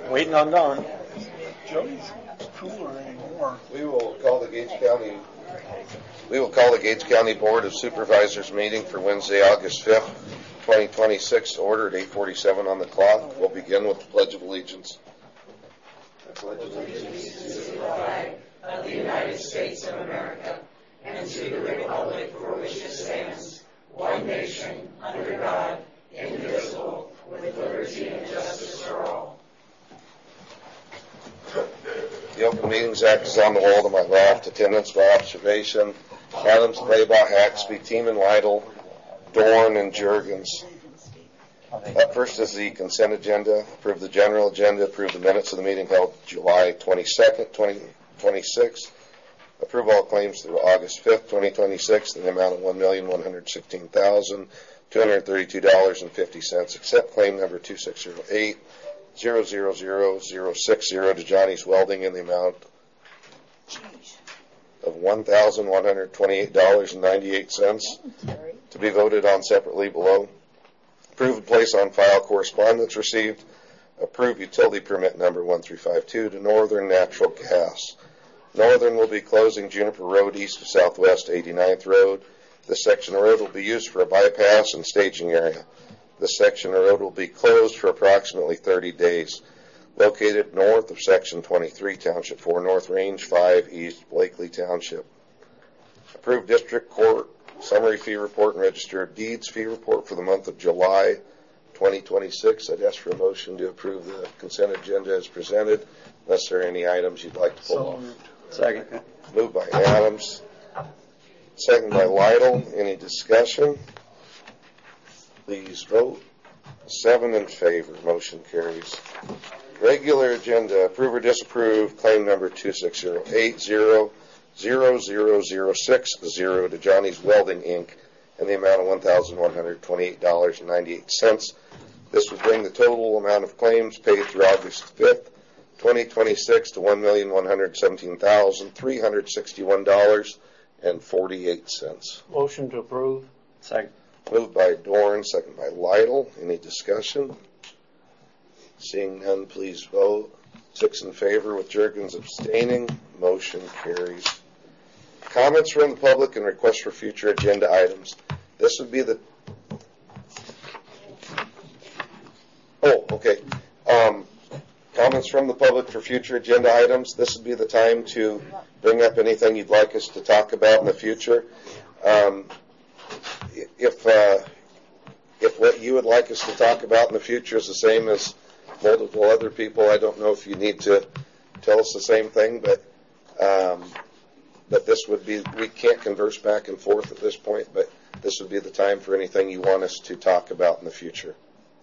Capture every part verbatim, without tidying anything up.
Waiting on Don. Joey's cooler anymore. We will call the Gates County. We will call the Gates County Board of Supervisors meeting for Wednesday, August fifth, twenty twenty-six. Order at eight forty-seven on the clock. We'll begin with the Pledge of Allegiance. I pledge allegiance to the flag of the United States of America and to the republic for which it stands, one nation, under God, indivisible, with liberty and justice for all. The Open Meetings Act is on the wall to my left. Attendance by observation. Adams, Claybaugh, Haxby, Teeman, Lytle, Dorn, and Juergens. Up first is the consent agenda. Approve the general agenda. Approve the minutes of the meeting held July twenty-second, twenty twenty-six. Approve all claims through August fifth, twenty twenty-six in the amount of one million one hundred sixteen thousand two hundred thirty-two dollars and fifty cents, except claim number two six zero eight zero zero zero zero six zero to Johnny's Welding in the amount of one thousand one hundred twenty-eight dollars and ninety-eight cents, to be voted on separately below. Approve and place on file correspondence received. Approve utility permit number one three five two to Northern Natural Gas. Northern will be closing Juniper Road east of Southwest eighty-ninth Road. This section of road will be used for a bypass and staging area. This section of road will be closed for approximately thirty days. Located north of Section twenty-three, Township four North, Range five East, Blakely Township. Approved District Court Summary Fee Report and Register of Deeds Fee Report for the month of July twenty twenty-six. I'd ask for a motion to approve the consent agenda as presented, unless there are any items you'd like to pull So off. moved. Second. Moved by Adams. Second by Lytle. Any discussion? Please vote. Seven in favor. Motion carries. Regular agenda. Approve or disapprove claim number two six zero eight zero zero zero zero six zero to Johnny's Welding, Incorporated in the amount of one thousand one hundred twenty-eight dollars and ninety-eight cents. This would bring the total amount of claims paid through August fifth, twenty twenty-six to one million one hundred seventeen thousand three hundred sixty-one dollars and forty-eight cents. Motion to approve. Second. Moved by Dorn, second by Lytle. Any discussion? Seeing none, please vote. Six in favor with Juergens abstaining. Motion carries. Comments from the public and requests for future agenda items. This would be the... Oh, okay. Um, comments from the public for future agenda items. This would be the time to bring up anything you'd like us to talk about in the future. Um, if uh, if what you would like us to talk about in the future is the same as multiple other people, I don't know if you need to tell us the same thing, but um, but this would be, we can't converse back and forth at this point, but this would be the time for anything you want us to talk about in the future.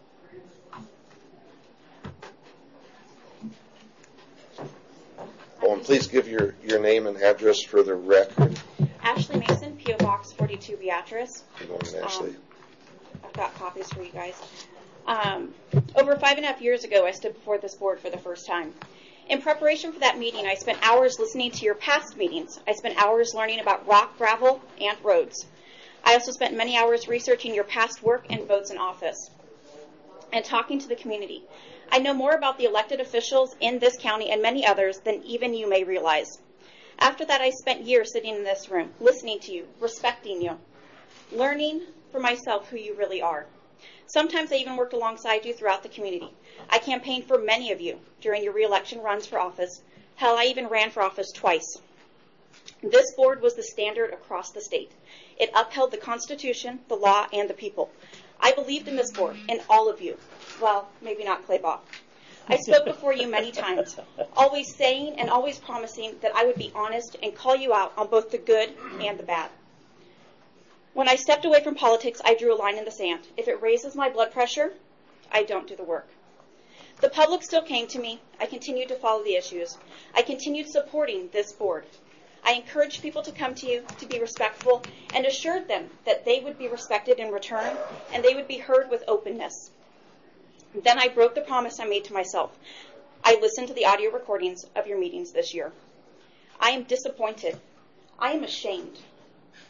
Oh, and please give your, your name and address for the record. Ashley Mason, P O Box forty-two, Beatrice. Good morning, Ashley. Um, I've got copies for you guys. Um, over five and a half years ago, I stood before this board for the first time. In preparation for that meeting, I spent hours listening to your past meetings. I spent hours learning about rock, gravel, and roads. I also spent many hours researching your past work and votes in office and talking to the community. I know more about the elected officials in this county and many others than even you may realize. After that, I spent years sitting in this room, listening to you, respecting you, learning for myself who you really are. Sometimes I even worked alongside you throughout the community. I campaigned for many of you during your re-election runs for office. Hell, I even ran for office twice. This board was the standard across the state. It upheld the Constitution, the law, and the people. I believed in this board, in all of you. Well, maybe not Claybaugh. I spoke before you many times, always saying and always promising that I would be honest and call you out on both the good and the bad. When I stepped away from politics, I drew a line in the sand. If it raises my blood pressure, I don't do the work. The public still came to me. I continued to follow the issues. I continued supporting this board. I encouraged people to come to you, to be respectful, and assured them that they would be respected in return and they would be heard with openness. Then I broke the promise I made to myself. I listened to the audio recordings of your meetings this year. I am disappointed. I am ashamed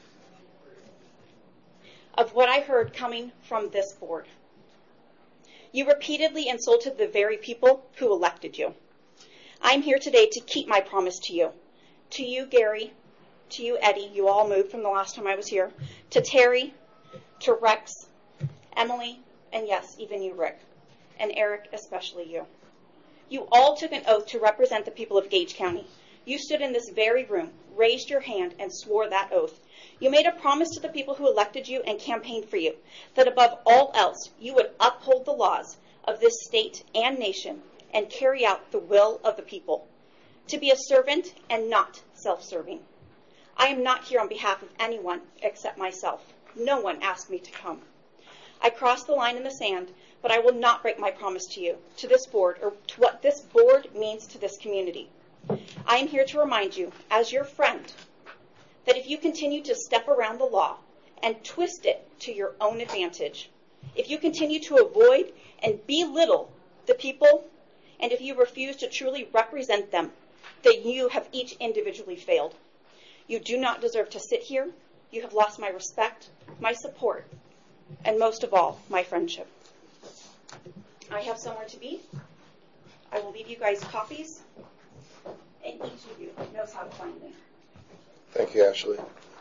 of what I heard coming from this board. You repeatedly insulted the very people who elected you. I'm here today to keep my promise to you. To you, Gary, to you, Eddie, you all moved from the last time I was here, to Terry, to Rex, Emily, and yes, even you, Rick, and Eric, especially you. You all took an oath to represent the people of Gage County. You stood in this very room, raised your hand, and swore that oath. You made a promise to the people who elected you and campaigned for you that above all else, you would uphold the laws of this state and nation and carry out the will of the people, to be a servant and not self-serving. I am not here on behalf of anyone except myself. No one asked me to come. I crossed the line in the sand, but I will not break my promise to you, to this board, or to what this board means to this community. I am here to remind you, as your friend, that if you continue to step around the law and twist it to your own advantage, if you continue to avoid and belittle the people, and if you refuse to truly represent them, then you have each individually failed. You do not deserve to sit here. You have lost my respect, my support, and most of all, my friendship. I have somewhere to be. I will leave you guys copies, and each of you knows how to find me. Thank you, Ashley.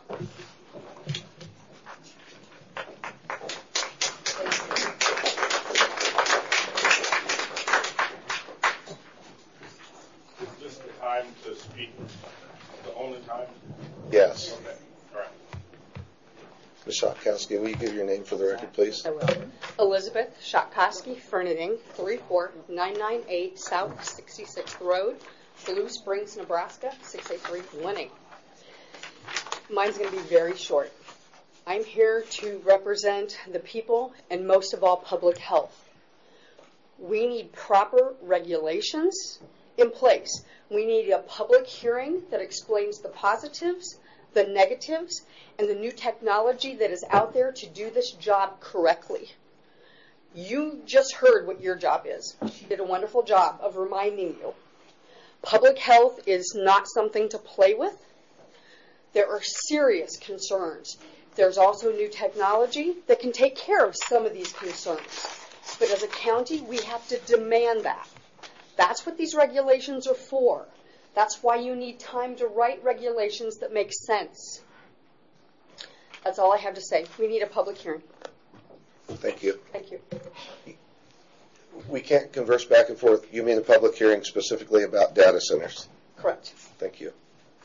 Is this the time to speak? The only time? Yes. Okay. All right. Miz Shotkowski, will you give your name for the record, please? I will. Elizabeth Shotkowski, Fernanding, three four nine nine eight South sixty-sixth Road, Blue Springs, Nebraska, six eight three one eight. Mine's going to be very short. I'm here to represent the people and most of all public health. We need proper regulations in place. We need a public hearing that explains the positives, the negatives, and the new technology that is out there to do this job correctly. You just heard what your job is. She did a wonderful job of reminding you. Public health is not something to play with. There are serious concerns. There's also new technology that can take care of some of these concerns. But as a county, we have to demand that. That's what these regulations are for. That's why you need time to write regulations that make sense. That's all I have to say. We need a public hearing. Thank you. Thank you. We can't converse back and forth. You mean a public hearing specifically about data centers? Correct. Thank you.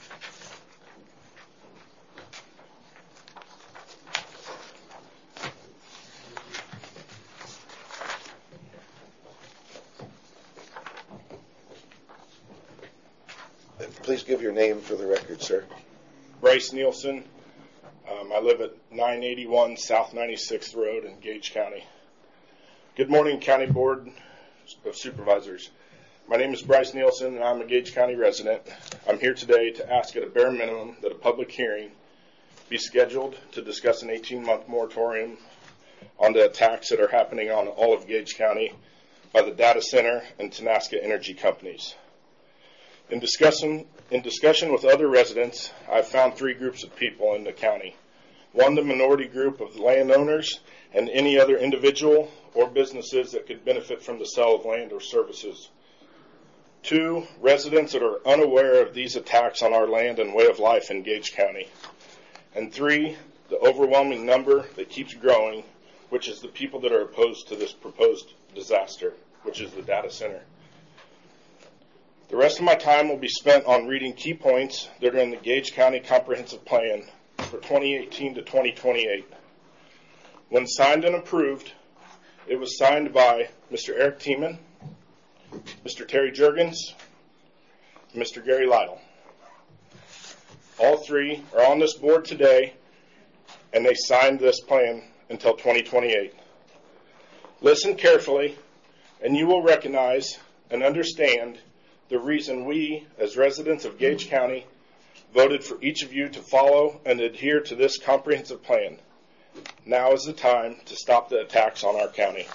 Please give your name for the record, sir. Bryce Nielsen. Um, I live at nine eighty-one South ninety-sixth Road in Gage County. Good morning, County Board of Supervisors. My name is Bryce Nielsen, and I'm a Gage County resident. I'm here today to ask at a bare minimum that a public hearing be scheduled to discuss an eighteen-month moratorium on the attacks that are happening on all of Gage County by the data center and Tenaska energy companies. In discussion, in discussion with other residents, I've found three groups of people in the county. One, the minority group of landowners and any other individual or businesses that could benefit from the sale of land or services. Two, residents that are unaware of these attacks on our land and way of life in Gage County. And three, the overwhelming number that keeps growing, which is the people that are opposed to this proposed disaster, which is the data center. The rest of my time will be spent on reading key points that are in the Gage County Comprehensive Plan for twenty eighteen to twenty twenty-eight. When signed and approved, it was signed by Mister Eric Tiemann, Mister Terry Juergens, and Mister Gary Lytle. All three are on this board today, and they signed this plan until twenty twenty-eight. Listen carefully, and you will recognize and understand the reason we, as residents of Gage County, voted for each of you to follow and adhere to this comprehensive plan. Now is the time to stop the attacks on our county.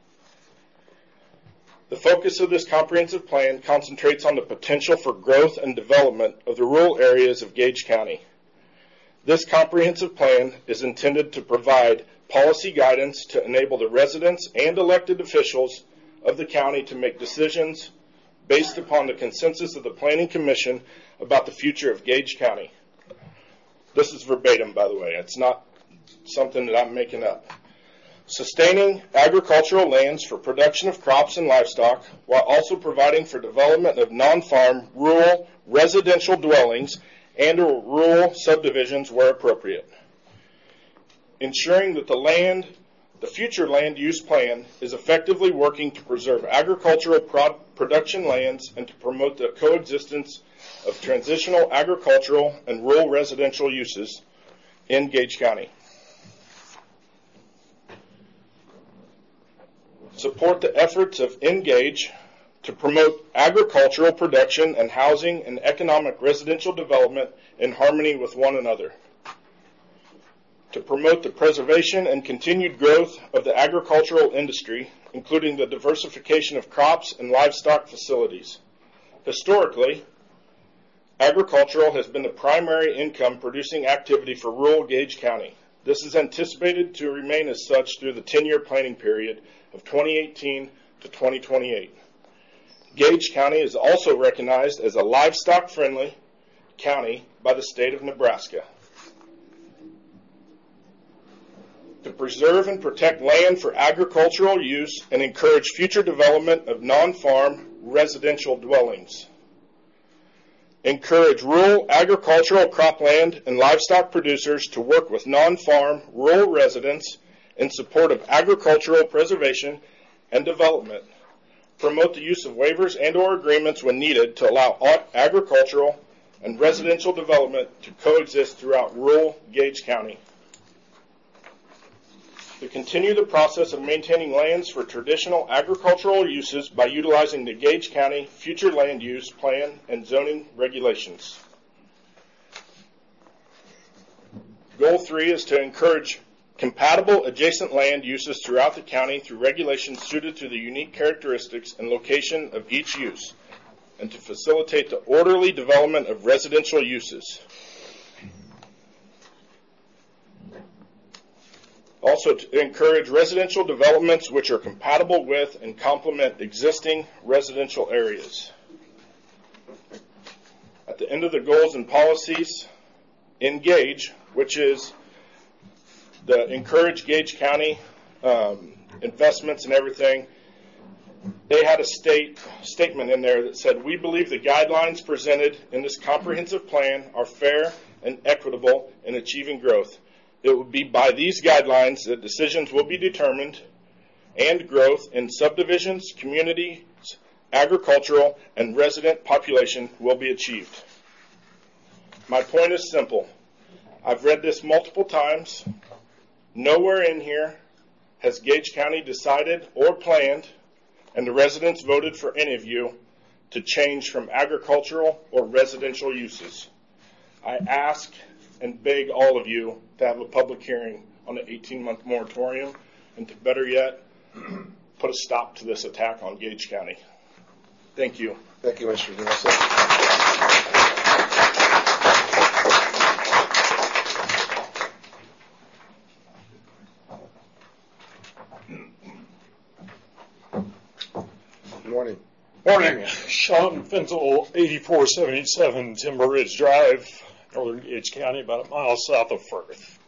The focus of this comprehensive plan concentrates on the potential for growth and development of the rural areas of Gage County. This comprehensive plan is intended to provide policy guidance to enable the residents and elected officials of the county to make decisions based upon the consensus of the Planning Commission about the future of Gage County. This is verbatim, by the way. It's not something that I'm making up. Sustaining agricultural lands for production of crops and livestock, while also providing for development of non-farm, rural, residential dwellings and or rural subdivisions where appropriate. Ensuring that the land, the future land use plan is effectively working to preserve agricultural pro- production lands and to promote the coexistence of transitional agricultural and rural residential uses in Gage County. Support the efforts of Engage to promote agricultural production and housing and economic residential development in harmony with one another. To promote the preservation and continued growth of the agricultural industry, including the diversification of crops and livestock facilities. Historically, agricultural has been the primary income producing activity for rural Gage County. This is anticipated to remain as such through the ten-year planning period of twenty eighteen to twenty twenty-eight. Gage County is also recognized as a livestock-friendly county by the state of Nebraska. To preserve and protect land for agricultural use and encourage future development of non-farm residential dwellings. Encourage rural agricultural cropland and livestock producers to work with non-farm rural residents in support of agricultural preservation and development. Promote the use of waivers and or agreements when needed to allow agricultural and residential development to coexist throughout rural Gage County. To continue the process of maintaining lands for traditional agricultural uses by utilizing the Gage County Future Land Use Plan and zoning regulations. Goal three is to encourage compatible adjacent land uses throughout the county through regulations suited to the unique characteristics and location of each use, and to facilitate the orderly development of residential uses. Also, to encourage residential developments which are compatible with and complement existing residential areas. At the end of the goals and policies, Engage, which is the encourage Gage County um, investments and everything, they had a state statement in there that said, we believe the guidelines presented in this comprehensive plan are fair and equitable in achieving growth. It will be by these guidelines that decisions will be determined and growth in subdivisions, communities, agricultural, and resident population will be achieved. My point is simple. I've read this multiple times. Nowhere in here has Gage County decided or planned, and the residents voted for any of you, to change from agricultural or residential uses. I ask and beg all of you to have a public hearing on the eighteen-month moratorium, and to better yet, put a stop to this attack on Gage County. Thank you. Thank you, Mister Nielsen. Good morning. Morning. Sean Fintel, eighty-four seventy-seven Timber Ridge Drive, Northern Gage County, about a mile south of Firth.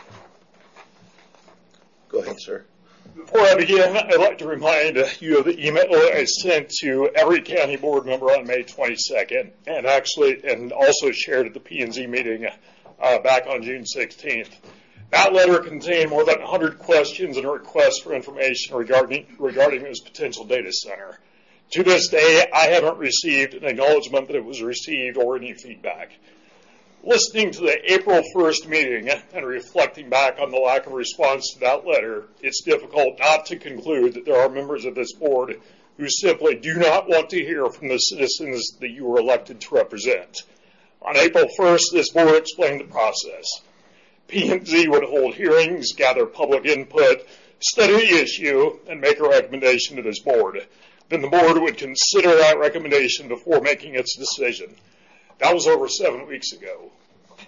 Go ahead, sir. Before I begin, I'd like to remind you of the email I sent to every county board member on May twenty-second, and actually, and also shared at the P and Z meeting uh, back on June sixteenth. That letter contained more than one hundred questions and requests for information regarding regarding this potential data center. To this day, I haven't received an acknowledgement that it was received or any feedback. Listening to the April first meeting and reflecting back on the lack of response to that letter, it's difficult not to conclude that there are members of this board who simply do not want to hear from the citizens that you were elected to represent. On April first, this board explained the process. P and Z would hold hearings, gather public input, study the issue, and make a recommendation to this board. Then the board would consider that recommendation before making its decision. That was over seven weeks ago.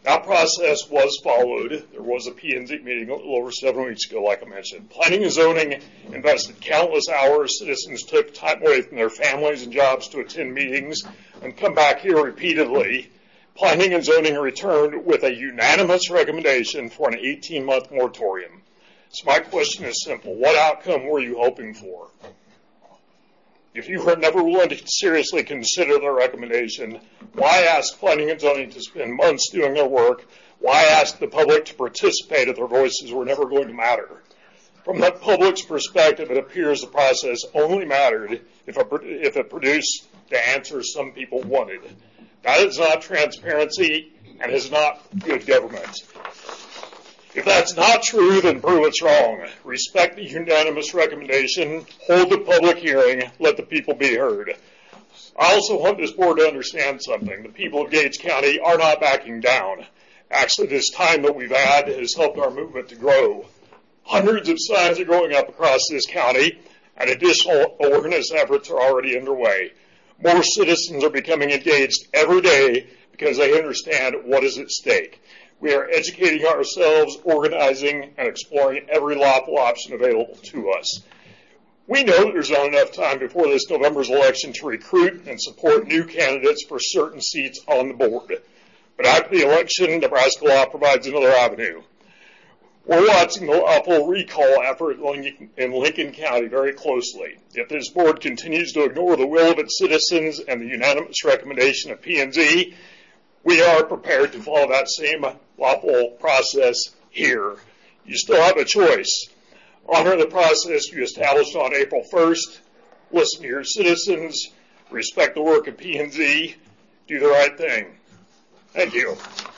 That process was followed. There was a P and Z meeting a little over seven weeks ago, like I mentioned. Planning and zoning invested countless hours. Citizens took time away from their families and jobs to attend meetings and come back here repeatedly. Planning and zoning returned with a unanimous recommendation for an eighteen-month moratorium. So my question is simple. What outcome were you hoping for? If you were never willing to seriously consider the recommendation, why ask planning and zoning to spend months doing their work? Why ask the public to participate if their voices were never going to matter? From the public's perspective, it appears the process only mattered if it, if it produced the answers some people wanted. That is not transparency and is not good government. If that's not true, then prove it's wrong. Respect the unanimous recommendation, hold the public hearing, let the people be heard. I also want this board to understand something. The people of Gage County are not backing down. Actually, this time that we've had has helped our movement to grow. Hundreds of signs are going up across this county, and additional awareness efforts are already underway. More citizens are becoming engaged every day because they understand what is at stake. We are educating ourselves, organizing, and exploring every lawful option available to us. We know there's not enough time before this November's election to recruit and support new candidates for certain seats on the board. But after the election, Nebraska law provides another avenue. We're watching the lawful recall effort in Lincoln County very closely. If this board continues to ignore the will of its citizens and the unanimous recommendation of P and Z, we are prepared to follow that same lawful process here. You still have a choice. Honor the process you established on April first. Listen to your citizens. Respect the work of P and Z. Do the right thing. Thank you.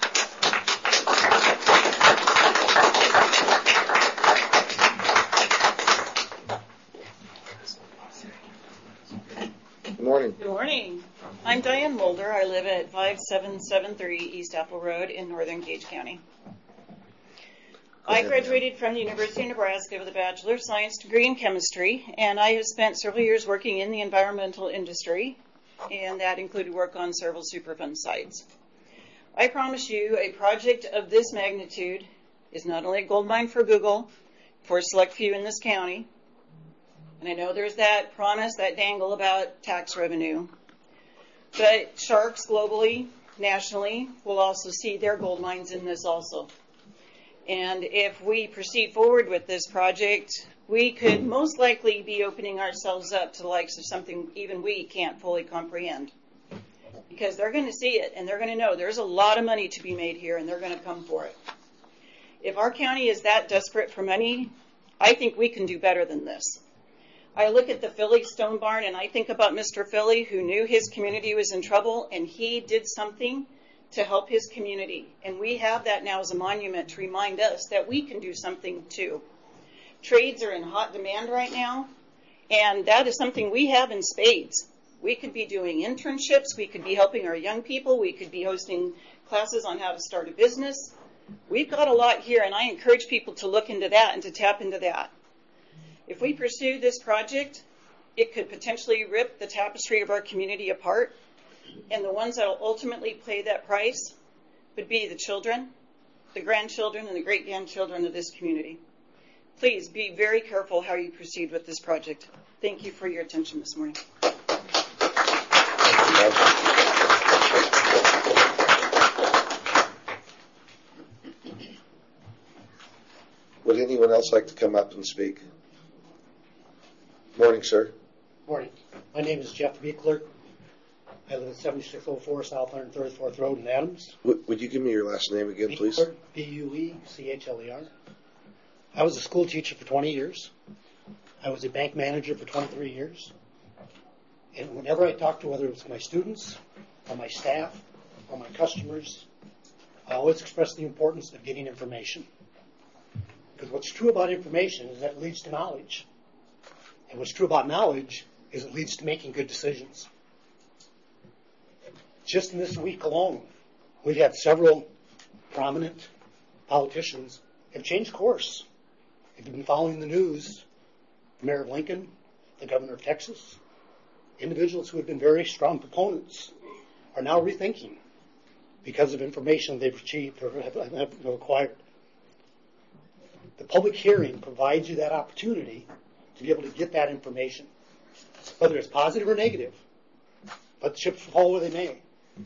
Good morning. Good morning. I'm Diane Mulder. I live at five seven seven three East Apple Road in northern Gage County. I graduated from the University of Nebraska with a Bachelor of Science degree in chemistry, and I have spent several years working in the environmental industry, and that included work on several Superfund sites. I promise you, a project of this magnitude is not only a gold mine for Google, for a select few in this county, and I know there's that promise, that dangle about tax revenue, but sharks globally, nationally, will also see their gold mines in this also. And if we proceed forward with this project, we could most likely be opening ourselves up to the likes of something even we can't fully comprehend. Because they're going to see it, and they're going to know there's a lot of money to be made here, and they're going to come for it. If our county is that desperate for money, I think we can do better than this. I look at the Philly Stone Barn, and I think about Mister Philly, who knew his community was in trouble, and he did something to help his community. And we have that now as a monument to remind us that we can do something too. Trades are in hot demand right now, and that is something we have in spades. We could be doing internships, we could be helping our young people, we could be hosting classes on how to start a business. We've got a lot here, and I encourage people to look into that and to tap into that. If we pursue this project, it could potentially rip the tapestry of our community apart, and the ones that will ultimately pay that price would be the children, the grandchildren, and the great-grandchildren of this community. Please be very careful how you proceed with this project. Thank you for your attention this morning. Would anyone else like to come up and speak? Morning, sir. Morning. My name is Jeff Beekler. I live at seventy-six oh four South one hundred thirty-fourth Road in Adams. W- would you give me your last name again, please? Beekler, B U E C H L E R. I was a school teacher for twenty years. I was a bank manager for twenty-three years. And whenever I talked to, whether it was my students or my staff or my customers, I always expressed the importance of getting information. Because what's true about information is that it leads to knowledge. And what's true about knowledge is it leads to making good decisions. Just in this week alone, we've had several prominent politicians have changed course. If you've been following the news, the Mayor of Lincoln, the Governor of Texas, individuals who have been very strong proponents are now rethinking. because of information they've achieved or have, have acquired. The public hearing provides you that opportunity to be able to get that information, whether it's positive or negative. Let the chips fall where they may.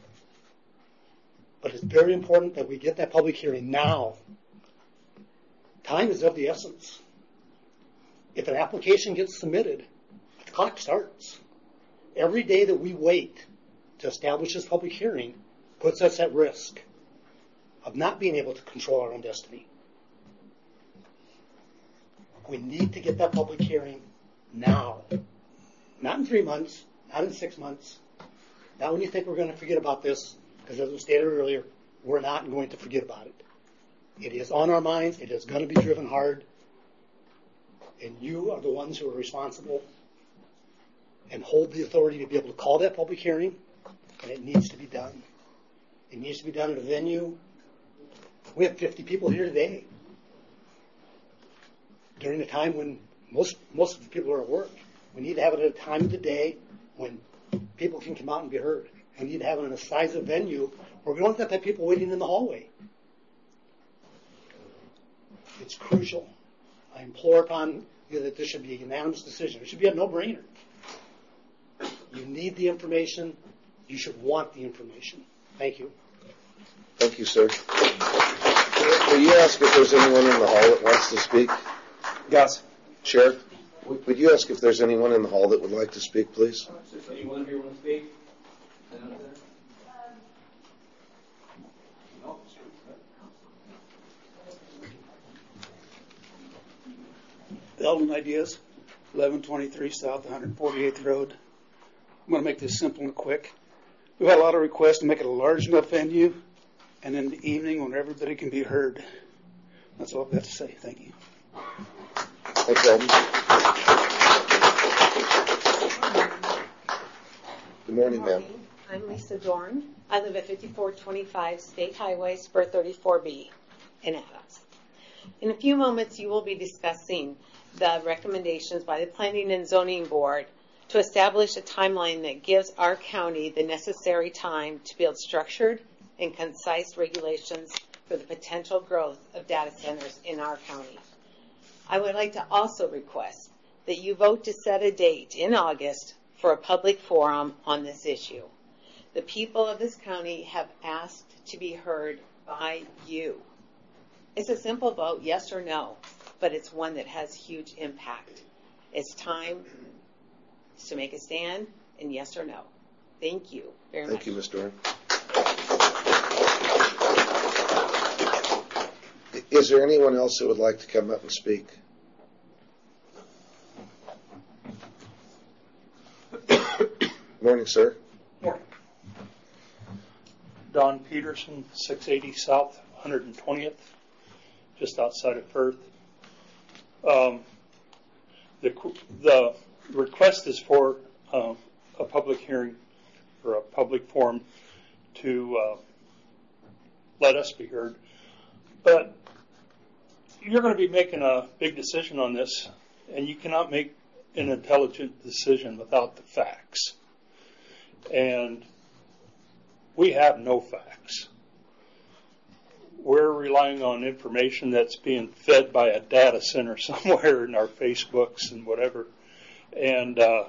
But it's very important that we get that public hearing now. Time is of the essence. If an application gets submitted, the clock starts. Every day that we wait to establish this public hearing puts us at risk of not being able to control our own destiny. We need to get that public hearing now. Not in three months, not in six months, not when you think we're going to forget about this, because as was stated earlier, we're not going to forget about it. It is on our minds, it is going to be driven hard, and you are the ones who are responsible and hold the authority to be able to call that public hearing, and it needs to be done. It needs to be done at a venue. We have fifty people here today during a time when most most of the people are at work. We need to have it at a time of the day when people can come out and be heard. We need to have it in a size of venue where we don't have to have people waiting in the hallway. It's crucial. I implore upon you that this should be a unanimous decision. It should be a no-brainer. You need the information. You should want the information. Thank you. Thank you, sir. Will you ask if there's anyone in the hall that wants to speak? Gus. Sheriff, would you ask if there's anyone in the hall that would like to speak, please? Does anyone here want to speak? Eldon Ideas, eleven twenty-three South one hundred forty-eighth Road. I'm going to make this simple and quick. We've had a lot of requests to make it a large enough venue, and in the evening when everybody can be heard. That's all I've got to say. Thank you. Thanks, Eldon. Good morning, ma'am. I'm Lisa Dorn. I live at fifty-four twenty-five State Highway, Spur thirty-four B in Adams. In a few moments, you will be discussing the recommendations by the Planning and Zoning Board to establish a timeline that gives our county the necessary time to build structured and concise regulations for the potential growth of data centers in our county. I would like to also request that you vote to set a date in August for a public forum on this issue. The people of this county have asked to be heard by you. It's a simple vote, yes or no, but it's one that has huge impact. It's time to make a stand, and yes or no. Thank you very much. Thank you, Miz Dorn. Is there anyone else that would like to come up and speak? Morning, sir. Morning. Don Peterson, six eighty South one hundred twentieth, just outside of Firth. Um, the, the request is for uh, a public hearing or a public forum to uh, let us be heard. But you're going to be making a big decision on this, and you cannot make an intelligent decision without the facts. And we have no facts. We're relying on information that's being fed by a data center somewhere in our Facebooks and whatever. And uh,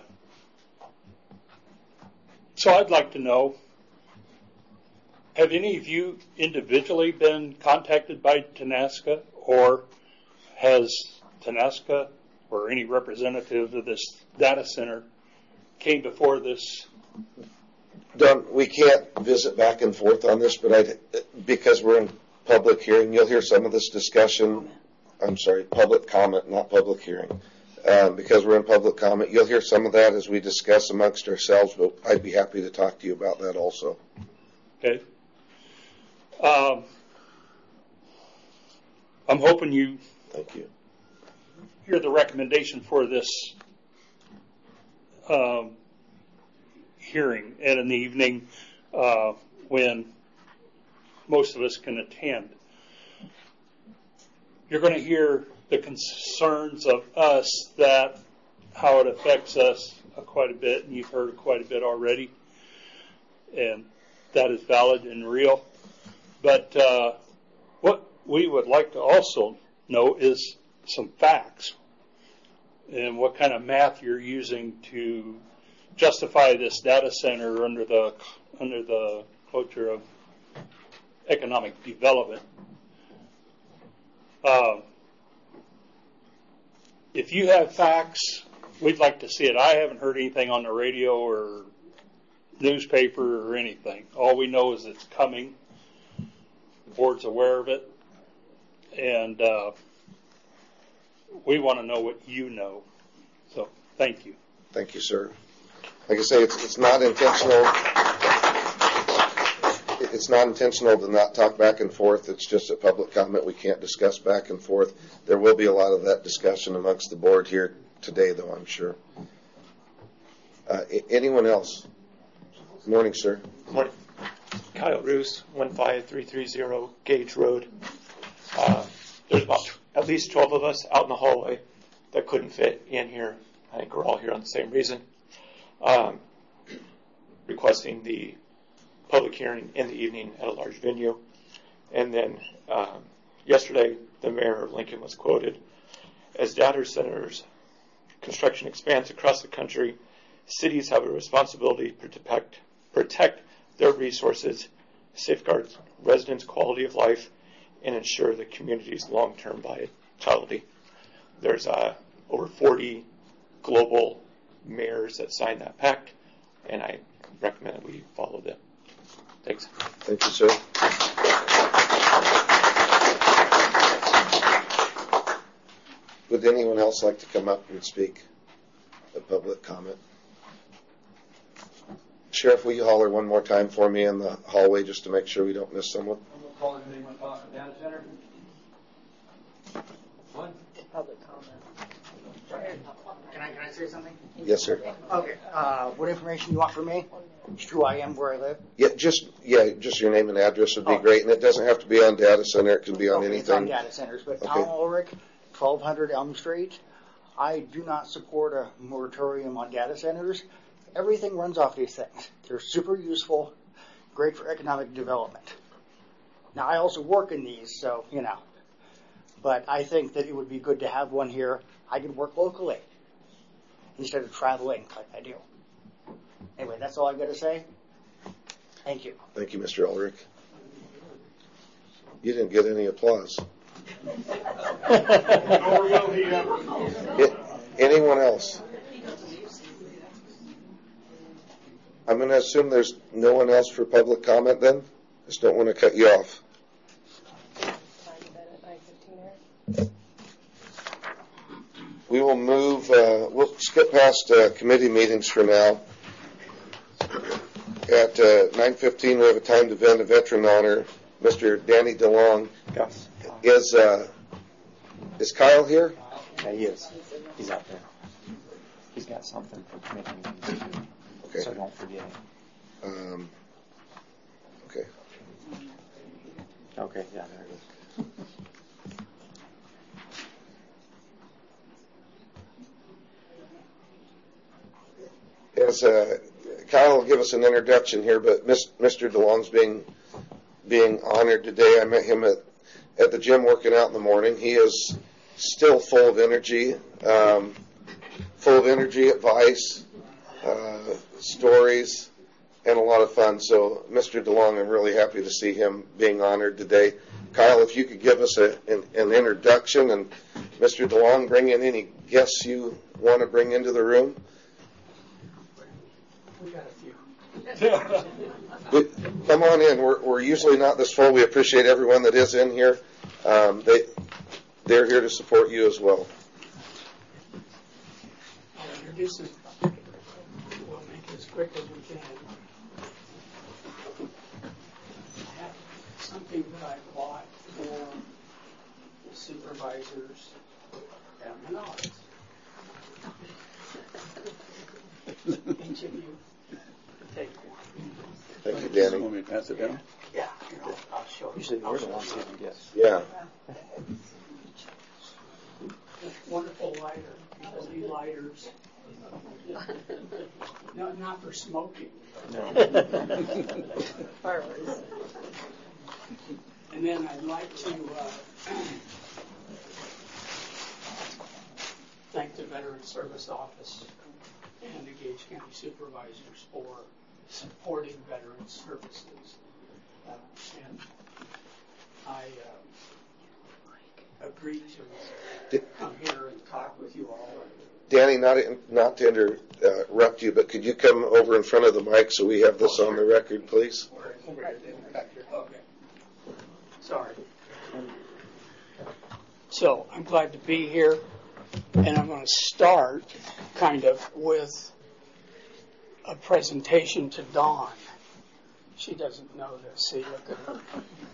so I'd like to know, have any of you individually been contacted by Tenaska, or has Tenaska or any representative of this data center came before this? Don, we can't visit back and forth on this, but I, because we're in public hearing, you'll hear some of this discussion. I'm sorry, public comment, not public hearing. Um, because we're in public comment, you'll hear some of that as we discuss amongst ourselves, but I'd be happy to talk to you about that also. Okay. Um, I'm hoping you, Thank you. hear the recommendation for this um, hearing and in the evening uh, when most of us can attend. You're going to hear the concerns of us, that how it affects us uh, quite a bit, and you've heard quite a bit already. And that is valid and real. But uh, what we would like to also know is some facts and what kind of math you're using to justify this data center under the under the culture of economic development. Uh, if you have facts, we'd like to see it. I haven't heard anything on the radio or newspaper or anything. All we know is it's coming. The board's aware of it. And uh, we want to know what you know. So, thank you. Thank you, sir. Like I say, it's, it's not intentional. It's not intentional to not talk back and forth. It's just a public comment. We can't discuss back and forth. There will be a lot of that discussion amongst the board here today, though, I'm sure. Uh, anyone else? Good morning, sir. Good morning. Kyle Roos, one five three three zero Gage Road. Uh, there's about at least twelve of us out in the hallway that couldn't fit in here. I think we're all here on the same reason. Um, requesting the public hearing in the evening at a large venue. And then um, yesterday, the mayor of Lincoln was quoted, as data centers construction expands across the country, cities have a responsibility to protect, protect their resources, safeguard residents' quality of life, and ensure the community's long-term vitality. There's uh, over forty global mayors that signed that pact, and I recommend that we follow them. Thanks. Thank you, sir. Would anyone else like to come up and speak? A public comment. Sheriff, will you holler one more time for me in the hallway just to make sure we don't miss someone? I'm going to call anybody want to talk about data center. One. Public comment. Can I, can I say something? Yes, sir. Okay. Uh, what information you want from me? It's who I am, where I live. Yeah, just yeah, just your name and address would be Oh. great, and it doesn't have to be on data center. It can be on okay, anything. It's on data centers, but Okay. Tom Ulrich, twelve hundred Elm Street. I do not support a moratorium on data centers. Everything runs off these things. They're super useful, great for economic development. Now, I also work in these, so, you know. But I think that it would be good to have one here. I can work locally instead of traveling like I do. Anyway, that's all I've got to say. Thank you. Thank you, Mister Ulrich. You didn't get any applause. Nor will he ever. It, anyone else? I'm going to assume there's no one else for public comment then? Just don't want to cut you off. We will move, uh, we'll skip past uh, committee meetings for now. At uh, nine fifteen, we have a timed event, a veteran honor. Mister Danny DeLong. Yes. Is, uh, is Kyle here? Yeah, he is. He's out there. He's got something for committee meetings. Okay. So don't forget it. Um, okay. Okay, yeah, there it is. As uh, Kyle will give us an introduction here, but Mister DeLong's being being honored today. I met him at at the gym working out in the morning. He is still full of energy, um, full of energy, advice, uh, stories, and a lot of fun. So, Mister DeLong, I'm really happy to see him being honored today. Kyle, if you could give us a, an, an introduction, and Mister DeLong, bring in any guests you want to bring into the room. We got a few. We, come on in. We're, we're usually not this full. We appreciate everyone that is in here. Um, they, they're here to support you as well. I'll introduce them. We'll make it as quick as we can. I have something that I bought for the supervisors at Menards. Each of you take one. Thank you, Danny. Want me to pass it down? Yeah, here, I'll, I'll show you. Usually we're the ones giving gifts. Yeah. This wonderful lighter, L E D lighters, No, not for smoking. No. Fireworks. And then I'd like to uh, thank the Veteran Service Office and the Gage County Supervisors for supporting veteran services. Uh, and I uh, agreed to come here and talk with you all. Danny, not in, not to interrupt you, but could you come over in front of the mic so we have this on the record, please? Okay. Sorry. So I'm glad to be here, and I'm going to start kind of with a presentation to Dawn. She doesn't know this. See, look at her.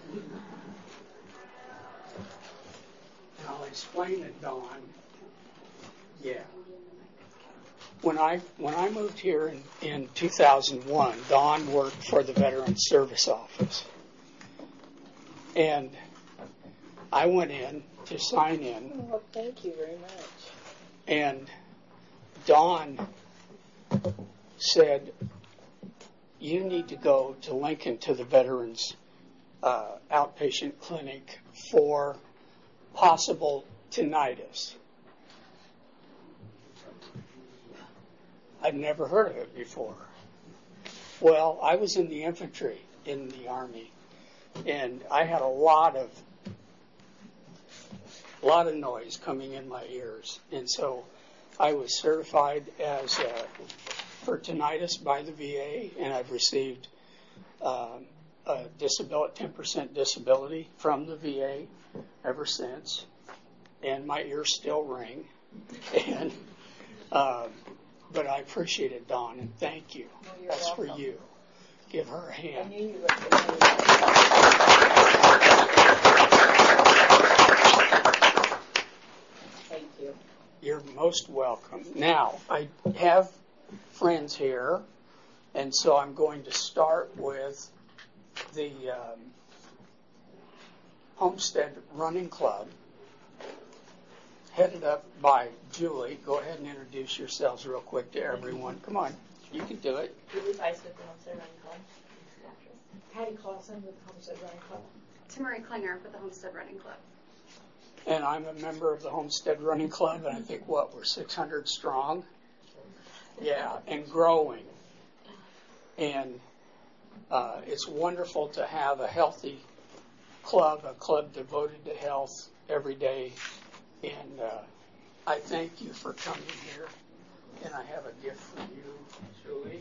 And I'll explain it, Dawn. Yeah. When I when I moved here in, in two thousand one, Dawn worked for the Veterans Service Office. And I went in to sign in. Well, thank you very much. And Dawn said, you need to go to Lincoln to the Veterans uh, Outpatient Clinic for possible tinnitus. I'd never heard of it before. Well, I was in the infantry in the Army, and I had a lot of a lot of noise coming in my ears, and so I was certified as uh, for tinnitus by the V A, and I've received um, a disability, ten percent disability from the V A ever since, and my ears still ring, and um, but I appreciate it, Dawn, and thank you. Well, you're That's welcome. for you. Give her a hand. I knew you would. Thank you. You're most welcome. Now, I have friends here, and so I'm going to start with the um, Homestead Running Club, headed up by Julie. Go ahead and introduce yourselves real quick to everyone. Come on, you can do it. Julie Weiss with the Homestead Running Club. Patty Clausen with the Homestead Running Club. Tamari Klinger with the Homestead Running Club. And I'm a member of the Homestead Running Club, and I think, what, we're six hundred strong? Yeah, and growing. And uh, it's wonderful to have a healthy club, a club devoted to health every day. And uh, I thank you for coming here. And I have a gift for you, Julie.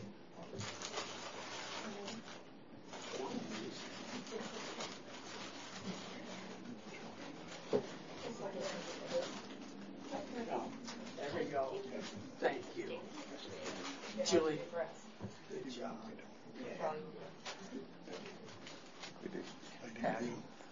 There we go. Thank you. Julie, good job. Yeah. Patty.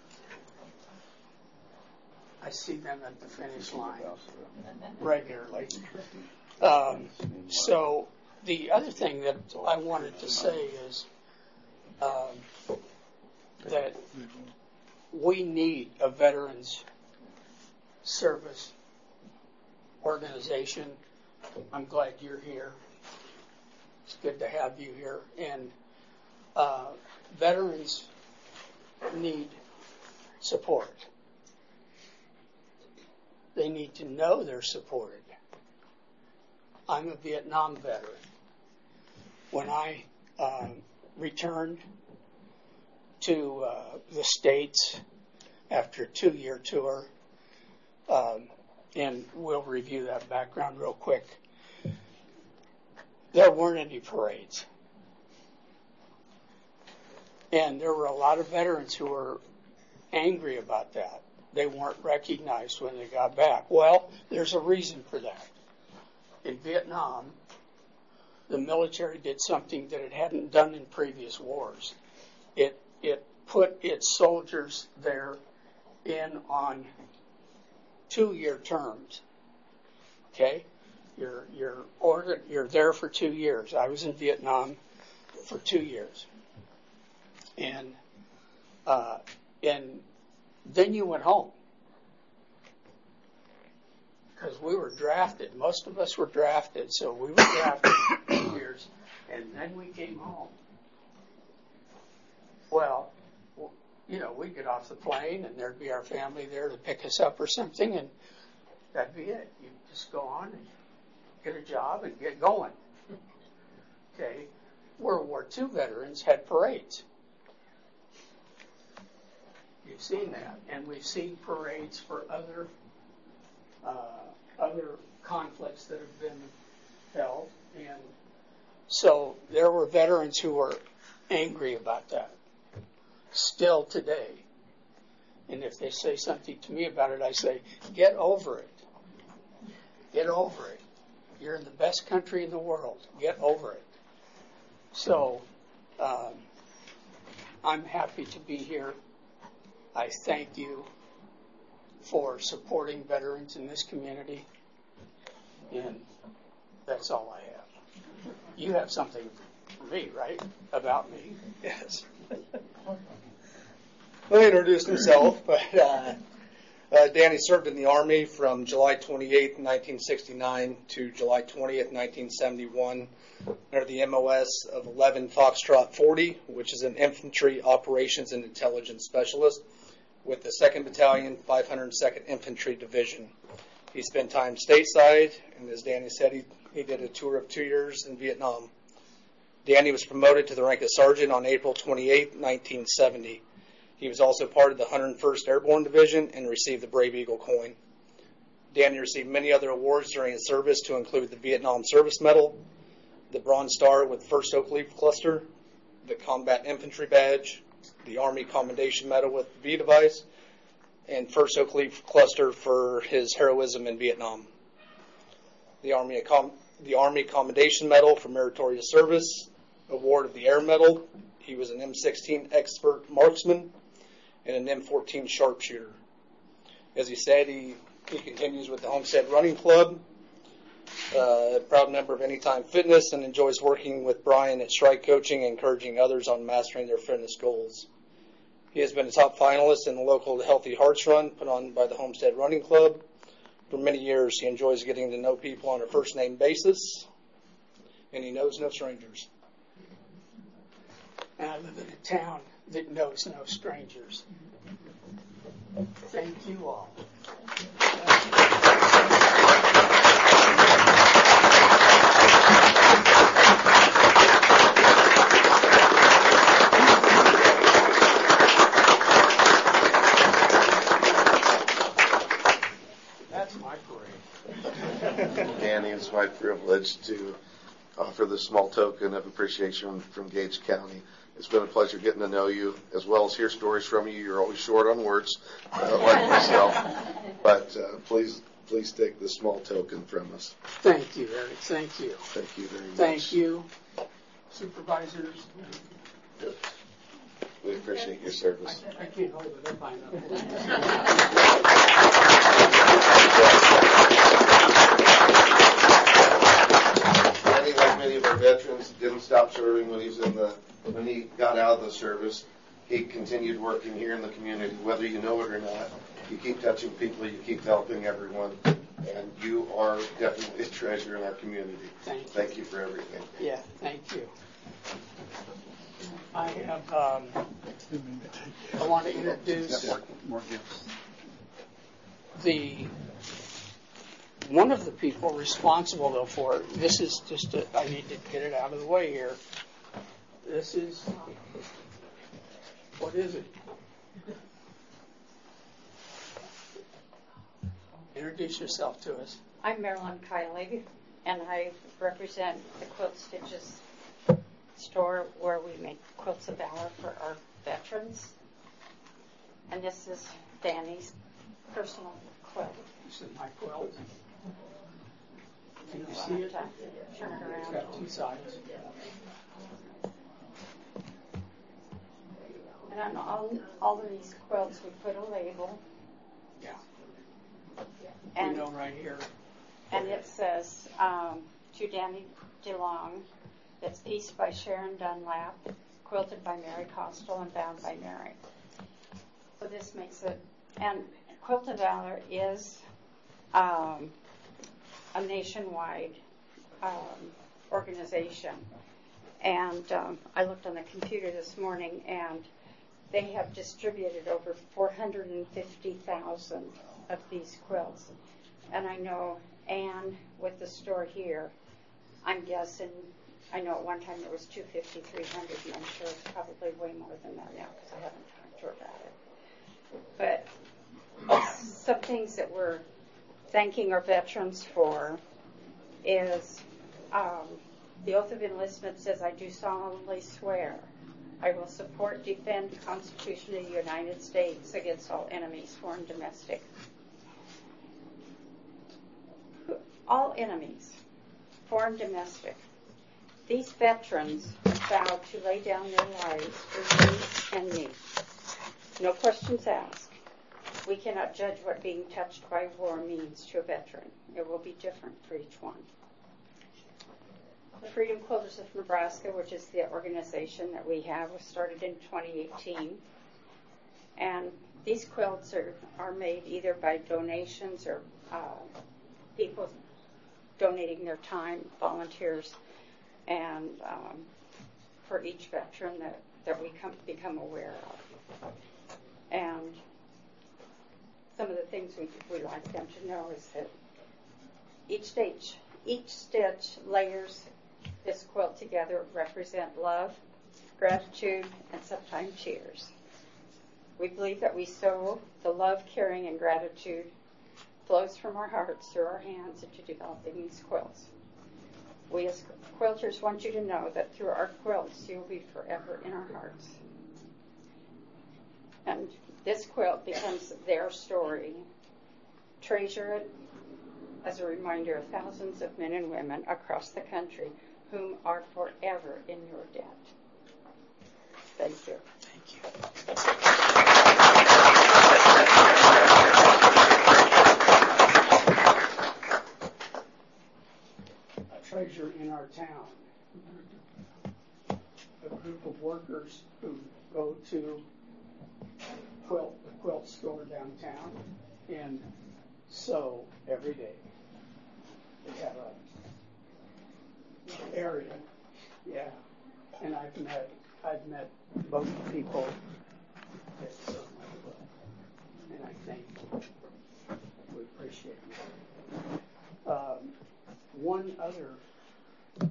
I see them at the finish line regularly. Um, so the other thing that I wanted to say is um, that we need a veterans service organization. I'm glad you're here. It's good to have you here. And uh, veterans need support. They need to know they're supported. I'm a Vietnam veteran. When I uh, returned to uh, the States after a two-year tour, um, and we'll review that background real quick, there weren't any parades. And there were a lot of veterans who were angry about that. They weren't recognized when they got back. Well, there's a reason for that. In Vietnam, the military did something that it hadn't done in previous wars. It it put its soldiers there in on two-year terms. Okay, you're you're ordered. You're there for two years. I was in Vietnam for two years, and uh, and then you went home. because we were drafted. Most of us were drafted, so we were drafted for two years, and then we came home. Well, you know, we'd get off the plane, and there'd be our family there to pick us up or something, and that'd be it. You'd just go on and get a job and get going. Okay. World War Two veterans had parades. You've seen that, and we've seen parades for other uh, other conflicts that have been held, and so there were veterans who were angry about that. Still today, and if they say something to me about it, I say, get over it. Get over it. You're in the best country in the world. Get over it. So, um, I'm happy to be here. I thank you for supporting veterans in this community, and that's all I have. You have something for me, right? About me. Yes. Well, he introduced himself, but uh, uh, Danny served in the Army from July twenty-eighth, nineteen sixty-nine to July twentieth, nineteen seventy-one, under the M O S of eleven Foxtrot forty, which is an infantry operations and intelligence specialist with the second Battalion, five hundred second Infantry Division. He spent time stateside, and as Danny said, he, he did a tour of two years in Vietnam. Danny was promoted to the rank of sergeant on April twenty-eighth, nineteen seventy. He was also part of the one hundred first Airborne Division and received the Brave Eagle coin. Danny received many other awards during his service, to include the Vietnam Service Medal, the Bronze Star with first Oak Leaf Cluster, the Combat Infantry Badge, the Army Commendation Medal with the V device, and first Oak Leaf Cluster for his heroism in Vietnam. The Army, the Army Commendation Medal for meritorious service, award of the Air Medal. He was an M sixteen expert marksman and an M fourteen sharpshooter. As he said, he, he continues with the Homestead Running Club, uh, a proud member of Anytime Fitness, and enjoys working with Brian at Strike Coaching, encouraging others on mastering their fitness goals. He has been a top finalist in the local Healthy Hearts Run put on by the Homestead Running Club. For many years, he enjoys getting to know people on a first-name basis, and he knows no strangers. And I live in a town that knows no strangers. Thank you all. That's my parade. Danny, it's my privilege to offer this small token of appreciation from Gage County. It's been a pleasure getting to know you, as well as hear stories from you. You're always short on words, uh, like myself. But uh, please, please take this small token from us. Thank you, Eric. Thank you. Thank you very much. Thank you, supervisors. Good. We appreciate your service. I, I can't hold it up. I know. Danny, like many of our veterans, didn't stop serving when he's in the when he got out of the service. He continued working here in the community, whether you know it or not. You keep touching people, you keep helping everyone, and you are definitely a treasure in our community. Thank you. Thank you for everything. Yeah, thank you. I have. Um, I want to introduce the one of the people responsible though for it. This is just. A, I need to get it out of the way here. This is. What is it? Introduce yourself to us. I'm Marilyn Kylie, and I represent the Quilt Stitches store where we make quilts of valor for our veterans. And this is Danny's personal quilt. This is my quilt. Can you We'll see have it? to turn it around. It's got two sides. And on all, all of these quilts, we put a label. Yeah. And, we know right here. And it says, um, to Danny DeLong, that's pieced by Sharon Dunlap, quilted by Mary Costel, and bound by Mary. So this makes it, and Quilt of Valor is um, a nationwide um, organization. And um, I looked on the computer this morning, and they have distributed over four hundred fifty thousand of these quilts. And I know Anne with the store here, I'm guessing, I know at one time there was two hundred fifty, three hundred, and I'm sure it's probably way more than that now because I haven't talked to her about it. But some things that we're thanking our veterans for is um, the oath of enlistment says, I do solemnly swear I will support, defend the Constitution of the United States against all enemies, foreign and domestic. All enemies, foreign and domestic. These veterans vowed to lay down their lives for you and me. No questions asked. We cannot judge what being touched by war means to a veteran. It will be different for each one. The Freedom Quilters of Nebraska, which is the organization that we have, was started in twenty eighteen. And these quilts are, are made either by donations or uh, people donating their time, volunteers, and um, for each veteran that, that we come, become aware of. And some of the things we, we like them to know is that each stitch, each stitch layers this quilt together represent love, gratitude, and sometimes tears. We believe that we sow the love, caring, and gratitude flows from our hearts through our hands into developing these quilts. We as quilters want you to know that through our quilts you will be forever in our hearts. And this quilt becomes their story. Treasure it as a reminder of thousands of men and women across the country whom are forever in your debt. Thank you. Thank you. A treasure in our town. A group of workers who go to quilt, the quilt store downtown and sew every day. They have a area, yeah. And I've met, I've met both people that sew my quilt, and I think we appreciate it. Um, one other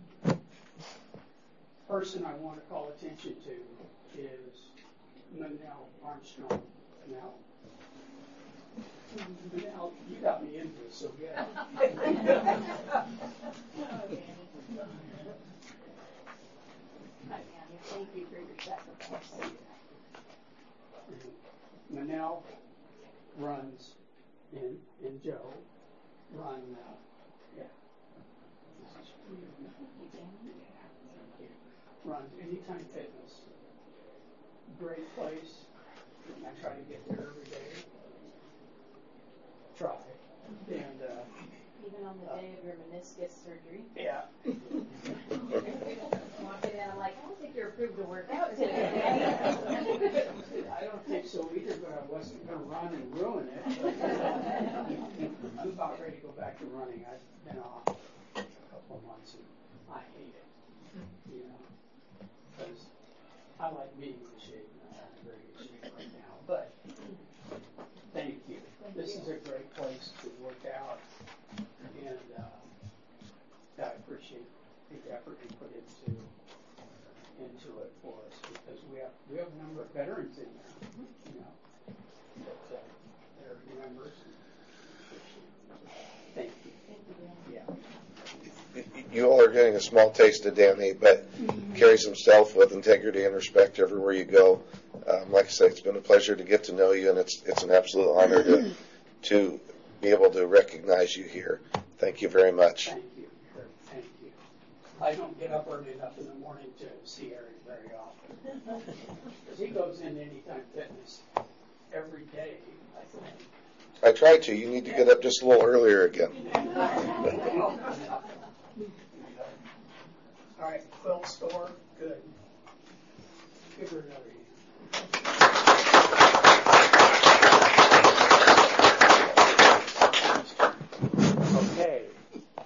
person I want to call attention to is Manel Armstrong. Now, Manel, you got me into this, so yeah. Thank you for your sacrifice. Manel runs, and, and Joe run, uh, yeah. Runs Anytime Fitness. Great place. I try to get there every day. Try. And, uh, even on the day of your meniscus surgery. Yeah. Walking in, I'm like, I don't think you're approved to work out today. I don't think so either, but I wasn't going to run and ruin it. I'm about ready to go back to running. I've been off a couple of months and I hate it. You know, because I like being in shape and I'm not in very good shape right now. But thank you. Thank this you. Is a great place to work out. And uh, I appreciate the effort you put into into it for us because we have we have a number of veterans in there, you know, that uh, they're members. Thank you. Yeah. You all are getting a small taste of Danny, but carries himself with integrity and respect everywhere you go. Um, like I say, it's been a pleasure to get to know you, and it's it's an absolute honor to to be able to recognize you here. Thank you very much. Thank you. Thank you. I don't get up early enough in the morning to see Eric very often. Because he goes in Anytime Fitness every day, I think. I tried to. You need to get up just a little earlier again. All right, quilt store, good. Give her another hand. Okay,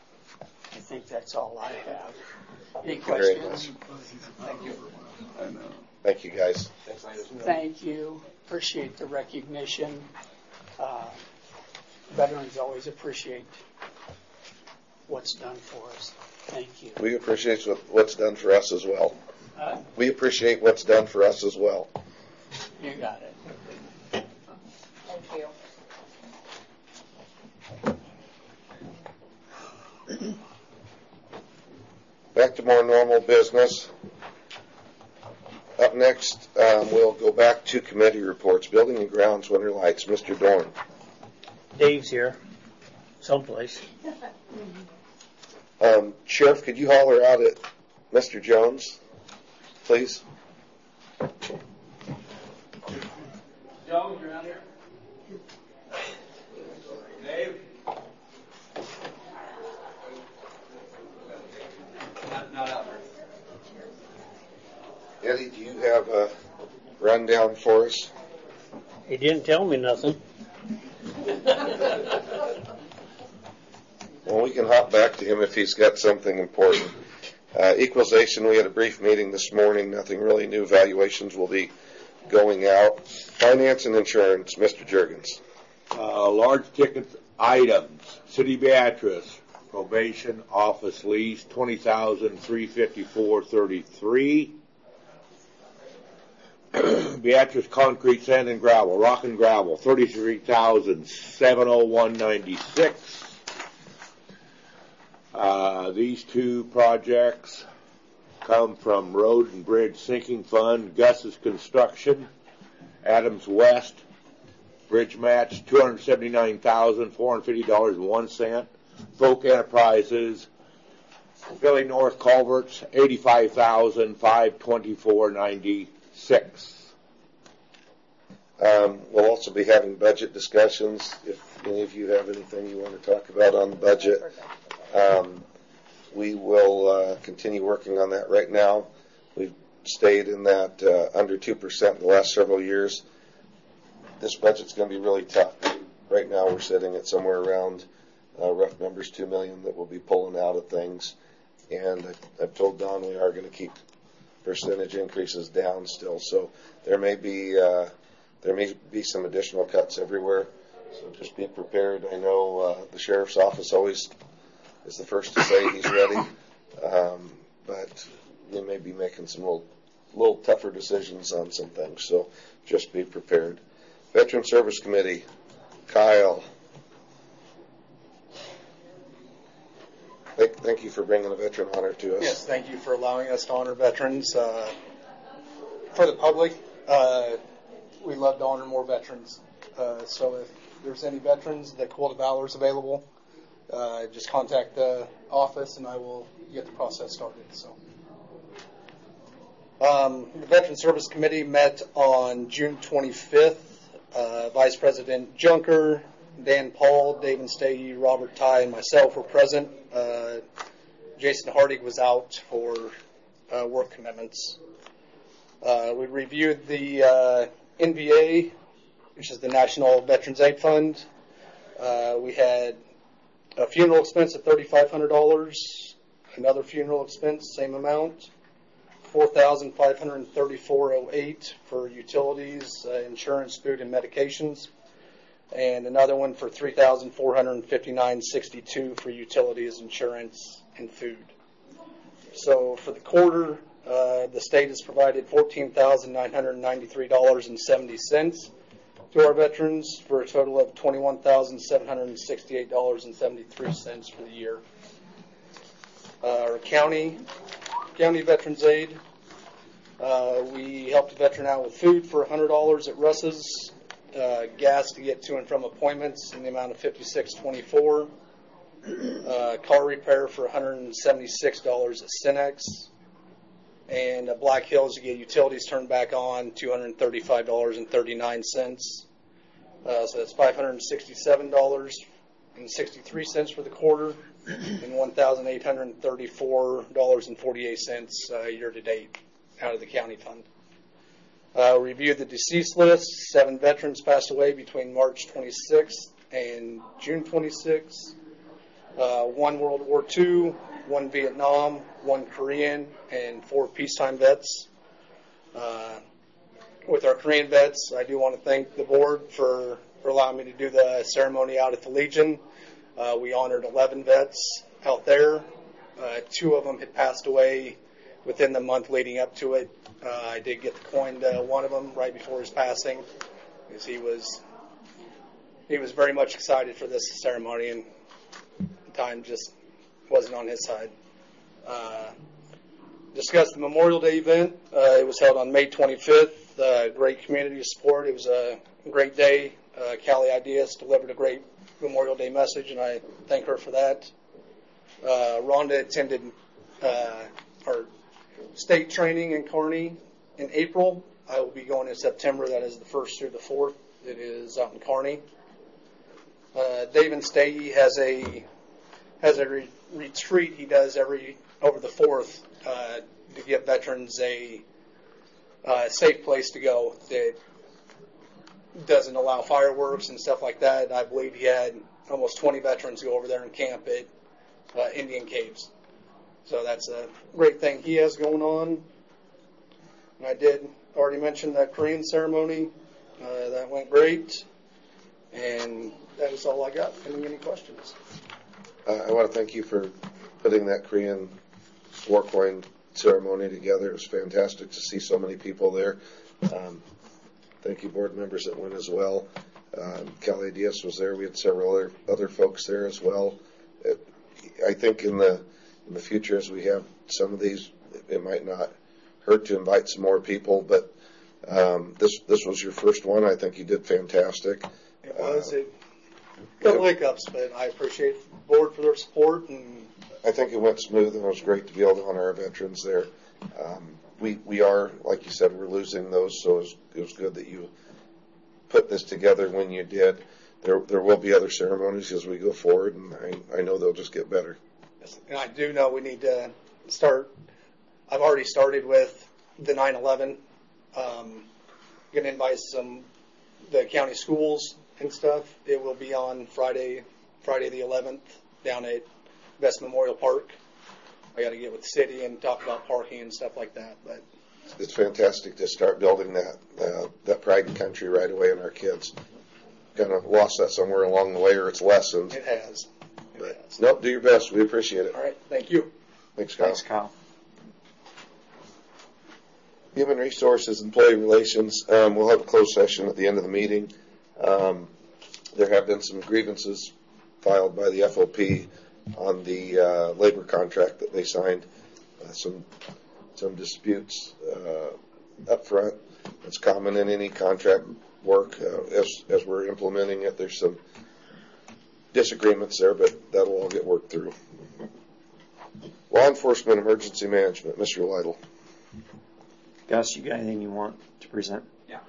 you, guys. Thank you. Appreciate the recognition. Uh, veterans always appreciate what's done for us. Thank you. We appreciate what, what's done for us as well. Uh, We appreciate what's done for us as well. You got it. Thank you. Back to more normal business. Up next, um, we'll go back to committee reports. Building and Grounds, Winter Lights. Mister Dorn. Dave's here, someplace. Um, Sheriff, could you holler out at Mister Jones, please? Jones, you're out here. Dave. Not, not out there. Eddie, do you have a rundown for us? He didn't tell me nothing. Well, we can hop back to him if he's got something important. Uh, equalization, we had a brief meeting this morning. Nothing really new. Valuations will be going out. Finance and insurance, Mister Juergens. Uh, large ticket items. City Beatrice, probation office lease, twenty thousand three fifty-four thirty-three. Beatrice concrete, sand and gravel, rock and gravel, thirty-three thousand seven oh one ninety-six. Uh, these two projects come from Road and Bridge Sinking Fund, Gus's Construction, Adams West, Bridge Match, two hundred seventy-nine thousand four hundred fifty dollars and one cent. Folk Enterprises, Philly North Culverts, eighty-five thousand five hundred twenty-four dollars and ninety-six cents. Um, we'll also be having budget discussions. If any of you have anything you want to talk about on the budget, um, we will uh, continue working on that right now. We've stayed in that uh, under two percent in the last several years. This budget's going to be really tough. Right now we're sitting at somewhere around, uh, rough numbers, two million dollars that we'll be pulling out of things. And I, I've told Don we are going to keep percentage increases down still. So there may be uh, there may be some additional cuts everywhere. So just be prepared. I know uh, the sheriff's office always is the first to say he's ready, um, but they may be making some little, little tougher decisions on some things. So just be prepared. Veteran Service Committee, Kyle. Thank, thank you for bringing a veteran honor to us. Yes, thank you for allowing us to honor veterans. Uh, for the public, uh, we love to honor more veterans. Uh, so if there's any veterans, the Call to Valor is available. Uh, just contact the office and I will get the process started. So, um, the Veteran Service Committee met on June twenty-fifth. Uh, Vice President Junker, Dan Paul, David Stahey, Robert Ty, and myself were present. Uh, Jason Hardig was out for uh, work commitments. Uh, we reviewed the uh, N V A, which is the National Veterans Aid Fund. Uh, we had a funeral expense of thirty-five hundred dollars, another funeral expense, same amount, four thousand five hundred thirty-four dollars and eight cents for utilities, uh, insurance, food, and medications, and another one for three thousand four hundred fifty-nine dollars and sixty-two cents for utilities, insurance, and food. So for the quarter, uh, the state has provided fourteen thousand nine hundred ninety-three dollars and seventy cents to our veterans for a total of twenty-one thousand seven hundred sixty-eight dollars and seventy-three cents for the year. Uh, our county, county Veterans Aid, uh, we helped a veteran out with food for one hundred dollars at Russ's, uh, gas to get to and from appointments in the amount of fifty-six twenty-four, uh, car repair for one hundred seventy-six dollars at Cenex, and at Black Hills to get utilities turned back on, two hundred thirty-five dollars and thirty-nine cents. Uh, so that's five hundred sixty-seven dollars and sixty-three cents for the quarter, and one thousand eight hundred thirty-four dollars and forty-eight cents uh, year to date out of the county fund. Uh, reviewed the deceased list. Seven veterans passed away between March twenty-sixth and June twenty-sixth. Uh, one World War Two, one Vietnam, one Korean, and four peacetime vets. Uh, with our Korean vets, I do want to thank the board for, for allowing me to do the ceremony out at the Legion. Uh, we honored eleven vets out there. Uh, two of them had passed away within the month leading up to it. Uh, I did get to coin uh, one of them right before his passing, because he was he was very much excited for this ceremony, and time just wasn't on his side. Uh, discussed the Memorial Day event. Uh, it was held on May twenty-fifth. Uh, great community support. It was a great day. Uh, Callie Ideas delivered a great Memorial Day message, and I thank her for that. Uh, Rhonda attended uh, our state training in Kearney in April. I will be going in September. That is the first through the fourth. It is out in Kearney. Uh, David Stahey has a has a re- retreat he does every over the fourth uh, to give veterans a uh, safe place to go that doesn't allow fireworks and stuff like that. I believe he had almost twenty veterans go over there and camp at uh, Indian Caves. So that's a great thing he has going on. And I did already mention that Korean ceremony. Uh, that went great. And that is all I got. Any, any questions? Uh, I want to thank you for putting that Korean war coin ceremony together. It was fantastic to see so many people there. Um, thank you, board members that went as well. Um, Callie Diaz was there. We had several other, other folks there as well. It, I think in the in the future, as we have some of these, it might not hurt to invite some more people. But um, this this was your first one. I think you did fantastic. It was. Uh, a couple hiccups, but I appreciate the board for their support. And I think it went smooth, and it was great to be able to honor our veterans there. Um, we we are, like you said, we're losing those, so it was, it was good that you put this together when you did. There there will be other ceremonies as we go forward, and I, I know they'll just get better. And I do know we need to start. I've already started with the nine eleven. Um, going to invite some the county schools and stuff. It will be on Friday, Friday the eleventh, down at Best Memorial Park. I got to get with the city and talk about parking and stuff like that. But it's fantastic to start building that uh, that pride in country right away in our kids. Kind of lost that somewhere along the way, or it's lessened. It has. It but, has. Nope, do your best. We appreciate it. All right, thank you. Thanks, Kyle. Thanks, Kyle. Human Resources, Employee Relations. Um, we'll have a closed session at the end of the meeting. Um, there have been some grievances filed by the F O P on the uh, labor contract that they signed. Uh, some some disputes uh, up front. It's common in any contract work. Uh, as as we're implementing it, there's some disagreements there, but that'll all get worked through. Law Enforcement Emergency Management, Mister Lytle. Gus, you got anything you want to present? Yeah.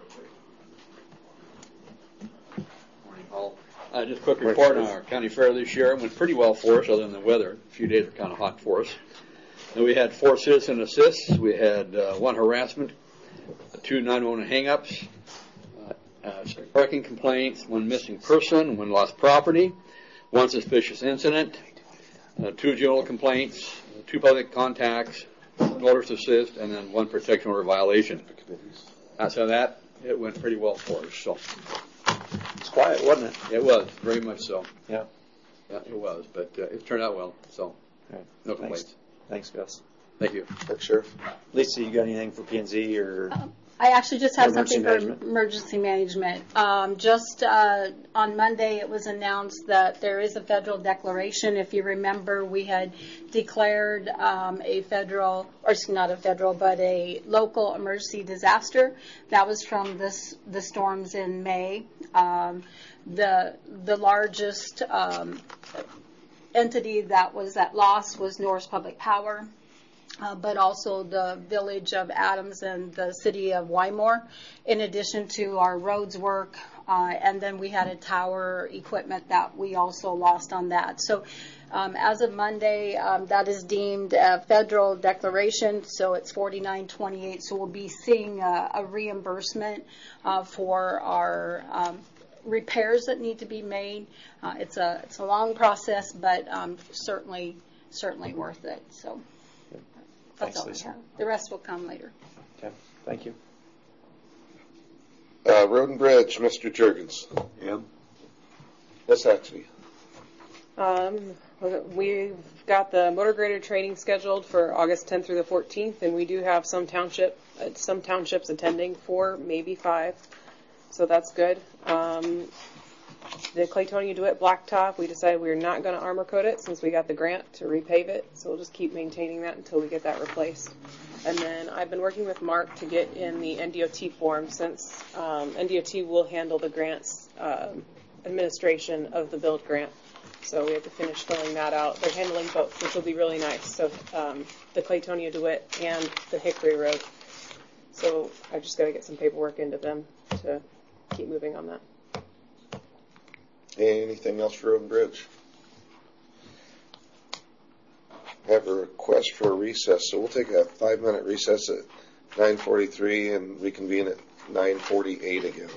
Morning, all. Uh, just a quick report on our county fair this year. It went pretty well for us, other than the weather. A few days were kind of hot for us. And we had four citizen assists. We had uh, one harassment, two nine one one hang-ups, uh, uh, parking complaints, one missing person, one lost property, one suspicious incident, uh, two general complaints, two public contacts, motorist assist, and then one protection order violation. Outside of that, it went pretty well for us. So it's quiet, wasn't it? It was, very much so. Yeah. Yeah, it was, but uh, it turned out well. So right. No complaints. Thanks, Thanks Gus. Thank you. Thanks, Sheriff. Lisa, you got anything for P and Z or? Um, I actually just have emergency something for management? emergency management. Um, just uh, on Monday, it was announced that there is a federal declaration. If you remember, we had declared um, a federal, or not a federal, but a local emergency disaster. That was from this the storms in May. Um, the the largest um, entity that was at loss was Norris Public Power. Uh, but also the village of Adams and the city of Wymore, in addition to our roads work. Uh, and then we had a tower equipment that we also lost on that. So um, as of Monday, um, that is deemed a federal declaration, so it's forty-nine twenty-eight. So we'll be seeing a, a reimbursement uh, for our um, repairs that need to be made. Uh, it's a it's a long process, but um, certainly certainly worth it. So. That's Thanks, all Lisa. I have. The rest will come later. Okay, thank you. Uh, Road and Bridge, Mister Jurgens. Yeah. Miss Haxby. Um, we've got the motor grader training scheduled for August tenth through the fourteenth, and we do have some township, uh, some townships attending, four, maybe five. So that's good. Um, the Claytonia DeWitt Blacktop, we decided we were not going to armor coat it since we got the grant to repave it. So we'll just keep maintaining that until we get that replaced. And then I've been working with Mark to get in the N D O T form since um, N D O T will handle the grants um, administration of the build grant. So we have to finish filling that out. They're handling both, which will be really nice. So um, the Claytonia DeWitt and the Hickory Road. So I just got to get some paperwork into them to keep moving on that. Anything else for Road and Bridge? I have a request for a recess, so we'll take a five-minute recess at nine forty-three and reconvene at nine forty-eight again.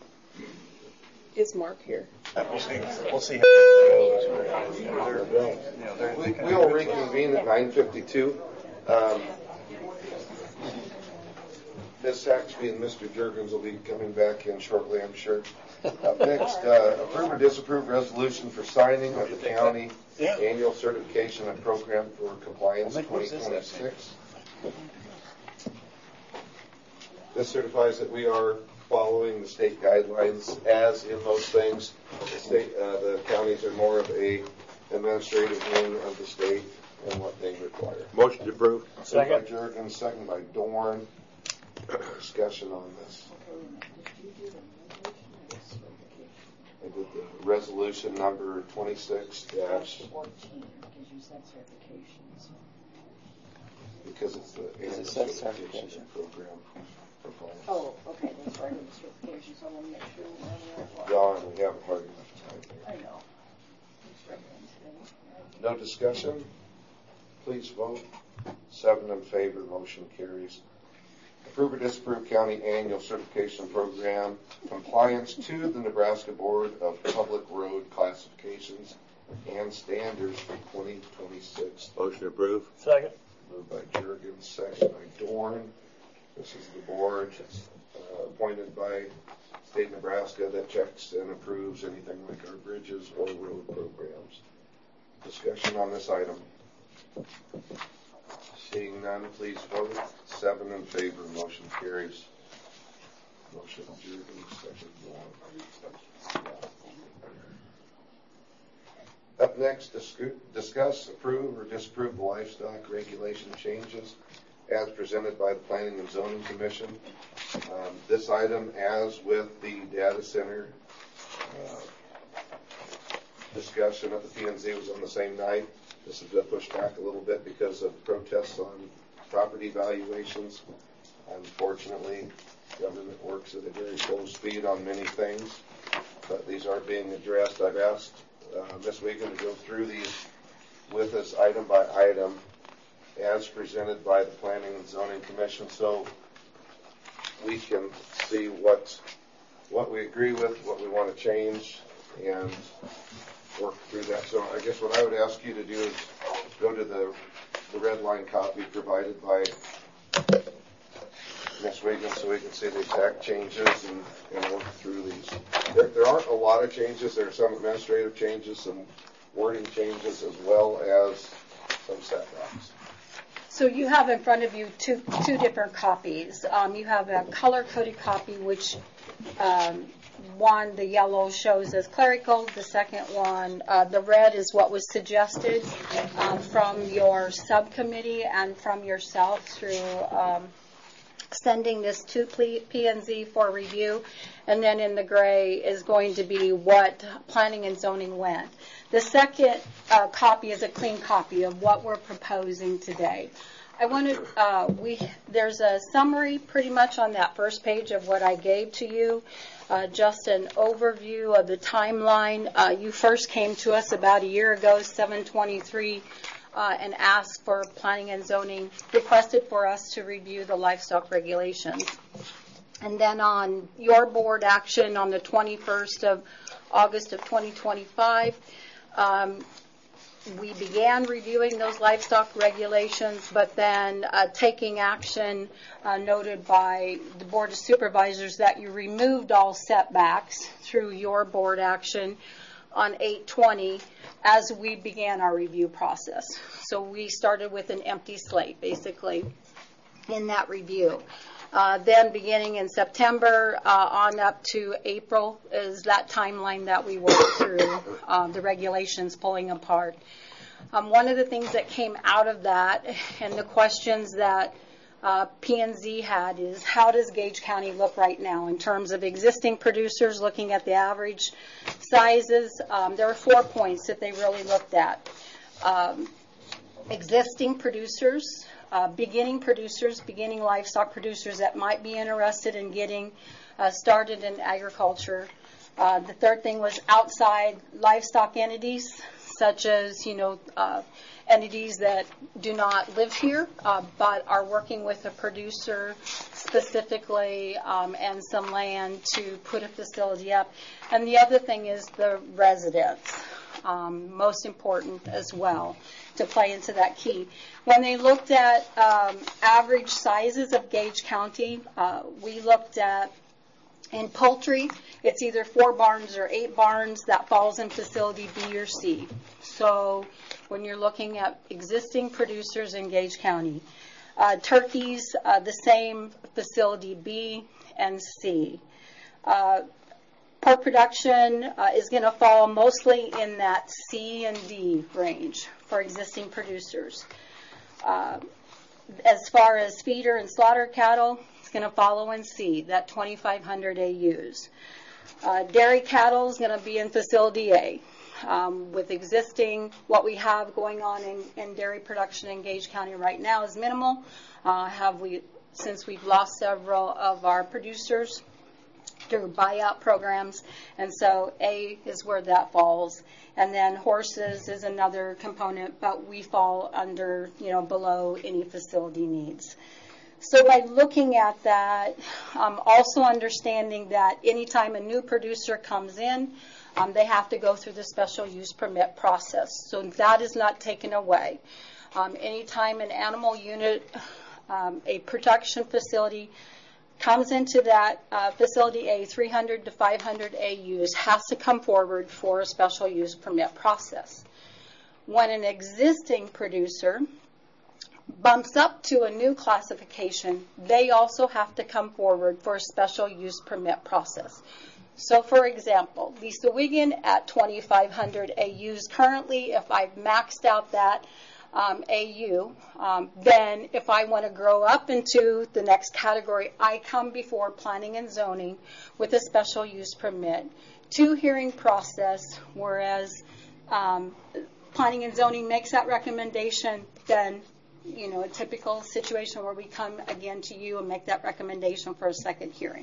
Is Mark here? We'll see. We'll see how it goes. We, we'll reconvene at nine fifty-two. Um, Miz Saxby and Mister Jurgens will be coming back in shortly, I'm sure. Up next, uh, approve or disapprove resolution for signing of the county annual certification and program for compliance twenty twenty-six. This certifies that we are following the state guidelines. As in most things, the state, uh, the counties are more of a administrative wing of the state and what they require. Motion to approve. Second by Jurgens, second by Dorn. Discussion on this. I did the resolution number twenty-six dash. Because it's the annual certification program. Oh, okay, that's right, it's certification, so I want to make sure we're on John, we haven't hardly enough time I here. know. No discussion? Please vote. Seven in favor, motion carries. Approve or disapprove county annual certification program compliance to the Nebraska Board of Public Road Classifications and Standards for twenty twenty-six. Motion to approve. Second. Moved by Jurgens, second by Dorn. This is the board uh, appointed by state of Nebraska that checks and approves anything like our bridges or road programs. Discussion on this item. Seeing none, please vote. Seven in favor, motion carries. Motion Jurgens, second Dorn. Up next, discuss, approve, or disapprove the livestock regulation changes as presented by the Planning and Zoning Commission. Um, this item, as with the data center uh, discussion at the P and Z, was on the same night. This has been pushed back a little bit because of protests on property valuations. Unfortunately, government works at a very slow speed on many things, but these are being addressed. I've asked uh, Miz Wiegand to go through these with us item by item as presented by the Planning and Zoning Commission, so we can see what what we agree with, what we want to change, and work through that. So I guess what I would ask you to do is go to the, the red line copy provided by Miz Wiegand so we can see the exact changes and, and work through these. There, there aren't a lot of changes. There are some administrative changes, some wording changes, as well as some setbacks. So you have in front of you two two different copies. Um, you have a color-coded copy, which um, one, the yellow, shows as clerical. The second one, uh, the red, is what was suggested um, from your subcommittee and from yourself through um, sending this to P and Z for review. And then in the gray is going to be what Planning and Zoning went. The second uh, copy is a clean copy of what we're proposing today. I wanted, uh, we, there's a summary pretty much on that first page of what I gave to you, uh, just an overview of the timeline. Uh, you first came to us about a year ago, seven twenty-three, uh, and asked for Planning and Zoning, requested for us to review the livestock regulations. And then on your board action on the twenty-first of August of twenty twenty-five, um, we began reviewing those livestock regulations, but then uh, taking action uh, noted by the Board of Supervisors that you removed all setbacks through your board action on eight twenty as we began our review process. So we started with an empty slate, basically, in that review. Uh, then beginning in September uh, on up to April is that timeline that we worked through uh, the regulations pulling apart. Um, one of the things that came out of that and the questions that uh, P and Z had is how does Gage County look right now in terms of existing producers, looking at the average sizes. Um, there are four points that they really looked at. Um, existing producers, Uh, beginning producers, beginning livestock producers that might be interested in getting uh, started in agriculture. Uh, the third thing was outside livestock entities, such as, you know, uh, entities that do not live here, uh, but are working with a producer specifically um, and some land to put a facility up. And the other thing is the residents, um, most important as well, to play into that key. When they looked at um, average sizes of Gage County, uh, we looked at, in poultry, it's either four barns or eight barns that falls in facility B or C. So when you're looking at existing producers in Gage County, uh, turkeys, uh, the same, facility B and C. Uh, pork production uh, is going to fall mostly in that C and D range for existing producers. Uh, as far as feeder and slaughter cattle, it's going to follow in C, that twenty-five hundred A Us. Uh, dairy cattle is going to be in facility A. Um, with existing, what we have going on in, in dairy production in Gage County right now is minimal. Uh, have we, since we've lost several of our producers through buyout programs, and so A is where that falls. And then horses is another component, but we fall under, you know, below any facility needs. So by looking at that, um, also understanding that anytime a new producer comes in, um, they have to go through the special use permit process. So that is not taken away. Um, anytime an animal unit, um, a production facility comes into that uh, facility A, three hundred to five hundred A Us, has to come forward for a special use permit process. When an existing producer bumps up to a new classification, they also have to come forward for a special use permit process. So for example, Lisa Wiggin at twenty-five hundred A Us currently, if I've maxed out that Um, A U, um, then if I want to grow up into the next category, I come before planning and zoning with a special use permit. Two hearing process, whereas um, planning and zoning makes that recommendation, then, you know, a typical situation where we come again to you and make that recommendation for a second hearing.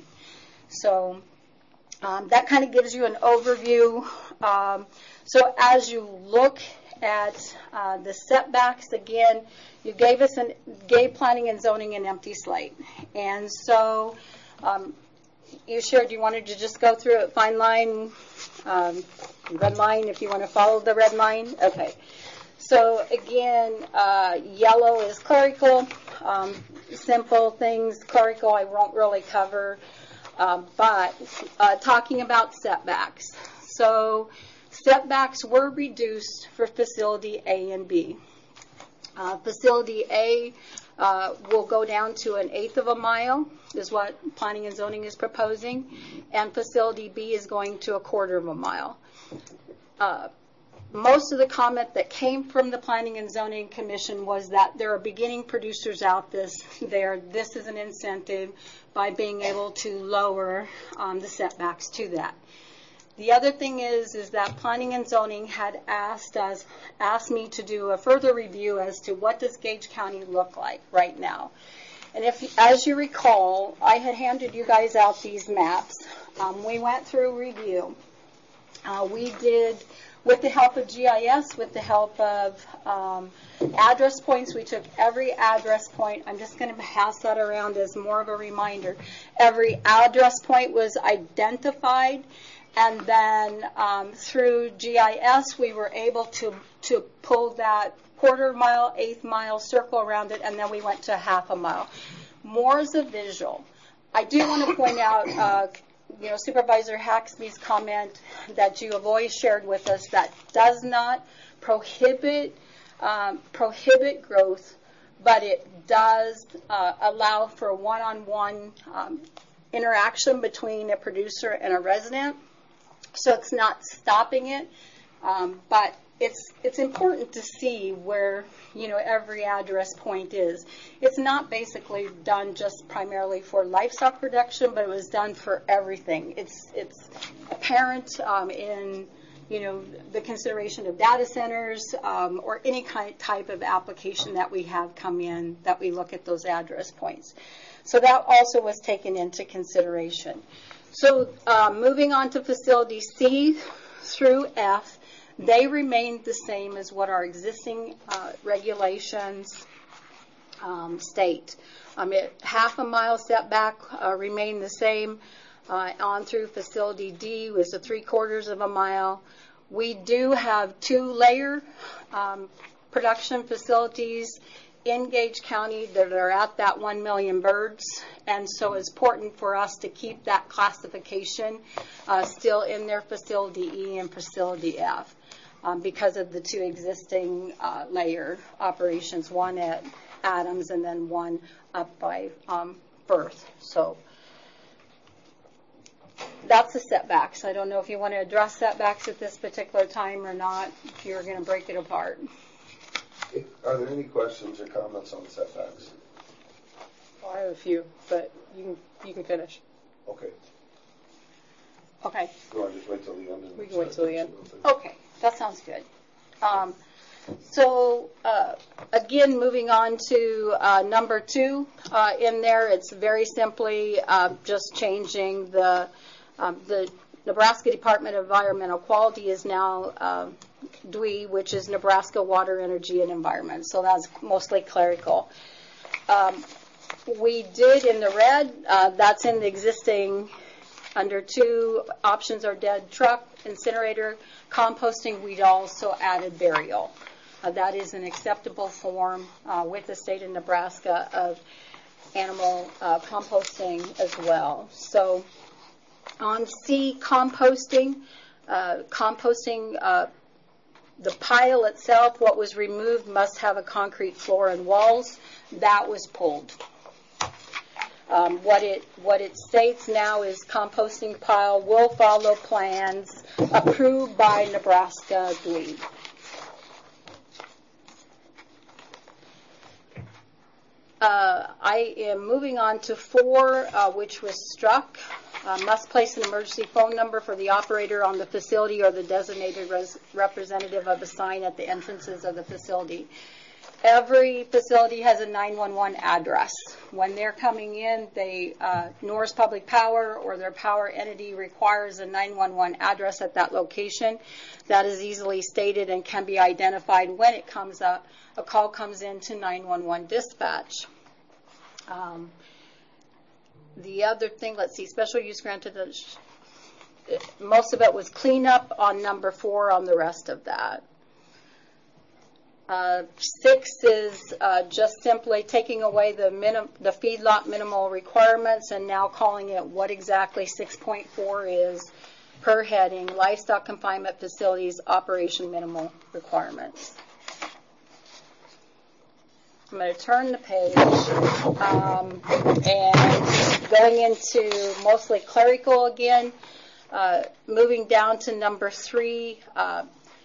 So um, that kind of gives you an overview. Um, so as you look at uh, the setbacks, again, you gave us an gave planning and zoning an empty slate, and so um, you shared you wanted to just go through it, fine line, um, red line, if you want to follow the red line. Okay. So again, uh, yellow is clerical, um, simple things. Clerical I won't really cover, uh, but uh, talking about setbacks. So setbacks were reduced for facility A and B. Uh, facility A uh, will go down to an eighth of a mile, is what planning and zoning is proposing, and facility B is going to a quarter of a mile. Uh, most of the comment that came from the Planning and Zoning Commission was that there are beginning producers out this there. This is an incentive by being able to lower um, the setbacks to that. The other thing is, is that Planning and Zoning had asked us, asked me to do a further review as to what does Gage County look like right now. And if, as you recall, I had handed you guys out these maps. Um, we went through review. Uh, we did, with the help of G I S, with the help of um, address points, we took every address point. I'm just going to pass that around as more of a reminder. Every address point was identified, And then um, through G I S, we were able to, to pull that quarter mile, eighth mile circle around it, and then we went to half a mile. More as a visual. I do want to point out, uh, you know, Supervisor Haxby's comment that you have always shared with us that does not prohibit um, prohibit growth, but it does uh, allow for one-on-one um, interaction between a producer and a resident. So it's not stopping it, um, but it's it's important to see where, you know, every address point is. It's not basically done just primarily for livestock production, but it was done for everything. It's it's apparent um, in, you know, the consideration of data centers um, or any kind type of application that we have come in that we look at those address points. So that also was taken into consideration. So uh, moving on to facility C through F, they remained the same as what our existing uh, regulations um, state. Um, it, half a mile setback uh, remained the same. Uh, on through facility D was a three quarters of a mile. We do have two layer um, production facilities in Gage County that are at that one million birds, and so it's important for us to keep that classification uh, still in their facility E and facility F um, because of the two existing uh, layer operations, one at Adams and then one up by um, Firth. So that's the setbacks. I don't know if you want to address setbacks at this particular time or not, if you're going to break it apart. Are there any questions or comments on setbacks? Well, I have a few, but you can you can finish. Okay. Okay. Do you want to just wait till the end? And we can wait till the end. Okay, that sounds good. Um, so uh, again, moving on to uh, number two uh, in there, it's very simply uh, just changing the um, the Nebraska Department of Environmental Quality is now uh, D W E, which is Nebraska Water, Energy, and Environment. So that's mostly clerical. Um, we did in the red, uh, that's in the existing, under two options are dead truck, incinerator, composting. We'd also added burial. Uh, that is an acceptable form uh, with the state of Nebraska of animal uh, composting as well. So on C, composting, uh, composting, uh, the pile itself, what was removed must have a concrete floor and walls. That was pulled. Um, what it what it states now is composting pile will follow plans approved by Nebraska D W E. Uh, I am moving on to four, uh, which was struck. Uh, must place an emergency phone number for the operator on the facility or the designated res- representative of a sign at the entrances of the facility. Every facility has a nine one one address. When they're coming in, they uh, Norris Public Power or their power entity requires a nine one one address at that location. That is easily stated and can be identified when it comes up. A call comes in to nine one one dispatch. Um, the other thing, let's see, special use granted. The, most of it was cleanup on number four on the rest of that. Uh, six is uh, just simply taking away the minim- the feedlot minimal requirements and now calling it what exactly six point four is per heading, livestock confinement facilities operation minimal requirements. I'm going to turn the page um, and going into mostly clerical again, uh, moving down to number three, uh,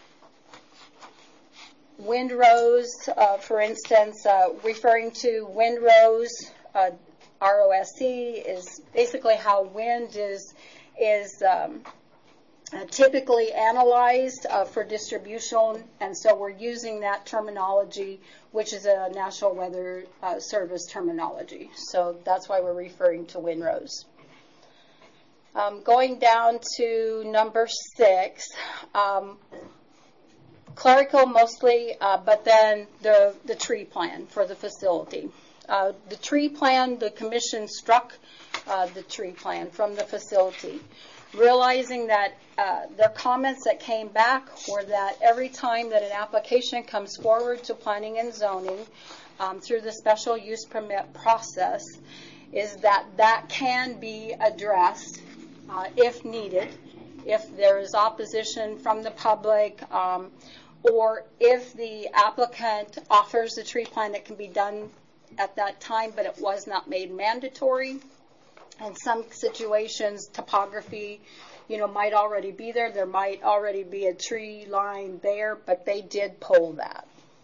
windrows, uh, for instance, uh, referring to windrows, uh, R O S C is basically how wind is is um, uh, typically analyzed uh, for distribution, and so we're using that terminology, which is a National Weather uh, Service terminology. So that's why we're referring to windrows. Um, going down to number six. Um, Clerical mostly, uh, but then the, the tree plan for the facility. Uh, the tree plan, the commission struck uh, the tree plan from the facility, realizing that uh, their comments that came back were that every time that an application comes forward to planning and zoning um, through the special use permit process, is that that can be addressed uh, if needed, if there is opposition from the public, um, or if the applicant offers a tree plan that can be done at that time, but it was not made mandatory. In some situations, topography, you know, might already be there. There might already be a tree line there, but they did pull that.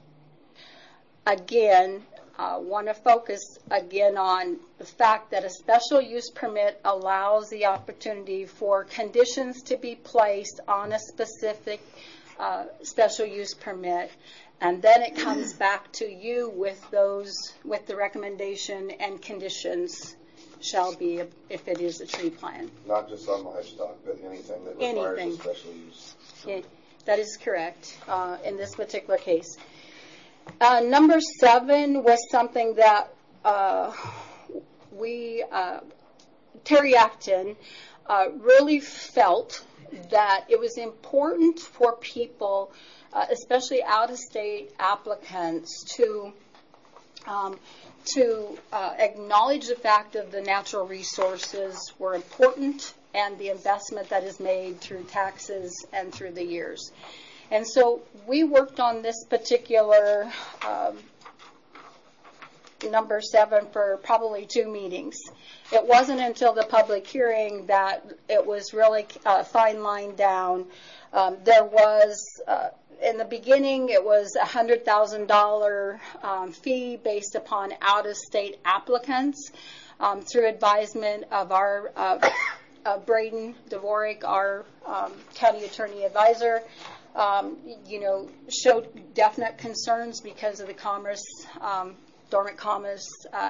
Again, I uh, want to focus again on the fact that a special use permit allows the opportunity for conditions to be placed on a specific uh, special use permit, and then it comes back to you with those, with the recommendation and conditions shall be if it is a tree plan. Not just on livestock, but anything that requires anything. a special use. Yeah, that is correct uh, in this particular case. Uh, number seven was something that uh, we, uh, Terry Acton, uh, really felt that it was important for people, uh, especially out-of-state applicants, to um, to uh, acknowledge the fact that the natural resources were important and the investment that is made through taxes and through the years. And so we worked on this particular um, number seven for probably two meetings. It wasn't until the public hearing that it was really uh, fine-lined down. Um, there was, uh, in the beginning, it was a one hundred thousand dollars um, fee based upon out-of-state applicants um, through advisement of our uh, uh, Braden Dvorak, our um, county attorney advisor. Um, you know, showed definite concerns because of the commerce, um, dormant commerce uh,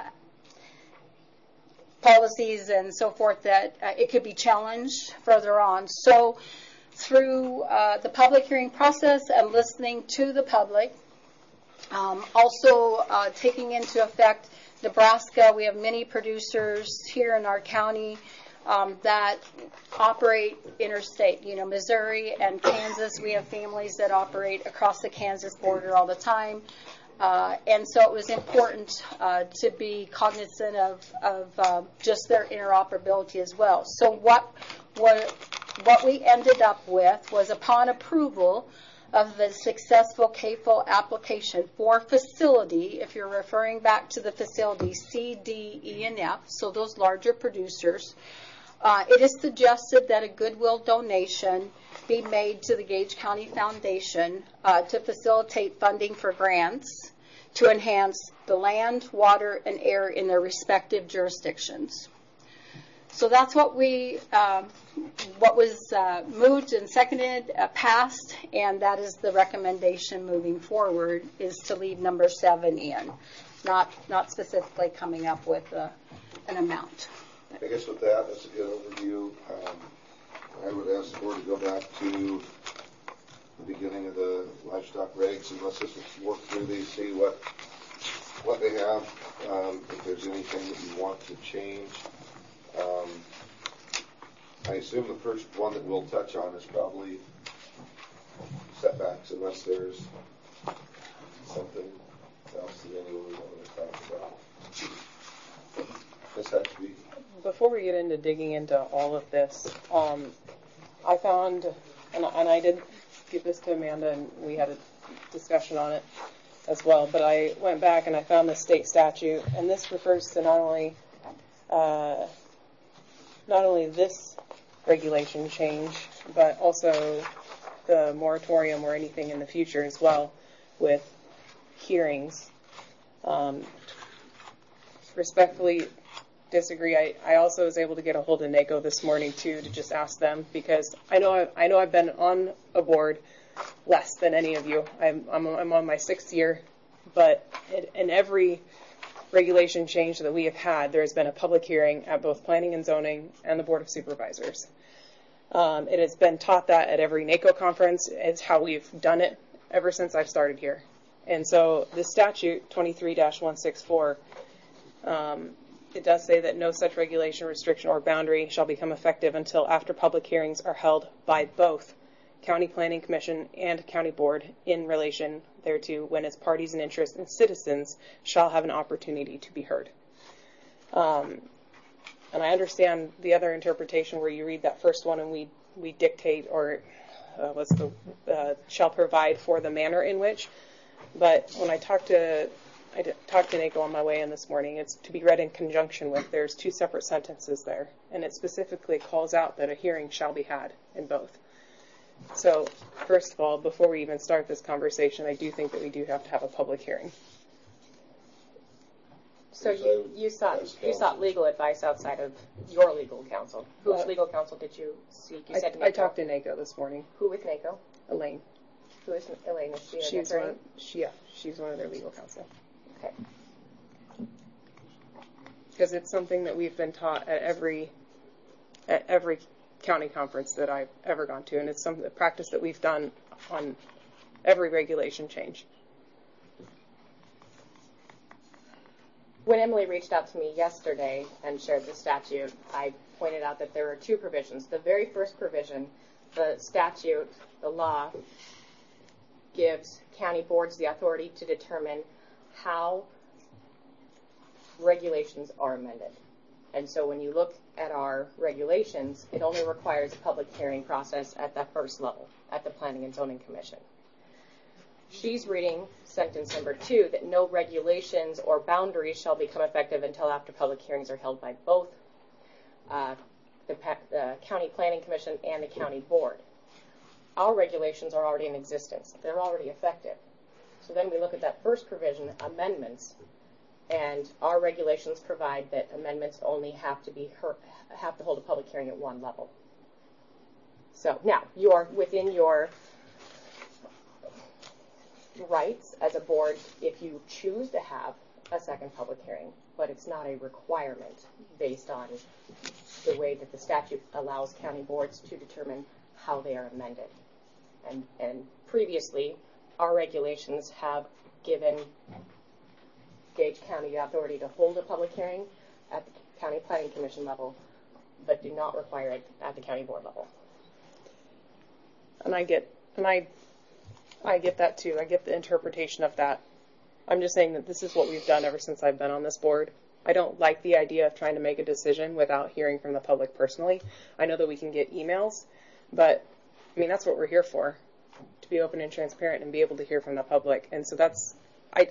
policies and so forth, that uh, it could be challenged further on. So through uh, the public hearing process and listening to the public, um, also uh, taking into effect Nebraska, we have many producers here in our county Um, that operate interstate. You know, Missouri and Kansas, we have families that operate across the Kansas border all the time. Uh, and so it was important uh, to be cognizant of, of uh, just their interoperability as well. So what, what, what we ended up with was, upon approval of the successful K F O application for facility, if you're referring back to the facility C, D, E, and F, so those larger producers, Uh, it is suggested that a goodwill donation be made to the Gage County Foundation uh, to facilitate funding for grants to enhance the land, water, and air in their respective jurisdictions. So that's what we, um, what was uh, moved and seconded, uh, passed, and that is the recommendation moving forward, is to leave number seven in, not not specifically coming up with a, an amount. I guess with that, that's a good overview. Um, I would ask the board to go back to the beginning of the livestock regs and let's just work through these, see what what they have, um, if there's anything that you want to change. Um, I assume the first one that we'll touch on is probably setbacks, unless there's something else that anyone would want to talk about. This has to be. Before we get into digging into all of this, um, I found, and, and I did give this to Amanda, and we had a discussion on it as well, but I went back and I found the state statute, and this refers to not only uh, not only this regulation change, but also the moratorium or anything in the future as well with hearings. Um, respectfully disagree. I, I also was able to get a hold of NACO this morning too to just ask them, because I know I, I know I've been on a board less than any of you. I'm I'm, I'm on my sixth year, but in, in every regulation change that we have had, there has been a public hearing at both Planning and Zoning and the Board of Supervisors. Um, it has been taught that at every NACO conference. It's how we've done it ever since I've started here. And so the statute twenty-three dash one sixty-four um, it does say that no such regulation, restriction, or boundary shall become effective until after public hearings are held by both County Planning Commission and County Board in relation thereto, when its parties and interests and citizens shall have an opportunity to be heard. Um, and I understand the other interpretation where you read that first one and we, we dictate or uh, what's the uh, shall provide for the manner in which. But when I talked to I did, talked to NACO on my way in this morning, it's to be read in conjunction with. There's two separate sentences there, and it specifically calls out that a hearing shall be had in both. So, first of all, before we even start this conversation, I do think that we do have to have a public hearing. So you, you sought you sought legal advice outside of your legal counsel. Whose Uh, legal counsel did you seek? You I, said I NACO. talked to NACO this morning. Who with NACO? Elaine. Who is Elaine? Is she an She's attorney? one. She, yeah, she's one of their legal counsel. Okay. Because it's something that we've been taught at every at every county conference that I've ever gone to, and it's some the practice that we've done on every regulation change. When Emily reached out to me yesterday and shared the statute, I pointed out that there are two provisions. The very first provision, the statute, the law, gives county boards the authority to determine how regulations are amended. And so when you look at our regulations, it only requires a public hearing process at that first level, at the Planning and Zoning Commission. She's reading sentence number two, that no regulations or boundaries shall become effective until after public hearings are held by both uh, the, the County Planning Commission and the County Board. Our regulations are already in existence. They're already effective. So then we look at that first provision, amendments, and our regulations provide that amendments only have to be heard, have to hold a public hearing at one level. So now you are within your rights as a board if you choose to have a second public hearing, but it's not a requirement based on the way that the statute allows county boards to determine how they are amended. And, and previously, our regulations have given Gage County the authority to hold a public hearing at the County Planning Commission level, but do not require it at the county board level. And I get, and I, I get that too. I get the interpretation of that. I'm just saying that this is what we've done ever since I've been on this board. I don't like the idea of trying to make a decision without hearing from the public personally. I know that we can get emails, but I mean, that's what we're here for, to be open and transparent and be able to hear from the public. And so that's, I,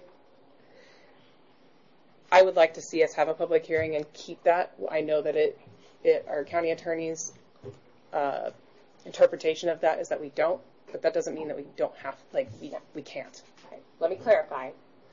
I would like to see us have a public hearing and keep that. I know that it, it our county attorney's uh, interpretation of that is that we don't, but that doesn't mean that we don't have, like, we, we can't. Okay. Let me clarify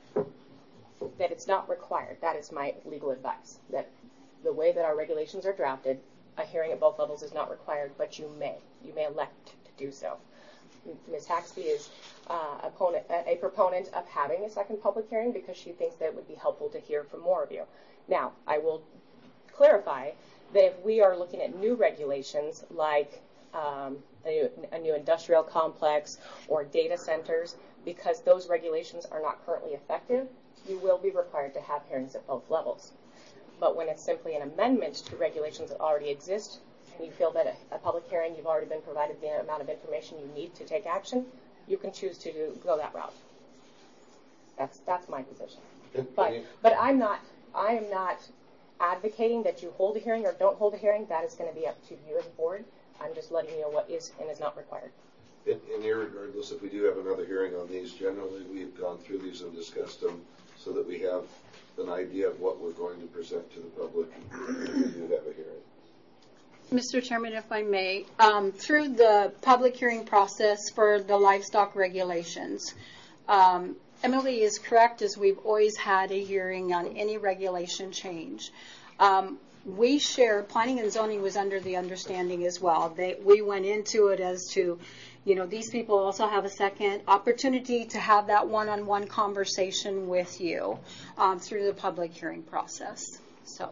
that it's not required. That is my legal advice, that the way that our regulations are drafted, a hearing at both levels is not required, but you may. You may elect to do so. Miz Haxby is uh, opponent, a proponent of having a second public hearing because she thinks that it would be helpful to hear from more of you. Now, I will clarify that if we are looking at new regulations like um, a, new, a new industrial complex or data centers, because those regulations are not currently effective, you will be required to have hearings at both levels. But when it's simply an amendment to regulations that already exist, and you feel that a, a public hearing, you've already been provided the amount of information you need to take action, you can choose to do, go that route. That's that's my position. But but I'm not I am not advocating that you hold a hearing or don't hold a hearing. That is going to be up to you as a board. I'm just letting you know what is and is not required. In, in irregardless, if we do have another hearing on these, generally we've gone through these and discussed them so that we have an idea of what we're going to present to the public if we do have a hearing. Mister Chairman, if I may, um, through the public hearing process for the livestock regulations, um, Emily is correct, as we've always had a hearing on any regulation change. Um, we shared, planning and zoning was under the understanding as well. They, we went into it as to, you know, these people also have a second opportunity to have that one-on-one conversation with you um, through the public hearing process. So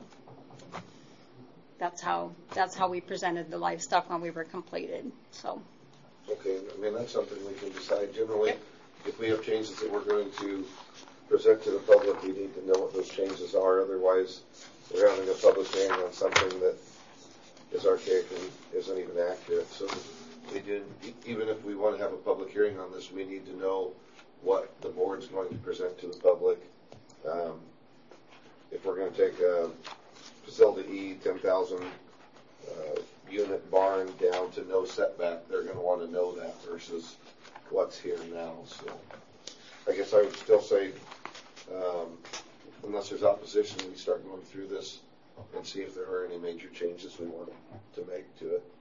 that's how that's how we presented the livestock when we were completed. So. Okay, I mean that's something we can decide. Generally, yep. If we have changes that we're going to present to the public, we need to know what those changes are. Otherwise, we're having a public hearing on something that is archaic and isn't even accurate. So we did, even if we want to have a public hearing on this, we need to know what the board's going to present to the public. Um, if we're going to take a facility E, ten thousand uh, unit barn down to no setback, they're going to want to know that versus what's here now. So I guess I would still say, um, unless there's opposition, we start going through this and see if there are any major changes we want to make to it.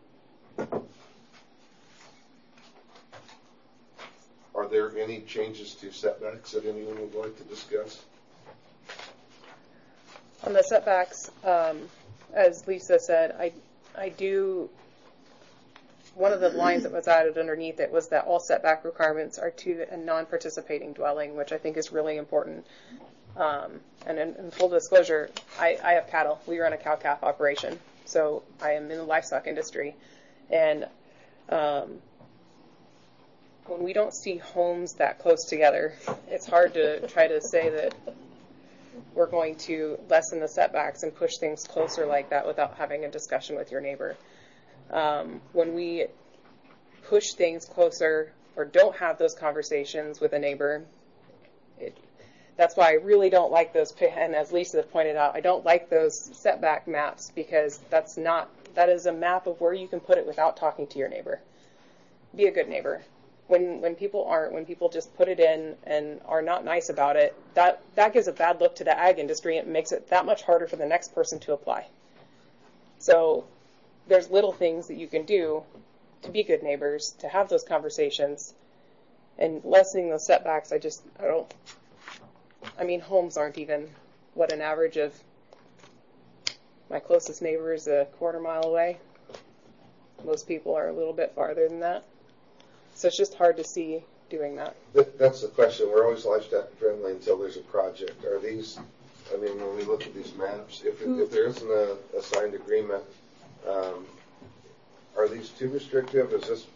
Are there any changes to setbacks that anyone would like to discuss? On the setbacks, um, as Lisa said, I, I do, one of the lines that was added underneath it was that all setback requirements are to a non-participating dwelling, which I think is really important. Um, and in, in full disclosure, I, I have cattle. We run a cow-calf operation, so I am in the livestock industry. And um, when we don't see homes that close together, it's hard to try to say that we're going to lessen the setbacks and push things closer like that without having a discussion with your neighbor. Um, when we push things closer or don't have those conversations with a neighbor, it, that's why I really don't like those, and as Lisa pointed out, I don't like those setback maps, because that's not, that is a map of where you can put it without talking to your neighbor. Be a good neighbor. When when people aren't, when people just put it in and are not nice about it, that, that gives a bad look to the ag industry. It makes it that much harder for the next person to apply. So there's little things that you can do to be good neighbors, to have those conversations, and lessening those setbacks. I just, I don't, I mean, homes aren't even, what, an average of, my closest neighbor is a quarter mile away. Most people are a little bit farther than that. So it's just hard to see doing that. that that's the question. We're always livestock friendly until there's a project. Are these, I mean, when we look at these maps, if, if there isn't a, a signed agreement, um, are these too restrictive? Is this,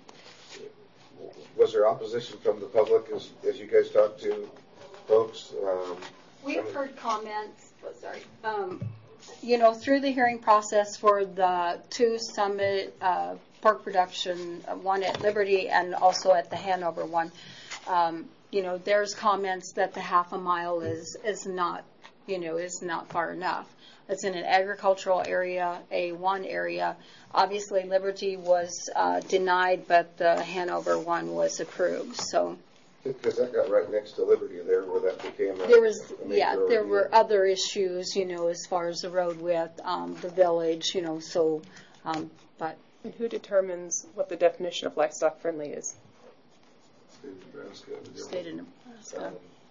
was there opposition from the public as, as you guys talked to folks? Um, We've I mean, heard comments, oh, sorry, um, you know, through the hearing process for the two Summit uh, pork production, uh, one at Liberty and also at the Hanover one, um, you know, there's comments that the half a mile is, is not, you know, is not far enough. It's in an agricultural area, A one area. Obviously, Liberty was uh, denied, but the Hanover one was approved. So, because that got right next to Liberty there, where that became a, there was, a yeah, there review. were other issues, you know, as far as the road width, um, the village, you know. So, um, but and who determines what the definition of livestock friendly is? State of Nebraska. State of Nebraska.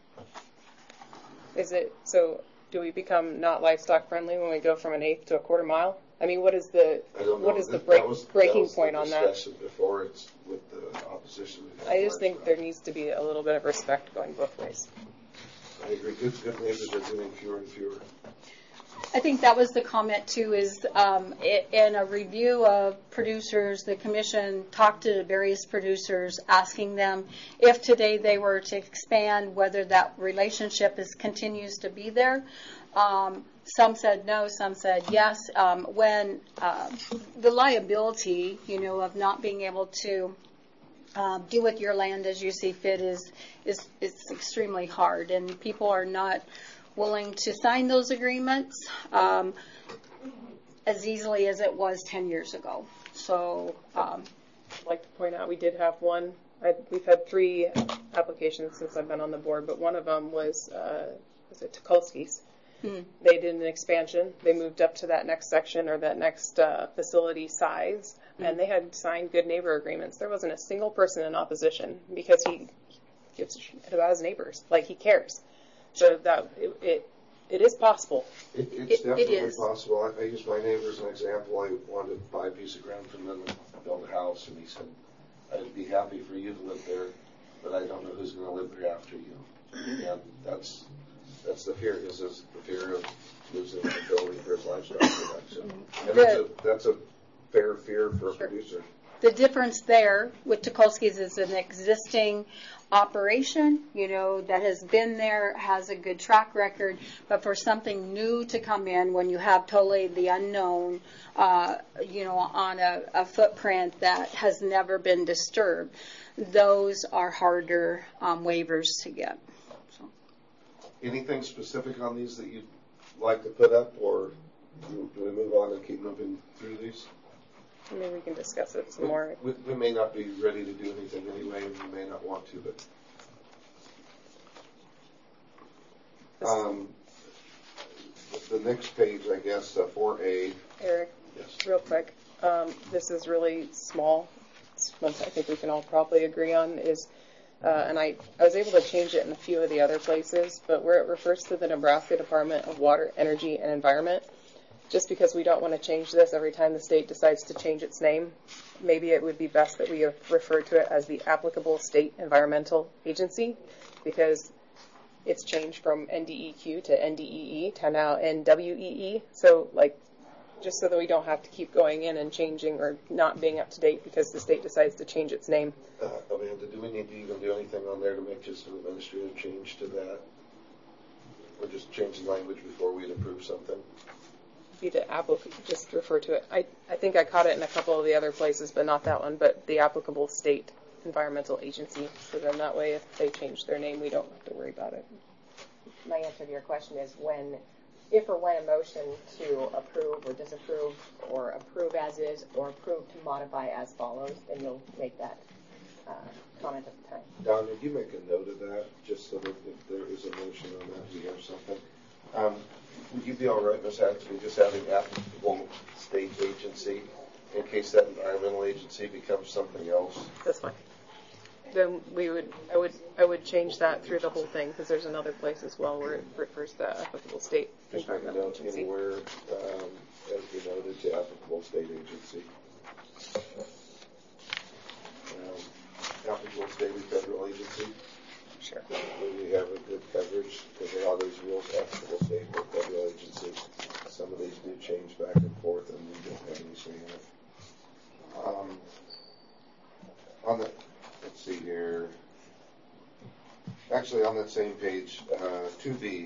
Is it so? Do we become not livestock friendly when we go from an eighth to a quarter mile? I mean, what is the what is the break, was, breaking point on that? Before it's with the opposition. I just think there needs to be a little bit of respect going both ways. I agree. Good, good neighbors are getting fewer and fewer. I think that was the comment too. Is um, in a review of producers, the commission talked to various producers, asking them if today they were to expand, whether that relationship is continues to be there. Um, some said no, some said yes. Um, when uh, the liability, you know, of not being able to um, do with your land as you see fit is is it's extremely hard, and people are not willing to sign those agreements um, as easily as it was ten years ago. So, um, I'd like to point out we did have one. I, we've had three applications since I've been on the board, but one of them was uh, was it Tukolsky's. Hmm. They did an expansion. They moved up to that next section or that next uh, facility size, hmm. and they had signed good neighbor agreements. There wasn't a single person in opposition because he gives a shit about his neighbors. Like, he cares. So that it, it it is possible. It, it's it, definitely it is. possible. I, I use my neighbor as an example. I wanted to buy a piece of ground from them and build a house, and he said, "I'd be happy for you to live there, but I don't know who's going to live there after you." And that's that's the fear. Is is the fear of losing the ability for his livestock production. And that's a that's a fair fear for a sure. producer. The difference there with Tukolsky's is an existing operation, you know, that has been there, has a good track record, but for something new to come in when you have totally the unknown, uh, you know, on a, a footprint that has never been disturbed, those are harder um, waivers to get. So. Anything specific on these that you'd like to put up, or do we move on and keep moving through these? Maybe we can discuss it some we, more. We, we may not be ready to do anything anyway, and we may not want to, but um, the next page, I guess, uh, four A. Eric, yes. Real quick, um, this is really small. It's one I think we can all probably agree on is, uh, and I, I was able to change it in a few of the other places, but where it refers to the Nebraska Department of Water, Energy, and Environment, just because we don't want to change this every time the state decides to change its name, maybe it would be best that we refer to it as the applicable state environmental agency, because it's changed from N D E Q to N D E E to now N W E E. So, like, just so that we don't have to keep going in and changing or not being up to date because the state decides to change its name. Uh, Amanda, do we need to even do anything on there to make just an administrative change to that? Or just change the language before we'd approve something? Be to applic- just refer to it. I, I think I caught it in a couple of the other places, but not that one, but the applicable state environmental agency. So then that way, if they change their name, we don't have to worry about it. My answer to your question is when, if or when a motion to approve or disapprove or approve as is or approve to modify as follows, then you'll make that uh, comment at the time. Don, did you make a note of that, just so that if there is a motion on that, we have something? Um, would you be all right, Miz Haxby, just having applicable state agency in case that environmental agency becomes something else? That's fine. Then we would, I would, I would change that through the whole thing because there's another place as well where it refers to applicable state Just make a environmental note agency. anywhere, um, as we noted, to applicable state agency. Um, applicable state and federal agency. Sure. We have a good coverage because there are these rules, applicable state or federal agency. Some of these do change back and forth, and we don't have any say in it. Um, on the, let's see here. Actually, on that same page, uh, two B,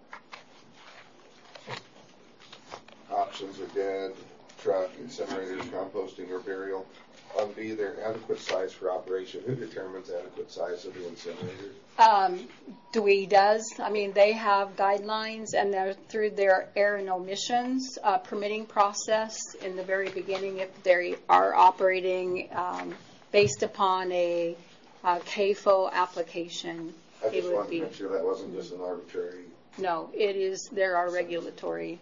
options are dead, truck, incinerators, composting, or burial. On B, they're adequate size for operation. Who determines adequate size of the incinerator? Um, Dewey does. I mean, they have guidelines, and they're through their air and emissions uh, permitting process in the very beginning. If they are operating um, based upon a, a C A F O application, I it just would wanted be. to make sure that wasn't just an arbitrary. No, it is. There are regulatory.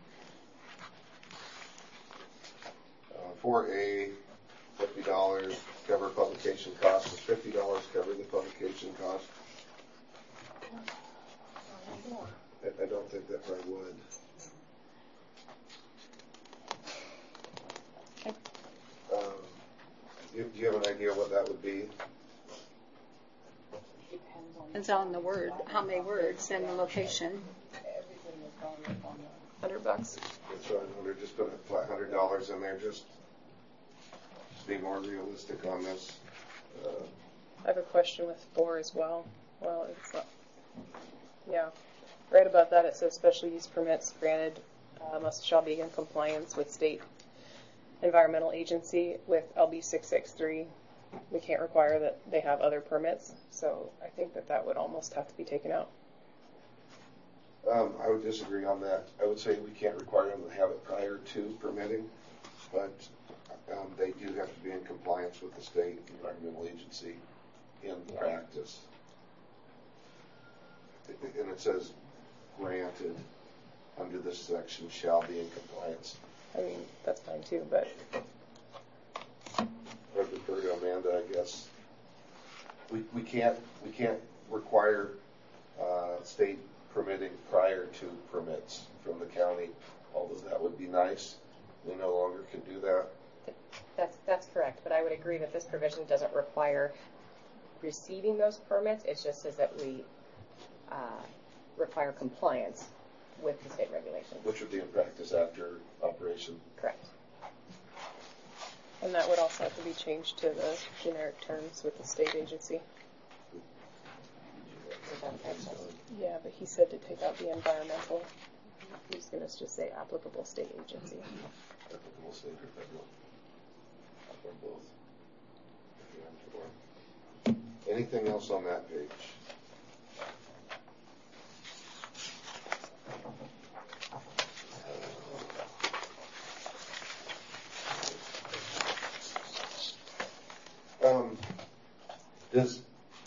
Uh, four A, fifty dollars, cover publication costs. Does fifty dollars cover the publication cost? I, I don't think that probably would. Um, do, do you have an idea what that would be? Depends on the word, how many words, and the location. Hundred bucks. That's right. Hundred. Just put a flat hundred dollars in there. Just to be more realistic on this. Uh, I have a question with four as well. Well, it's not. Yeah, right about that. It says special use permits granted uh, must shall be in compliance with state environmental agency with L B six sixty-three. We can't require that they have other permits, so I think that that would almost have to be taken out. Um, I would disagree on that. I would say we can't require them to have it prior to permitting, but um, they do have to be in compliance with the state environmental agency in yeah. practice. And it says granted under this section shall be in compliance. I mean, that's fine too, but I would defer to Amanda, I guess. We we can't we can't require uh, state permitting prior to permits from the county, although that would be nice. We no longer can do that. That's that's correct, but I would agree that this provision doesn't require receiving those permits. It just says that we uh, require compliance with the state regulations. Which would be in practice after operation. Correct. And that would also have to be changed to the generic terms with the state agency. Yeah, but he said to take out the environmental. He's going to just say applicable state agency. Applicable state or federal? Or both? Anything else on that page? Um, does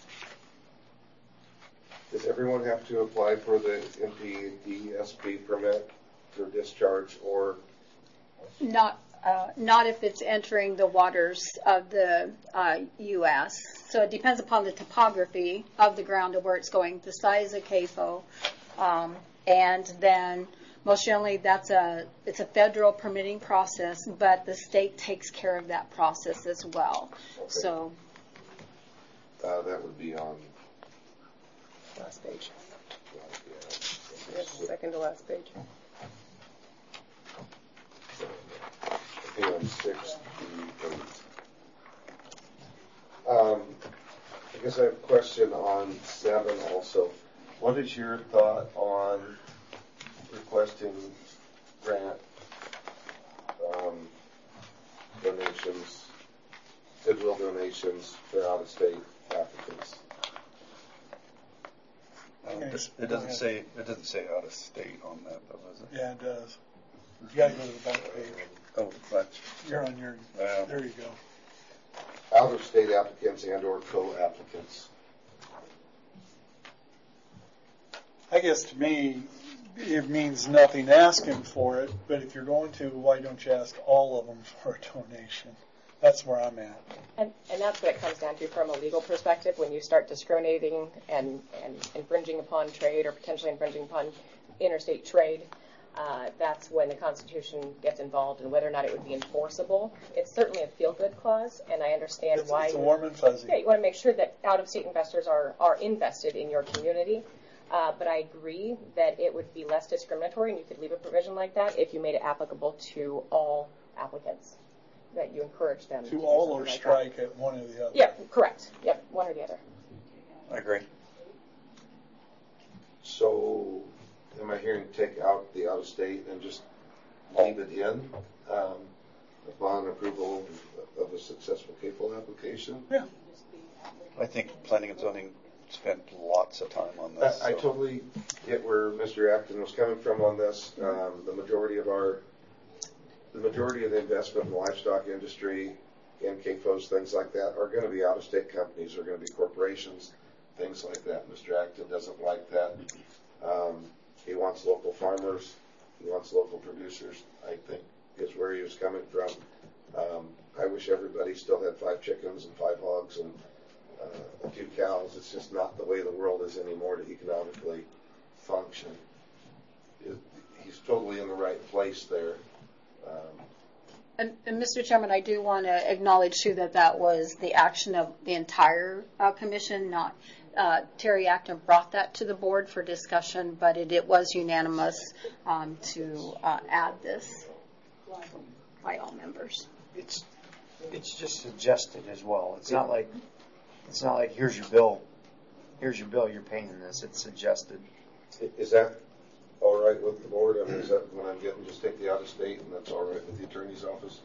does everyone have to apply for the M P D S P permit for discharge, or Not, uh, not if it's entering the waters of the uh, U S So it depends upon the topography of the ground of where it's going, the size of C A F O, um, and then most generally that's a it's a federal permitting process, but the state takes care of that process as well. Okay. So uh, that would be on last page. Yeah, second to last page. on six to eight. Um, I guess I have a question on seven also. What is your thought on requesting grant um, donations, goodwill donations for out-of-state applicants? Um, it doesn't say it doesn't say out of state on that, though, does it? Yeah, it does. You got to go to the back page. Oh, but You're on your. Uh, there you go. Out-of-state applicants and/or co-applicants. I guess to me, it means nothing asking for it, but if you're going to, why don't you ask all of them for a donation? That's where I'm at. And, and that's what it comes down to from a legal perspective. When you start discriminating and, and infringing upon trade or potentially infringing upon interstate trade, uh, that's when the Constitution gets involved and whether or not it would be enforceable. It's certainly a feel-good clause, and I understand It's, why. it's a warm and fuzzy. Yeah, you want to make sure that out-of-state investors are, are invested in your community. Uh, but I agree that it would be less discriminatory, and you could leave a provision like that if you made it applicable to all applicants, that you encourage them to, To do all something or like strike that. at one or the other. Yeah, correct. Yep, one or the other. I agree. So, am I hearing take out the out-of-state and just leave it in um, upon approval of a successful C A F O application? Yeah. I think planning and zoning spent lots of time on this. I, I so. totally get where Mister Acton was coming from on this. Um, the majority of our, the majority of the investment in the livestock industry and C A F Os, things like that, are going to be out-of-state companies, are going to be corporations, things like that. Mister Acton doesn't like that. Um, he wants local farmers. He wants local producers, I think, is where he was coming from. Um, I wish everybody still had five chickens and five hogs and Uh, a few cows. It's just not the way the world is anymore to economically function. It, he's totally in the right place there. Um, And, and Mister Chairman, I do want to acknowledge too that that was the action of the entire uh, commission. Not uh, Terry Acton brought that to the board for discussion, but it, it was unanimous um, to uh, add this by all members. It's it's just suggested as well. It's not like it's not like here's your bill, here's your bill, you're paying this. It's suggested. is that all right with the board? I mean, is that when I'm getting just take the out of state and that's all right with the attorney's office?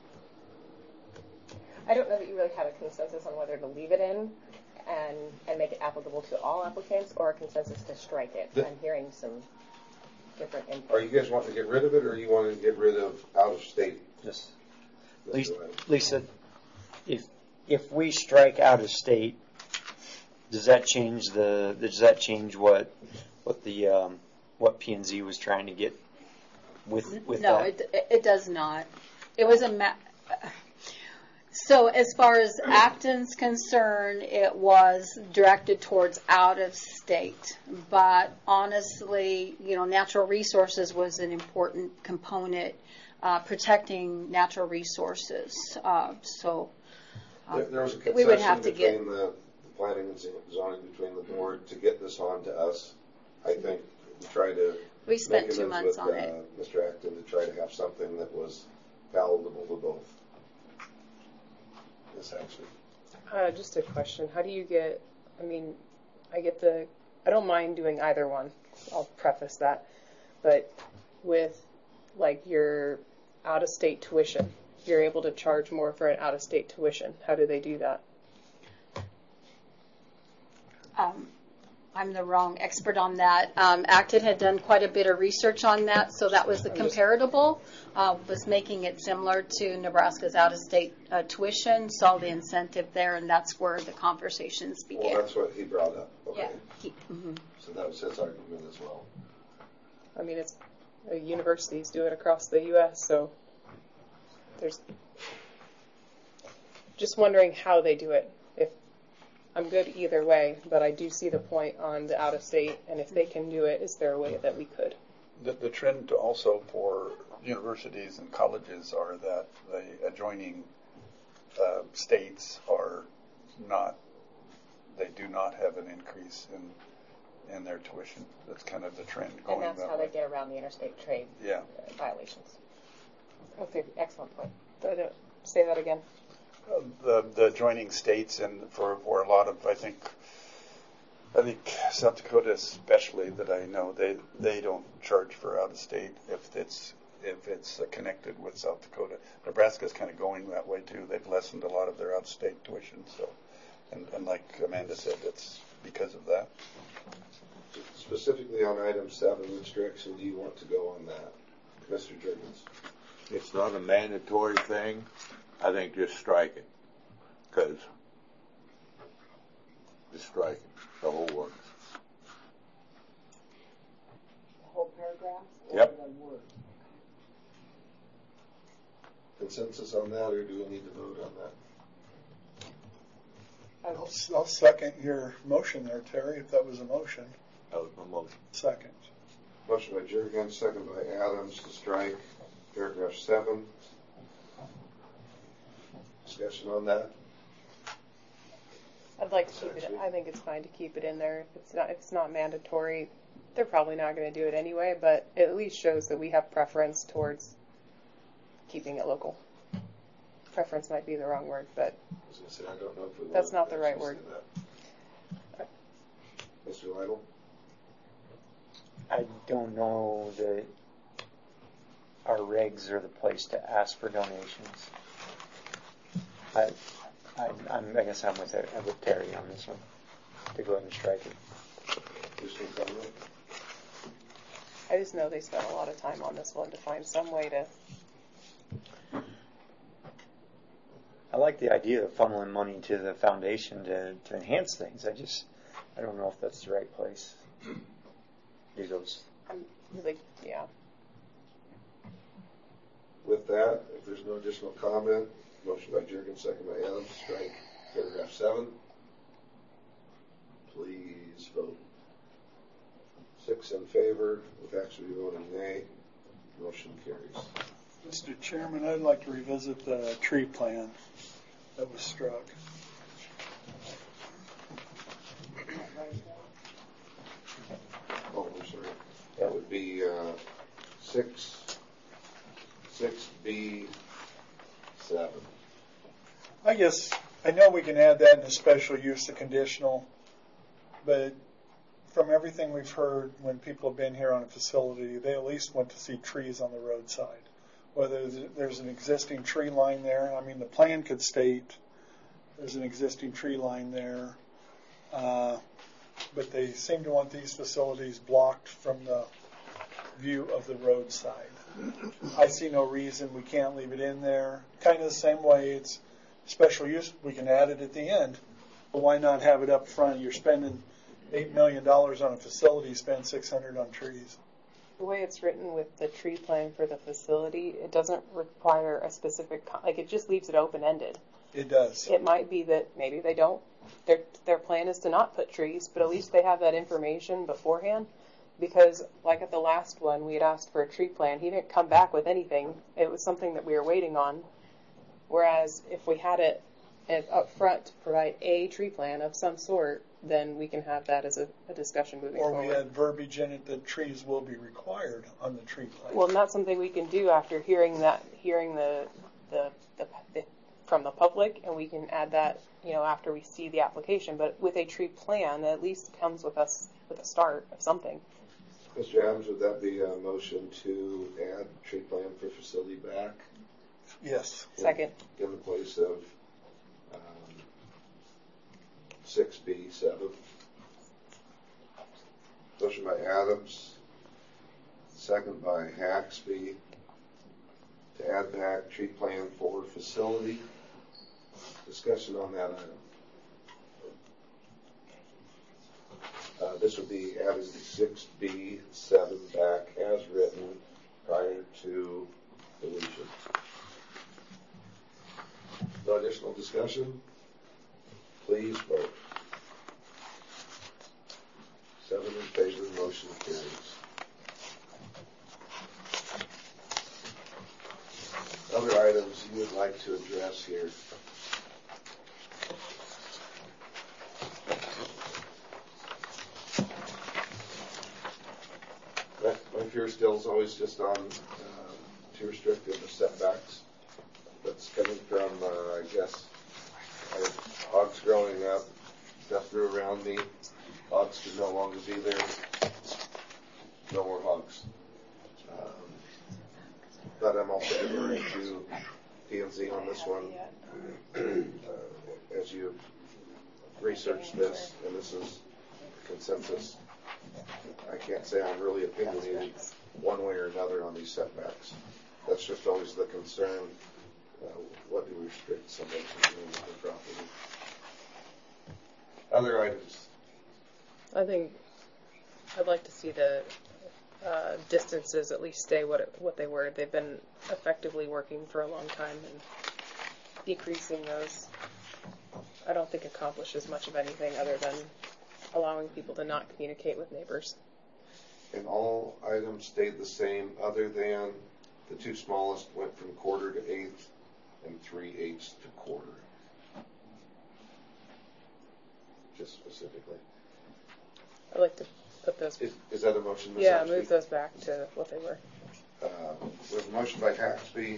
I don't know that you really have a consensus on whether to leave it in and and make it applicable to all applicants or a consensus to strike it. The, I'm hearing some different input. Are you guys wanting to get rid of it, or are you wanting to get rid of out of state? Just Lisa, Lisa, if if we strike out of state, does that change the? Does that change what what the um, what P and Z was trying to get with with no, that? it it does not. It was a ma- so as far as Acton's concerned, it was directed towards out of state. But honestly, you know, natural resources was an important component, uh, protecting natural resources. Uh, so uh, There, there was a concession we would have to between get. the, the planning and zoning between the board to get this on to us. I think we tried to We spent make two amends months with, on uh, it. Mister Acton to try to have something that was palatable to both. actually. Uh, just a question. How do you get, I mean, I get the, I don't mind doing either one. I'll preface that. But with like your out-of-state tuition, you're able to charge more for an out-of-state tuition. How do they do that? Um, I'm the wrong expert on that. Um, Acton had done quite a bit of research on that, so that was the comparable, uh, was making it similar to Nebraska's out-of-state uh, tuition, saw the incentive there, and that's where the conversations began. Well, that's what he brought up. Okay. Yeah. He, mm-hmm. So that was his argument as well. I mean, it's uh, universities do it across the U S, so there's just wondering how they do it. If I'm good either way, but I do see the point on the out-of-state, and if they can do it, is there a way that we could? The, the trend also for universities and colleges are that the adjoining uh, states are not, they do not have an increase in in their tuition. That's kind of the trend going And that's that how way. they get around the interstate trade Yeah. uh, violations. Okay, Excellent point. I don't- say that again. Uh, the the adjoining states, and for, for a lot of, I think, I think South Dakota especially, that I know, they they don't charge for out of state if it's if it's uh, connected with South Dakota. Nebraska's kind of going that way too. They've lessened a lot of their out of state tuition. So, and, and like Amanda said, it's because of that. Specifically on item seven, which direction do you want to go on that, Mister Jurgens? It's not a mandatory thing. I think just strike it, because just strike it, the whole word. The whole paragraph? Or Yep. the word? Consensus on that, or do we need to vote on that? I'll, I'll second your motion there, Terry, if that was a motion. That was my motion. Second. Motion by Jurgens, second by Adams to strike paragraph seven. Discussion on that? I'd like to keep it. I think it's fine to keep it in there. If it's not, if it's not mandatory, they're probably not going to do it anyway. But it at least shows that we have preference towards keeping it local. Preference might be the wrong word, but I was going to say, I don't know if we that's want not the to right actually word. say that. Mister Lytle? I don't know that our regs are the place to ask for donations. I, I, I'm, I guess I'm with, I'm with Terry on this one, to go ahead and strike it. Additional comment? I just know they spent a lot of time on this one to find some way to. I like the idea of funneling money to the foundation to, to enhance things. I just, I don't know if that's the right place. Do those. I'm really, yeah. With that, if there's no additional comment, motion by Jurgens, second by Adams, strike paragraph seven. Please vote. Six in favor, with actually voting nay. Motion carries. Mister Chairman, I'd like to revisit the tree plan that was struck. Oh, I'm sorry. That would be uh, six, six B seven. I guess, I know we can add that in a special use to conditional, but from everything we've heard when people have been here on a facility, they at least want to see trees on the roadside. Whether there's an existing tree line there, I mean, the plan could state there's an existing tree line there, uh, but they seem to want these facilities blocked from the view of the roadside. I see no reason we can't leave it in there. Kind of the same way it's special use, we can add it at the end. But why not have it up front? You're spending eight million dollars on a facility, spend six hundred on trees. The way it's written with the tree plan for the facility, it doesn't require a specific, like it just leaves it open-ended. It does. It might be that maybe they don't, their, their plan is to not put trees, but at least they have that information beforehand. Because like at the last one, we had asked for a tree plan. He didn't come back with anything. It was something that we were waiting on. Whereas if we had it up front to provide a tree plan of some sort, then we can have that as a, a discussion moving Or forward. we had verbiage in it that trees will be required on the tree plan. Well, not something we can do after hearing that, hearing the, the, the, the from the public, and we can add that, you know, after we see the application. But with a tree plan, that at least comes with us with a start of something. Mister Adams, would that be a motion to add tree plan for facility back? Yes. In, Second. In the place of um, six B seven. Motion by Adams, second by Haxby, to add back tree plan for facility. Discussion on that item. Uh, this would be adding the six B seven back as written prior to deletion. No additional discussion? Please vote. Seven in favor, motion carries. Other items you would like to address here? My, my fear still is always just on uh, too restrictive of setbacks. That's coming from, uh, I guess, I had hogs growing up, stuff grew around me, hogs could no longer be there, no more hogs. Um, but I'm also deferring to P and Z on this one. Uh, as you research this, and this is consensus, I can't say I'm really opinionated one way or another on these setbacks. That's just always the concern. Uh, what do we restrict somebody from doing with their property? Other items? I think I'd like to see the uh, distances at least stay what it, what they were. They've been effectively working for a long time, and decreasing those, I don't think accomplishes much of anything other than allowing people to not communicate with neighbors. And all items stayed the same other than the two smallest went from quarter to eighth and three eighths to quarter. Just specifically. I'd like to put those. Is, is that a motion, Miz Yeah, Haxby? move those back to what they were. Uh, we have a motion by Haxby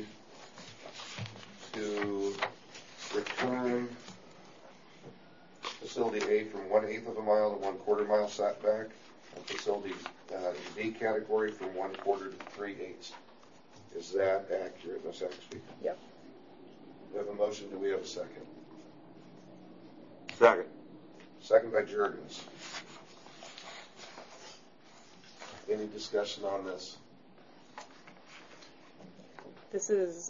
to return facility A from one eighth of a mile to one quarter mile setback, and facility uh, B category from one quarter to three eighths. Is that accurate, Miz Haxby? Yep. We have a motion. Do we have a second? Second. Second by Juergens. Any discussion on this? This is.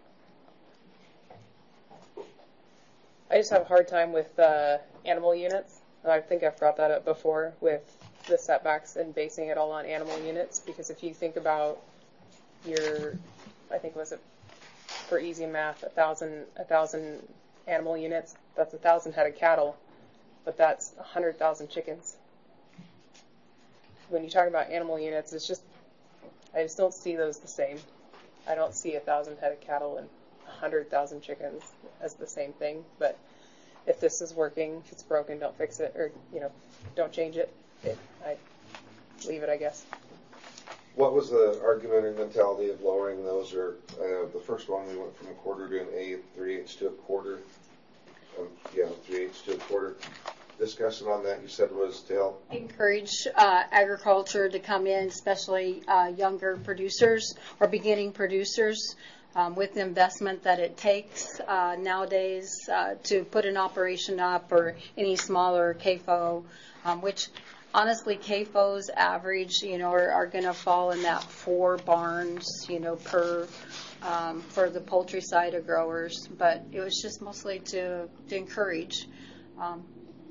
I just have a hard time with uh, animal units. And I think I've brought that up before with the setbacks and basing it all on animal units, because if you think about your, I think was it for easy math, a thousand a thousand animal units, that's a thousand head of cattle, but that's a hundred thousand chickens. When you talk about animal units, it's just, I just don't see those the same. I don't see a thousand head of cattle and a hundred thousand chickens as the same thing. But if this is working, if it's broken, don't fix it, or you know, don't change it. it I leave it, I guess. What was the argument or mentality of lowering those? Or uh, the first one, we went from a quarter to an eighth, three eighths to a quarter. Um, yeah, three eighths to a quarter. Discussion on that, you said, was to help encourage uh, agriculture to come in, especially uh, younger producers or beginning producers, um, with the investment that it takes uh, nowadays uh, to put an operation up, or any smaller C A F O, um, which honestly C A F Os average, you know, are, are going to fall in that four barns, you know, per um, for the poultry side of growers. But it was just mostly to, to encourage um,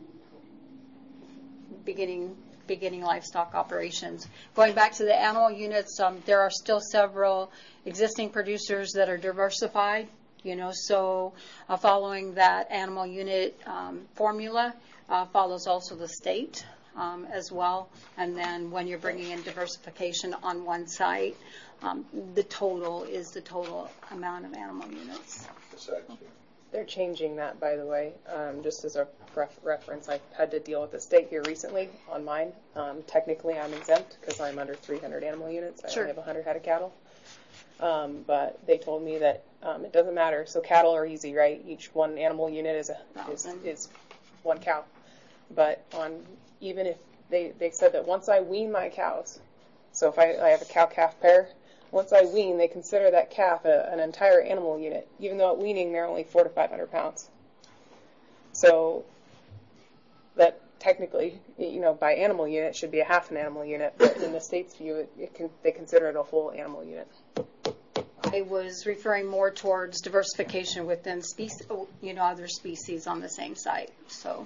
beginning beginning livestock operations. Going back to the animal units, um, there are still several existing producers that are diversified, you know, so uh, following that animal unit um, formula uh, follows also the state um, as well. And then when you're bringing in diversification on one site, um, the total is the total amount of animal units. They're changing that, by the way, um, just as a ref- reference. I had to deal with the state here recently on mine. Um, technically, I'm exempt because I'm under three hundred animal units. I Sure. only have one hundred head of cattle. Um, but they told me that um, it doesn't matter. So cattle are easy, right? Each one animal unit is a is, is one cow. But on even if they, they said that once I wean my cows, so if I, I have a cow-calf pair, once I wean, they consider that calf a, an entire animal unit, even though at weaning they're only four to five hundred pounds. So that technically, you know, by animal unit should be a half an animal unit, but in the state's view, it, it can, they consider it a whole animal unit. I was referring more towards diversification within species, you know, other species on the same site. So.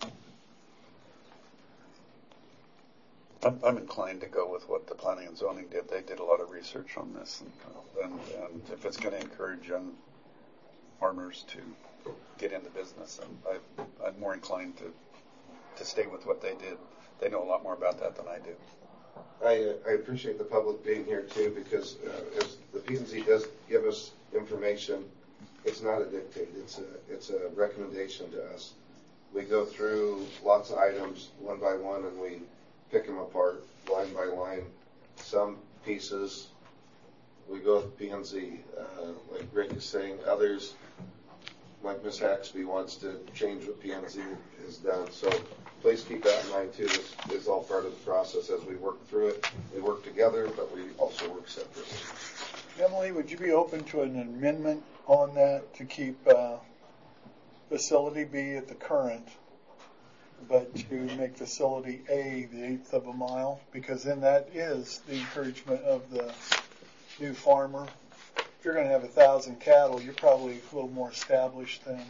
I'm, I'm inclined to go with what the planning and zoning did. They did a lot of research on this, and, and, and if it's going to encourage young farmers to get into business, and I, I'm more inclined to to stay with what they did. They know a lot more about that than I do. I, uh, I appreciate the public being here too, because uh, as the P and Z does give us information, it's not a dictate. It's a it's a recommendation to us. We go through lots of items one by one, and we pick them apart line by line. Some pieces we go with P and Z, uh, like Rick is saying. Others, like Miz Haxby, wants to change what P and Z has done. So please keep that in mind too. This is all part of the process as we work through it. We work together, but we also work separately. Emily, would you be open to an amendment on that to keep uh, facility B at the current, but to make facility A the eighth of a mile? Because then that is the encouragement of the new farmer. If you're going to have a thousand cattle, you're probably a little more established than.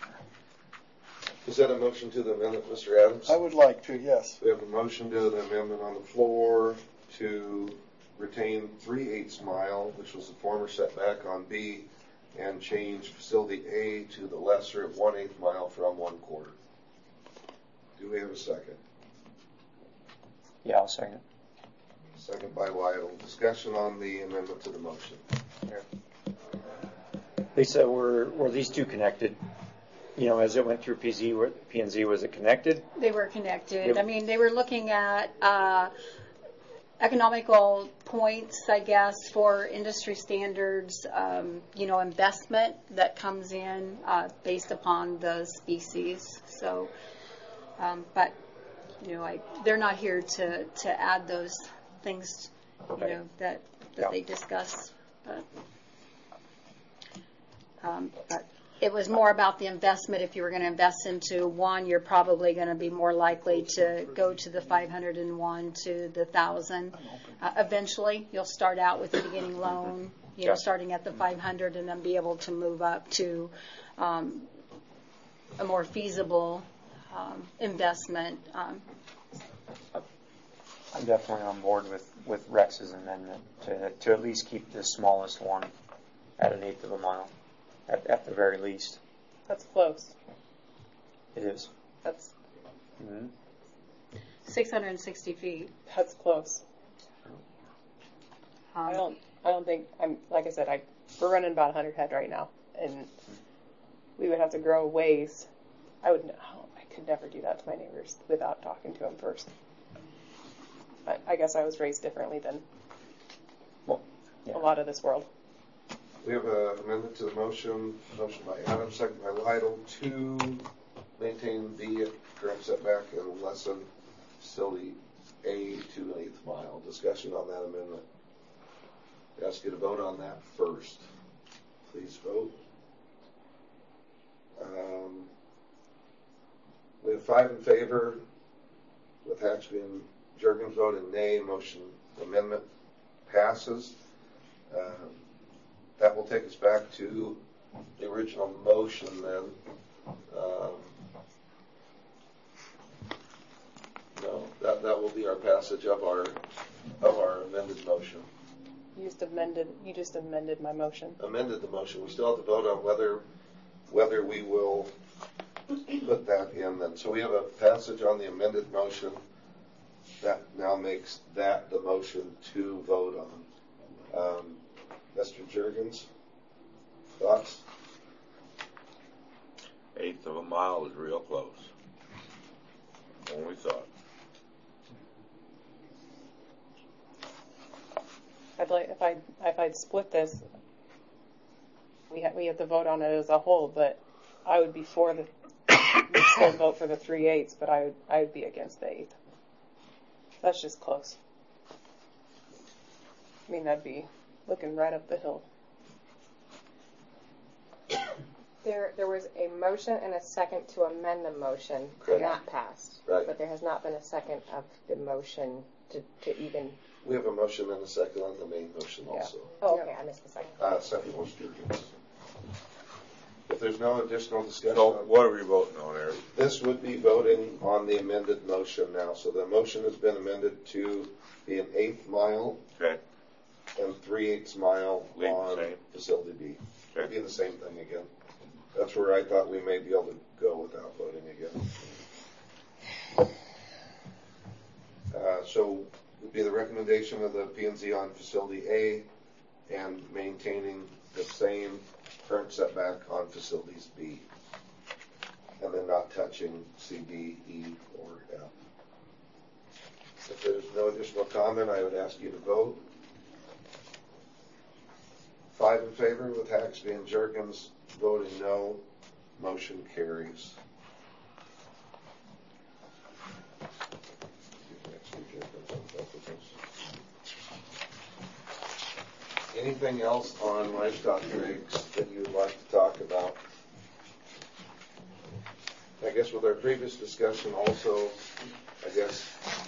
Is that a motion to the amendment, Mister Adams? I would like to, yes. We have a motion to the amendment on the floor to retain three-eighths mile, which was the former setback on B, and change facility A to the lesser of one-eighth mile from one-quarter. Do we have a second? Yeah, I'll second. Second by Lytle. Discussion on the amendment to the motion. Lisa, were were these two connected? You know, as it went through P Z, P and Z, was it connected? They were connected. Yep. I mean, they were looking at uh, economical points, I guess, for industry standards, um, you know, investment that comes in uh, based upon the species. So, um, but, you know, I, they're not here to, to add those things, you Okay. know, that, that Yeah. they discuss. But, um, but it was more about the investment. If you were going to invest into one, you're probably going to be more likely to go to the five hundred one to the one thousand. Uh, eventually, you'll start out with a beginning loan, you know, Yeah. starting at the five hundred and then be able to move up to um, a more feasible um, investment. Um, I'm definitely on board with, with Rex's amendment to to at least keep the smallest one at an eighth of a mile, at, at the very least. That's close. It is. That's Mm-hmm. six hundred sixty feet. that's close. Um, I don't. I don't think. I'm like I said. I we're running about one hundred head right now, and we would have to grow ways. I would. Oh, I could never do that to my neighbors without talking to them first. I, I guess I was raised differently than Well, yeah. a lot of this world. We have an amendment to the motion, motion by Adams, second by Lytle, to maintain the current setback and lessen facility A to an eighth mile. Discussion on that amendment. I ask you to vote on that first. Please vote. Um, we have five in favor, with Haxby and Juergens voting nay. Motion amendment passes. Um, That will take us back to the original motion then. Um, no, that, that will be our passage of our of our amended motion. You just amended. You just amended my motion. Amended the motion. We still have to vote on whether whether we will put that in then. So we have a passage on the amended motion that now makes that the motion to vote on. Um, Mister Juergens, thoughts? Eighth of a mile is real close. Only thought. I'd like if I if I'd split this, we have we have to vote on it as a whole. But I would be for the we'd still vote for the three eighths, but I would I would be against the eighth. That's just close. I mean, that'd be looking right up the hill. There, there was a motion and a second to amend the motion, Correct. not passed. Right. But there has not been a second of the motion to, to even. We have a motion and a second on the main motion also. Oh, okay, I missed the second. Uh, second was Jurgens. If there's no additional discussion. So on what are we voting on, Eric? This would be voting on the amended motion now. So the motion has been amended to be an eighth mile. Okay. And three eighths mile Leave the on same. facility B. Okay. It'd be the same thing again. That's where I thought we may be able to go without voting again. Uh, so it would be the recommendation of the P and Z on facility A and maintaining the same current setback on facilities B. And then not touching C, D, E, or F. If there's no additional comment, I would ask you to vote. Five in favor with Haxby and Jurgens voting no. Motion carries. Anything else on livestock rigs that you would like to talk about? I guess with our previous discussion also, I guess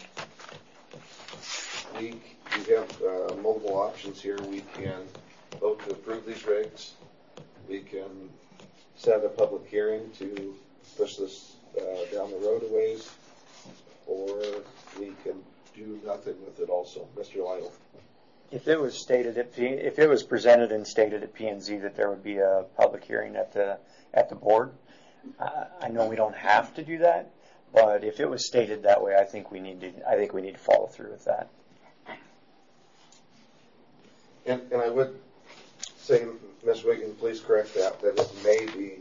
we, we have uh, multiple options here. We can vote to approve these rigs. We can set a public hearing to push this uh, down the road a ways, or we can do nothing with it also. Mister Lytle. If it was stated at P, if it was presented and stated at P and Z that there would be a public hearing at the at the board, uh, I know we don't have to do that, but if it was stated that way, I think we need to. I think we need to follow through with that. And, and I would say, Miz Wiggin, please correct that, that it may be,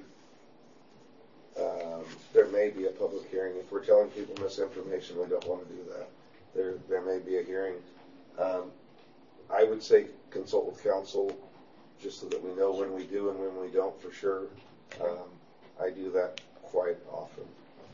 um, there may be a public hearing. If we're telling people misinformation, we don't want to do that. There, there may be a hearing. Um, I would say consult with counsel just so that we know when we do and when we don't for sure. Um, I do that quite often.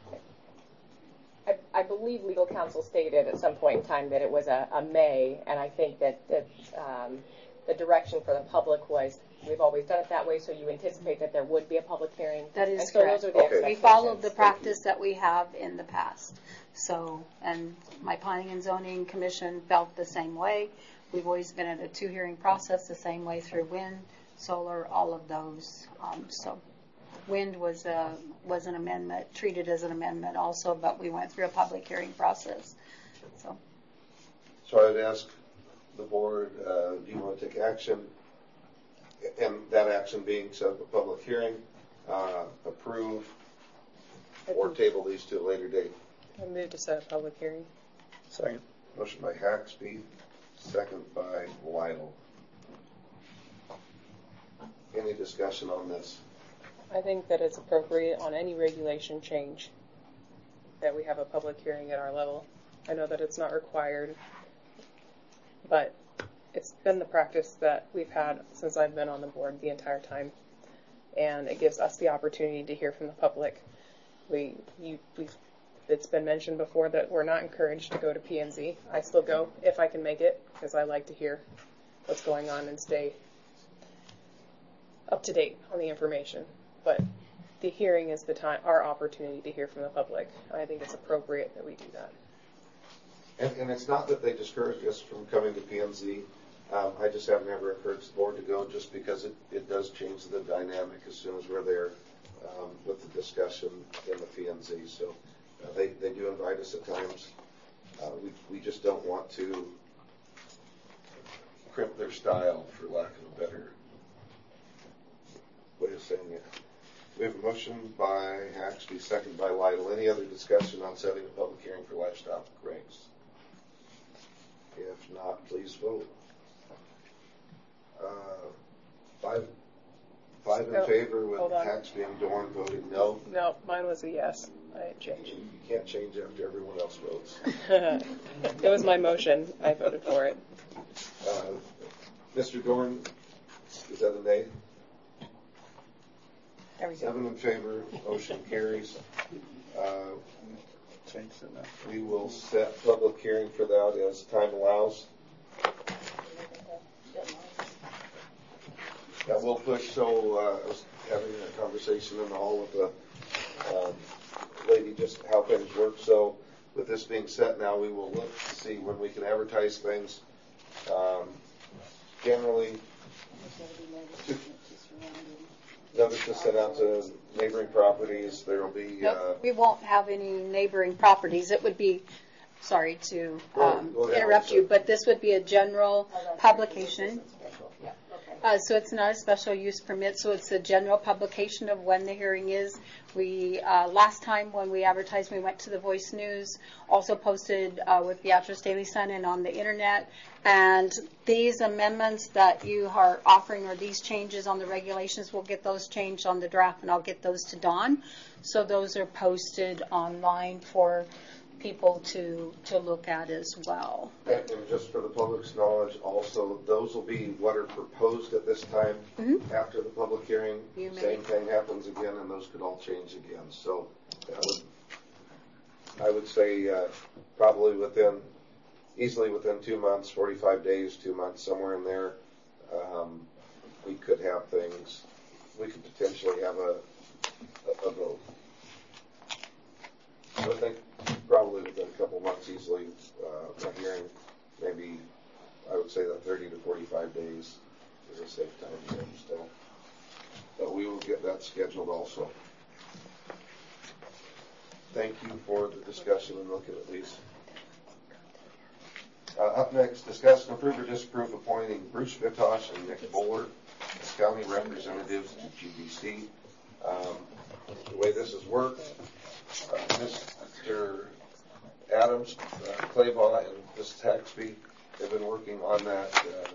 I, I believe legal counsel stated at some point in time that it was a, a may, and I think that, that um, the direction for the public was we've always done it that way, so you anticipate that there would be a public hearing. That is and so correct. Those are the We expectations. followed the practice that we have in the past. So, and my Planning and Zoning Commission felt the same way. We've always been at a two-hearing process the same way through wind, solar, all of those. Um, so wind was a, was an amendment, treated as an amendment also, but we went through a public hearing process. So, So I would ask the board, uh, do you want to take action? And that action being set up a public hearing, uh, approve, or table these to a later date. I move to set a public hearing. Second. Motion by Haxby, second by Lytle. Any discussion on this? I think that it's appropriate on any regulation change that we have a public hearing at our level. I know that it's not required, but it's been the practice that we've had since I've been on the board the entire time, and it gives us the opportunity to hear from the public. We, you, we've, it's been mentioned before that we're not encouraged to go to P and Z. I still go if I can make it because I like to hear what's going on and stay up to date on the information. But the hearing is the time, our opportunity to hear from the public. I think it's appropriate that we do that. And, and it's not that they discourage us from coming to P and Z. Um, I just have never encouraged the board to go just because it, it does change the dynamic as soon as we're there um, with the discussion in the P and Z. So uh, they, they do invite us at times. Uh, we, we just don't want to crimp their style, for lack of a better way of saying it. We have a motion by Haxby, second by Lytle. Any other discussion on setting a public hearing for livestock regs? If not, please vote. Uh, five, five in Oh, favor with hold on. Haxby and Dorn voting no. No, mine was a yes. I didn't change. You can't change after everyone else votes. It was my motion. I voted for it. Uh, Mister Dorn, is that a nay? There we go. Seven in favor, motion carries. Uh, we will set public hearing for that as time allows. That will push, so uh, I was having a conversation in the hall with the um, lady just how things work. So with this being set now, we will look to see when we can advertise things. Um, generally, notices sent out to neighboring properties. There will be. Nope, Uh, we won't have any neighboring properties. It would be, sorry to um, Go ahead, interrupt Lisa. you, but this would be a general publication. Uh, so it's not a special use permit, so it's a general publication of when the hearing is. We, uh, last time when we advertised, we went to the Voice News, also posted uh, with Beatrice Daily Sun and on the internet. And these amendments that you are offering, or these changes on the regulations, we'll get those changed on the draft, and I'll get those to Dawn. So those are posted online for people to to look at as well. And, and just for the public's knowledge, also, those will be what are proposed at this time. Mm-hmm. After the public hearing, You may. same thing happens again, and those could all change again. So that would, I would say uh, probably within, easily within two months, forty-five days, two months, somewhere in there, um, we could have things, we could potentially have a, a, a vote. So I think probably within a couple months easily, uh, a hearing, maybe I would say that thirty to forty-five days is a safe time frame still. But we will get that scheduled also. Thank you for the discussion and looking at these. Uh, up next, discuss and approve or disapprove appointing Bruce Vitosh and Nick Bowler as county representatives to G B C. Um, the way this has worked, uh, Mister Adams, uh, Claybaugh, and Miz Taxby have been working on that uh,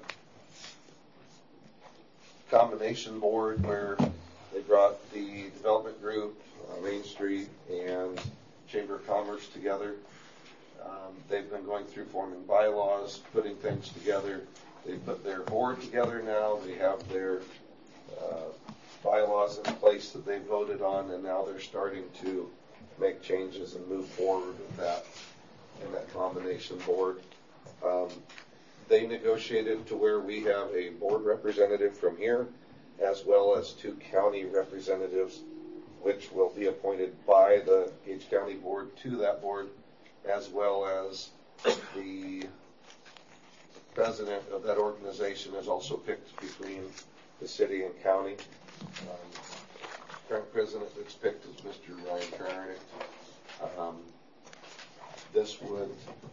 combination board where they brought the development group, uh, Main Street, and Chamber of Commerce together. Um, they've been going through forming bylaws, putting things together. They put their board together now. They have their uh, bylaws in place that they voted on, and now they're starting to make changes and move forward with that in that combination board. Um, they negotiated to where we have a board representative from here, as well as two county representatives, which will be appointed by the Gage County Board to that board, as well as the president of that organization is also picked between the city and county. Um, current president that's picked is Mister Ryan Trarnick. Um, this would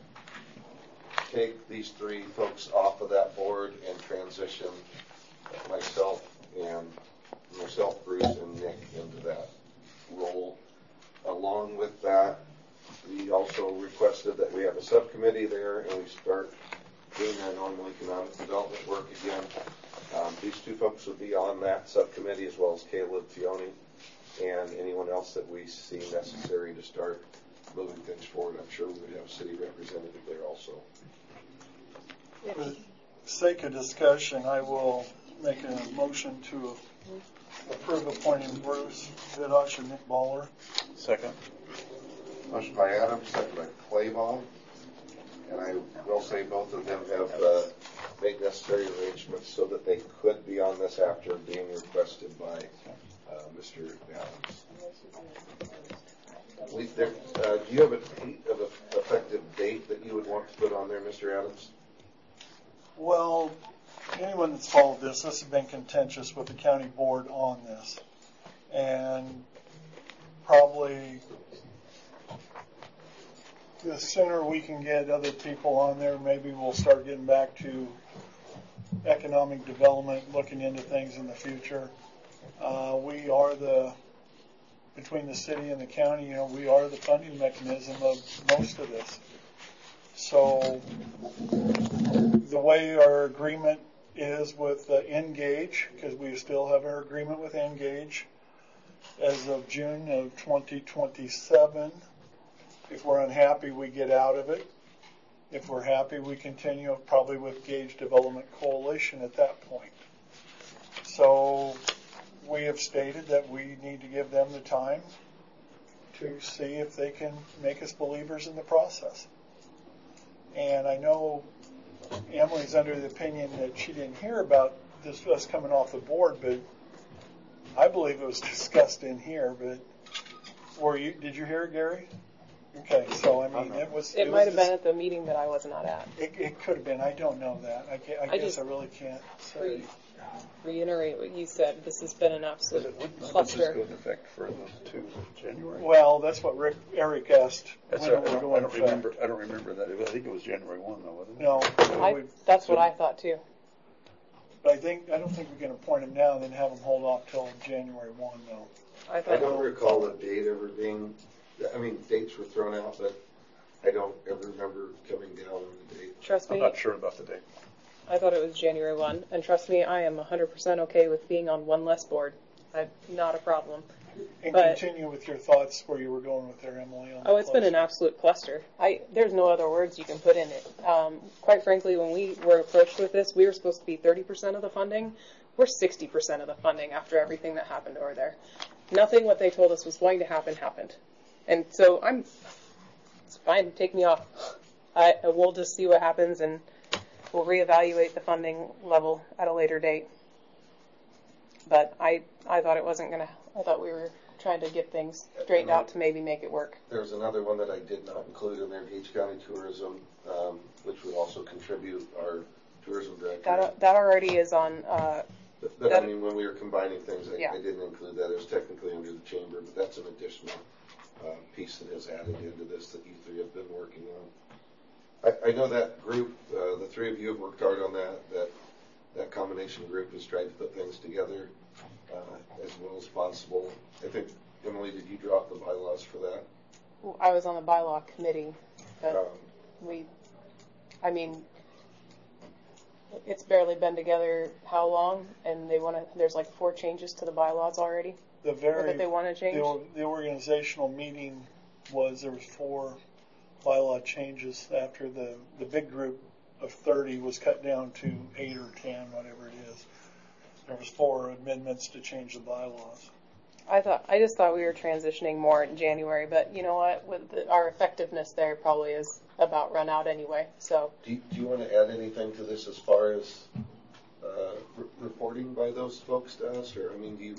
take these three folks off of that board and transition myself and myself, Bruce, and Nick into that role. Along with that, we also requested that we have a subcommittee there and we start doing our normal economic development work again. Um, these two folks would be on that subcommittee, as well as Caleb Fione and anyone else that we see necessary to start moving things forward. I'm sure we would have a city representative there also. For the sake of discussion, I will make a motion to approve appointing Bruce Vidosh and Nick Baller. Second. Motion by Adams, second by Claybaugh. And I will say both of them have uh, made necessary arrangements so that they could be on this after being requested by uh, Mister Adams. There, uh, do you have a date of a effective date that you would want to put on there, Mister Adams? Well, anyone that's followed this, this has been contentious with the county board on this. And probably the sooner we can get other people on there, maybe we'll start getting back to economic development, looking into things in the future. Uh, we are the, between the city and the county, you know, we are the funding mechanism of most of this. So the way our agreement is with uh, Engage, because we still have our agreement with Engage as of June of twenty twenty-seven. If we're unhappy, we get out of it. If we're happy, we continue probably with Gage Development Coalition at that point. So we have stated that we need to give them the time to see if they can make us believers in the process. And I know Emily's under the opinion that she didn't hear about this us coming off the board, but I believe it was discussed in here. But were you? Did you hear it, Gary? Okay, so I mean, it was. It, it might was have been at the meeting that I was not at. It, it could have been. I don't know that. I, can't, I, I guess just I really can't say. Re- reiterate what you said. This has been an absolute This cluster. go into effect for the two of January. Well, that's what Rick Eric asked. That's when a, it I, would don't, go I in don't effect. remember. I don't remember that. I think it was January first, though, wasn't it? No, I, we- that's what I thought too. but I think I don't think we can appoint him now and then have him hold off till January first, though. I I thought. don't recall a date ever being, I mean, dates were thrown out, but I don't ever remember coming down on the date. Trust I'm me. not sure about the date. I thought it was January first, and trust me, I am one hundred percent okay with being on one less board. I, not a problem. And But- continue with your thoughts where you were going with there, Emily. On Oh, the it's been an cluster. absolute cluster. I there's no other words you can put in it. Um, quite frankly, when we were approached with this, we were supposed to be thirty percent of the funding. We're sixty percent of the funding after everything that happened over there. Nothing what they told us was going to happen happened, and so I'm. It's fine. Take me off. I we'll just see what happens, and we'll reevaluate the funding level at a later date. But I I thought it wasn't gonna. I thought we were trying to get things straightened out to maybe make it work. There's another one that I did not include in there, Gage County Tourism, um, which would also contribute our tourism director. That that already is on. Uh, But, but that- I mean, when we were combining things, I, Yeah. I didn't include that. It was technically under the chamber, but that's an additional uh, piece that is added into this that you three have been working on. I, I know that group, uh, the three of you have worked hard on that. That that combination group has tried to put things together uh, as well as possible. I think, Emily, did you drop the bylaws for that? I was on the bylaw committee, but Um, we, I mean, it's barely been together how long, and they want to. There's like four changes to the bylaws already. The very that they want to change. The, the organizational meeting was there was four bylaw changes after the the big group of thirty was cut down to eight or ten, whatever it is. There was four amendments to change the bylaws. I thought I just thought we were transitioning more in January, but you know what? With the, our effectiveness there probably is about run out anyway. So Do you, do you want to add anything to this as far as uh, re- reporting by those folks to us, or I mean, do you?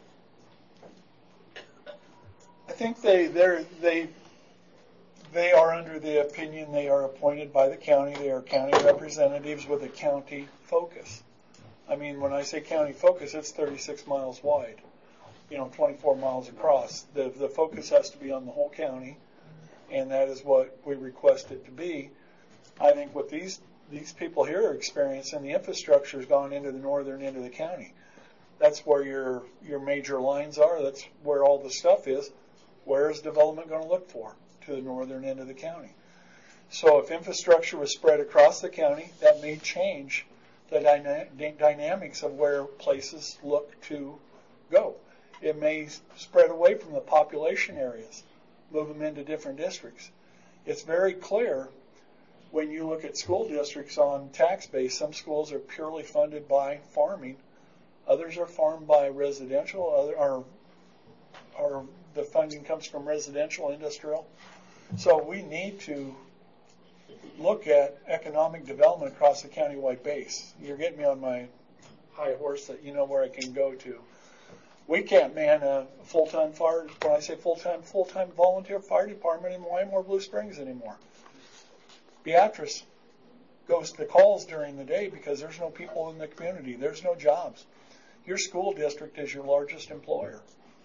I think they they're, they they are under the opinion they are appointed by the county. They are county representatives with a county focus. I mean, when I say county focus, it's thirty-six miles wide, you know, twenty-four miles across. The the focus has to be on the whole county, and that is what we request it to be. I think what these these people here are experiencing, the infrastructure has gone into the northern end of the county. That's where your your major lines are. That's where all the stuff is. Where is development going to look for? To the northern end of the county. So if infrastructure was spread across the county, that may change the dyna- dynamics of where places look to go. It may spread away from the population areas, move them into different districts. It's very clear when you look at school districts on tax base, some schools are purely funded by farming, others are farmed by residential, other are, are the funding comes from residential, industrial. So we need to look at economic development across the countywide base. You're getting me on my high horse that you know where I can go to. We can't man a full-time fire, when I say full-time, full-time volunteer fire department in Wymore Blue Springs anymore. Beatrice goes to calls during the day because there's no people in the community. There's no jobs. Your school district is your largest employer.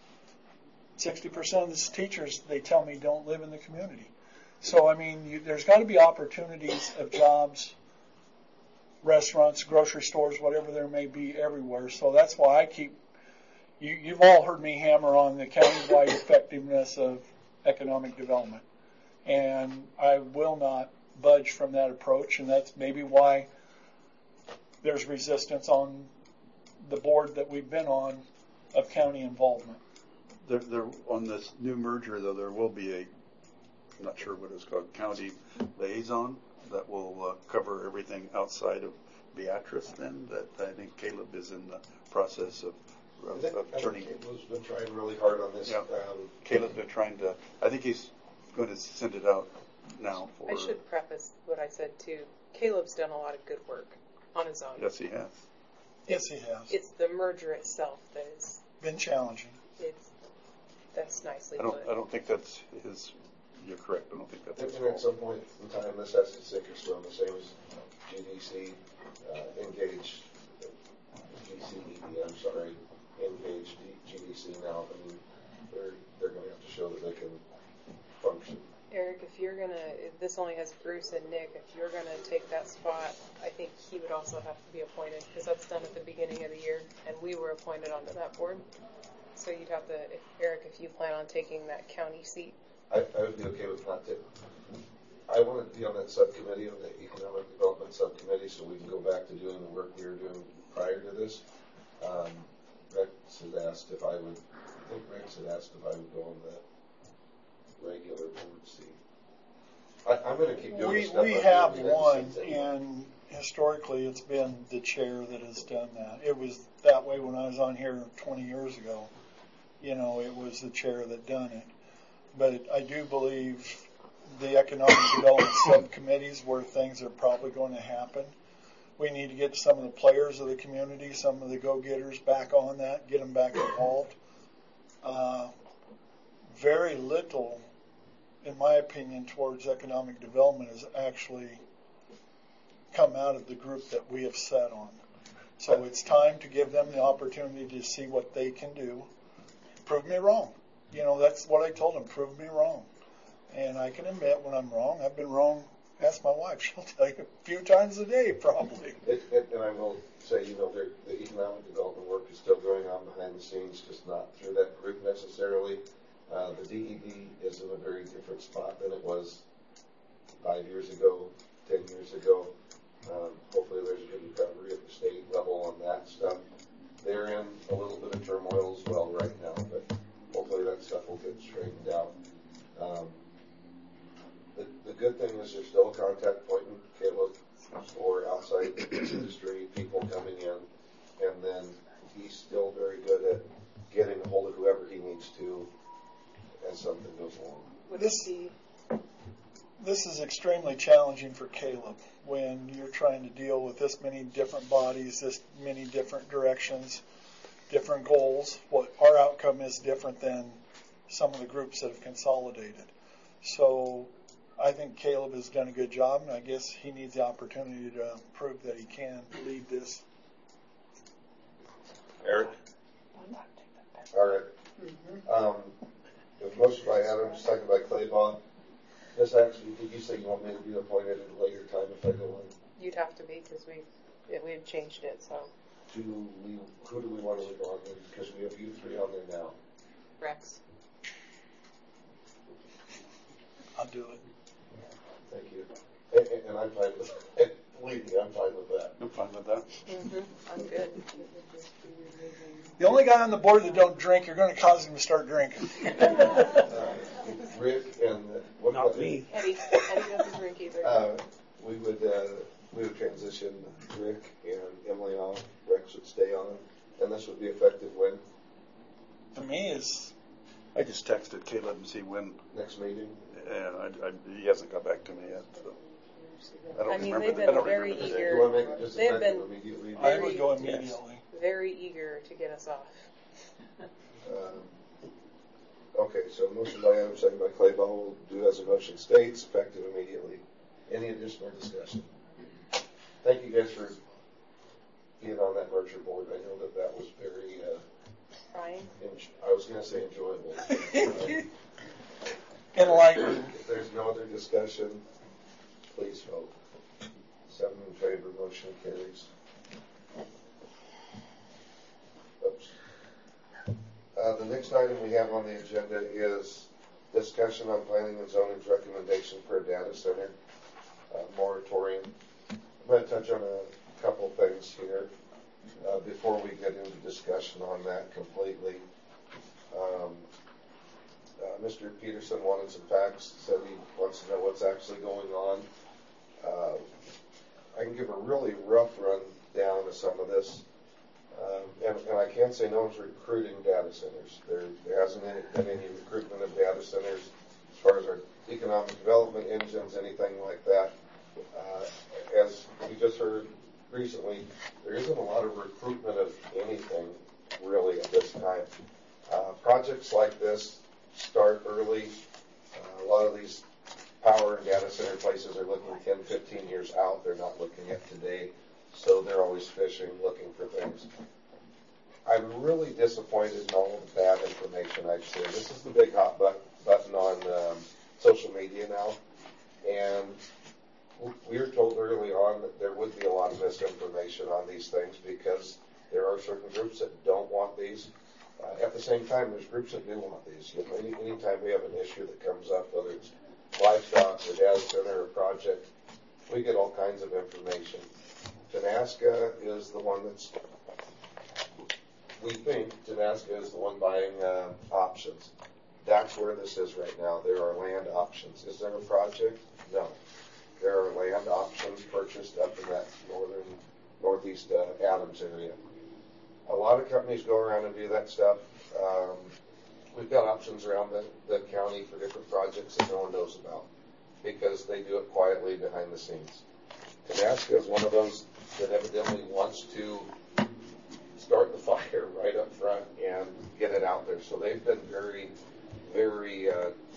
sixty percent of the teachers, they tell me, don't live in the community. So, I mean, you, there's got to be opportunities of jobs, restaurants, grocery stores, whatever there may be everywhere. So that's why I keep, you, you've all heard me hammer on the countywide effectiveness of economic development. And I will not budge from that approach, and that's maybe why there's resistance on the board that we've been on of county involvement. There, there, on this new merger, though, there will be a, I'm not sure what it's called, county liaison. that will uh, cover everything outside of Beatrice then, that I think Caleb is in the process of, of, I think, of I turning. think Caleb's been trying really hard on this. Yeah. Um, Caleb's been trying to, I think he's going to send it out now for. I should preface what I said too. Caleb's done a lot of good work on his own. Yes, he has. Yes, he has. It's the merger itself that has been challenging. It's that's nicely I don't. put. I don't think that's his. You're correct. I don't think that's his And at fault. some point in time, this has to sink or swim, the same as G D C, uh, engage, G C E D, I'm sorry, engage G D C now. I mean, they're, they're going to have to show that they can function. Eric, if you're gonna, if this only has Bruce and Nick, if you're gonna take that spot, I think he would also have to be appointed, because that's done at the beginning of the year, and we were appointed onto that board. So you'd have to, if, Eric, if you plan on taking that county seat. I, I would be okay with not taking. I wanted to be on that subcommittee, on the economic development subcommittee, so we can go back to doing the work we were doing prior to this. Um, Rex had asked if I would, I think Rex had asked if I would go on the regular board seat. I, I'm going to keep doing We, the stuff we I'm have doing. one, and historically it's been the chair that has done that. It was that way when I was on here twenty years ago. You know, it was the chair that done it. But I do believe the economic development subcommittees where things are probably going to happen. We need to get some of the players of the community, some of the go-getters back on that, get them back involved. Uh, very little, in my opinion, towards economic development has actually come out of the group that we have set on. So it's time to give them the opportunity to see what they can do. Prove me wrong. You know, that's what I told them, prove me wrong. And I can admit when I'm wrong. I've been wrong. Ask my wife. She'll tell you a few times a day, probably. It, it, and I will say, you know, there, the economic development work is still going on behind the scenes, just not through that group necessarily. Uh, the D E D is in a very different spot than it was five years ago, ten years ago. Um, hopefully there's a good recovery at the state level on that stuff. They're in a little bit of turmoil as well right now, but hopefully that stuff will get straightened out. Um, the, the good thing is there's still a contact point in Caleb for outside industry, people coming in, and then he's still very good at getting a hold of whoever he needs to as something goes along. This, this is extremely challenging for Caleb when you're trying to deal with this many different bodies, this many different directions, different goals. What our outcome is different than some of the groups that have consolidated. So I think Caleb has done a good job, and I guess he needs the opportunity to prove that he can lead this. Eric? All right. Mm-hmm. Um, the motion by Adams, second by Claybaugh. This actually, did you say you want me to be appointed at a later time if I go on? You'd have to be, because we've, we've changed it, so. Do we, who do we want to leave on there? Because we have you three on there now. Rex. I'll do it. Thank you. And, and, and I'm fine with it. Believe me, I'm fine with that. I'm fine with that. Mm-hmm. I'm good. The only guy on the board that don't drink, you're going to cause him to start drinking. uh, Rick and uh, what Not about me. Eddie. Eddie doesn't drink either. Uh, we would uh, we would transition Rick and Emily on. Rex would stay on, and this would be effective when? To me, is I just texted Caleb and see when. Next meeting. Yeah, I, I, he hasn't got back to me yet. So. I, don't I mean, remember they've the- I been don't very remember the eager. date. You want to make it just They've effective been immediately? I would go immediately. Very eager to get us off. Um, okay, so motion by Adams, second by Claybaugh. We'll do as the motion states, effective immediately. Any additional discussion? Thank you guys for being on that merger board. I know that that was very, uh, Ryan? en- I was going to say enjoyable. Enlightening. If there's no other discussion, please vote. Seven in favor, motion carries. Oops. Uh, the next item we have on the agenda is discussion on planning and zoning's recommendation for a data center uh, moratorium. I'm going to touch on a couple things here uh, before we get into discussion on that completely. Um, uh, Mister Peterson wanted some facts, said he wants to know what's actually going on Uh, I can give a really rough rundown of some of this. Um, and, and I can't say no one's recruiting data centers. There, there hasn't been any recruitment of data centers as far as our economic development engines, anything like that. Uh, as we just heard recently, there isn't a lot of recruitment of anything really at this time. Uh, projects like this start early. Uh, a lot of these power and data center places are looking ten, fifteen years out. They're not looking at today. So they're always fishing, looking for things. I'm really disappointed in all the bad information I've seen. This is the big hot button on um, social media now. And we were told early on that there would be a lot of misinformation on these things because there are certain groups that don't want these. Uh, at the same time, there's groups that do want these. You know, any, anytime we have an issue that comes up, whether it's livestock or data center or project, we get all kinds of information. Tenaska is the one that's, we think Tenaska is the one buying uh, options. That's where this is right now. There are land options. Is there a project? No. There are land options purchased up in that northern, northeast uh, Adams area. A lot of companies go around and do that stuff. Um, we've got options around the, the county for different projects that no one knows about because they do it quietly behind the scenes. Tenaska is one of those that evidently wants to start the fire right up front and get it out there. So they've been very, very uh,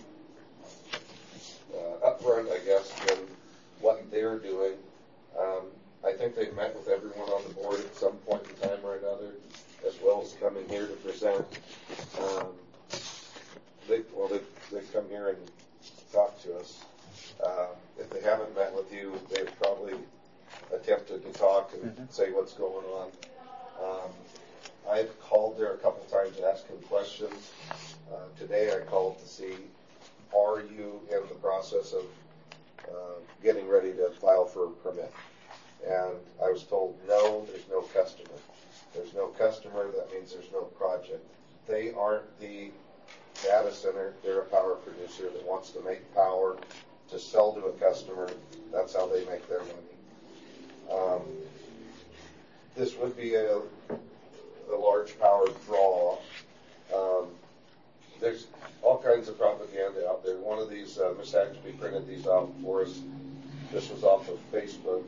uh, upfront, I guess, in what they're doing. Um, I think they've met with everyone on the board at some point in time or another, as well as coming here to present. Um, they, well, they've, they've come here and talked to us. Uh, if they haven't met with you, they've probably attempted to talk and mm-hmm. say what's going on. Um, I've called there a couple times asking questions. Uh, today I called to see, are you in the process of uh, getting ready to file for a permit? And I was told, no, there's no customer. There's no customer, that means there's no project. They aren't the data center. They're a power producer that wants to make power to sell to a customer. That's how they make their money. Um, this would be a, a large power draw. Um, there's all kinds of propaganda out there. One of these, uh, Miss Hagsby printed these out for us. This was off of Facebook.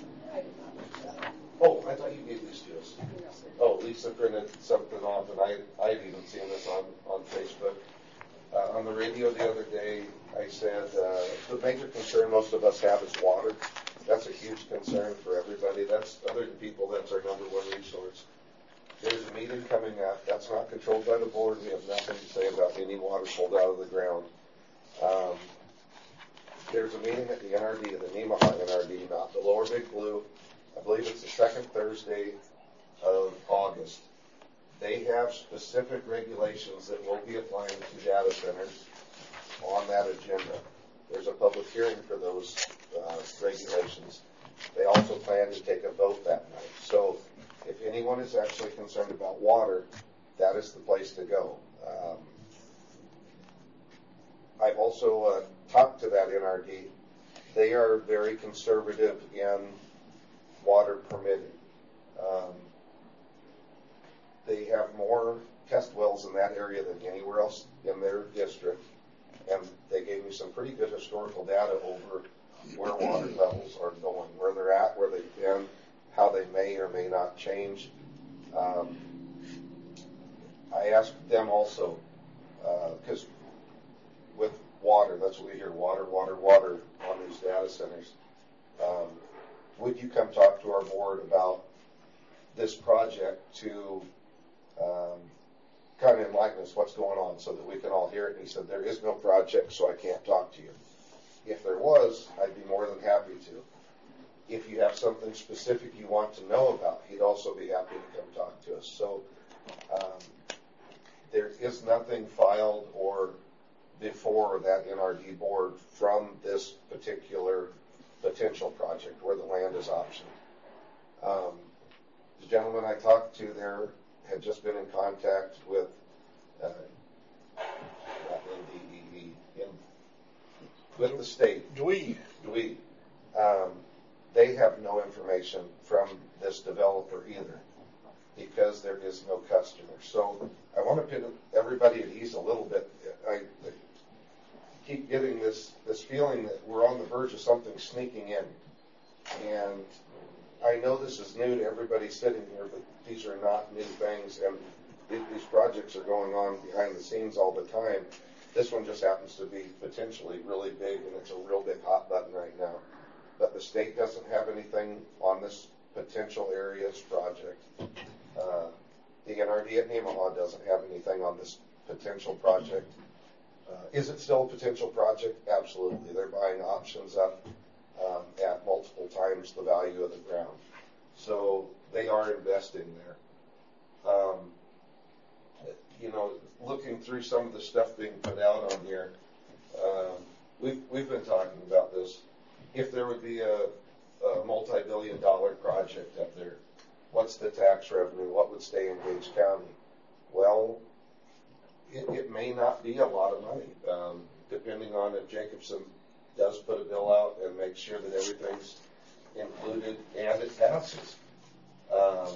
Oh, I thought you gave these to us. Oh, Lisa printed something off, and I, I've even seen this on, on Facebook. Uh, on the radio the other day, I said uh, the major concern most of us have is water. That's a huge concern for everybody. That's, other than people, that's our number one resource. There's a meeting coming up. That's not controlled by the board. We have nothing to say about any water pulled out of the ground. Um, there's a meeting at the N R D, the Nemaha N R D, not the Lower Big Blue. I believe it's the second Thursday of August. They have specific regulations that will be applying to data centers on that agenda. There's a public hearing for those uh, regulations. They also plan to take a vote that night. So if anyone is actually concerned about water, that is the place to go. Um, I've also uh, talked to that N R D. They are very conservative in water permitting. Um, they have more test wells in that area than anywhere else in their district, and they gave me some pretty good historical data over where water levels are going, where they're at, where they've been, how they may or may not change. Um, I asked them also, because uh, with water, that's what we hear, water, water, water on these data centers. Um, would you come talk to our board about this project to um, kind of enlighten us what's going on so that we can all hear it? And he said, there is no project, so I can't talk to you. If there was, I'd be more than happy to. If you have something specific you want to know about, he'd also be happy to come talk to us. So um, there is nothing filed or before that N R D board from this particular potential project where the land is optioned. Um, the gentleman I talked to there had just been in contact with uh, not N D E E, in, with the state. Dewey. Dewey. Um, they have no information from this developer either, because there is no customer. So I want to put everybody at ease a little bit. I, I keep getting this, this feeling that we're on the verge of something sneaking in. And I know this is new to everybody sitting here, but these are not new things. And th- these projects are going on behind the scenes all the time. This one just happens to be potentially really big, and it's a real big hot button right now. But the state doesn't have anything on this potential areas project. Uh, the N R D at Nemaha doesn't have anything on this potential project. Uh, is it still a potential project? Absolutely. They're buying options up um, at multiple times the value of the ground. So they are investing there. Um, you know, looking through some of the stuff being put out on here, um, we've, we've been talking about this. If there would be a, a multi-billion dollar project up there, what's the tax revenue? What would stay in Gage County? Well, it, it may not be a lot of money, um, depending on if Jacobson does put a bill out and make sure that everything's included and it passes. Um,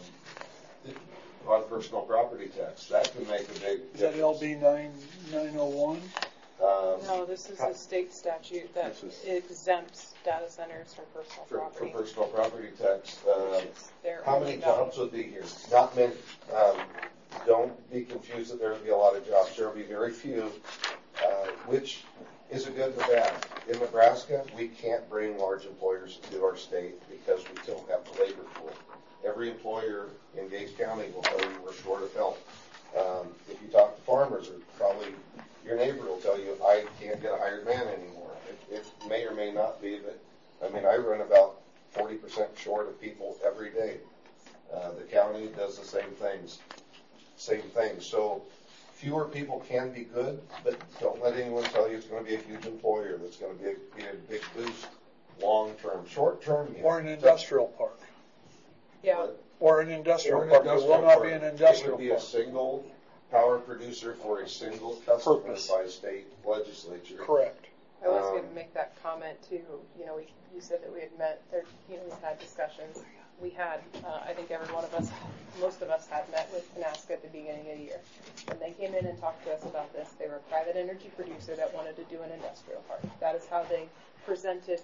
on personal property tax, that can make a big Is difference. that L B nine nine oh one? Um, No, this is a state statute that exempts data centers from personal for, for property. personal property tax. Uh, Their how only many value. jobs would be here? Not many. Um, don't be confused that there would be a lot of jobs. There will be very few, uh, which is a good and a bad. In Nebraska, we can't bring large employers to our state because we don't have the labor pool. Every employer in Gage County will tell you we're short of help. Um, if you talk to farmers, or probably your neighbor will tell you, I can't get a hired man anymore. It, it may or may not be, but I mean, I run about forty percent short of people every day. Uh, the county does the same things, same things. So fewer people can be good, but don't let anyone tell you it's going to be a huge employer that's going to be a, be a big boost long term. Short term, yeah. Or an industrial park. Yeah. Or an industrial Or an park. It industrial will not park. be an industrial It would be park. a single power producer for a single customer Purpose. by a state legislature. Correct. I was Um, going to make that comment too. You know, we, you said that we had met, there, you know, we had discussions. We had, uh, I think every one of us, most of us had met with Tenaska at the beginning of the year. When they came in and talked to us about this, they were a private energy producer that wanted to do an industrial park. That is how they presented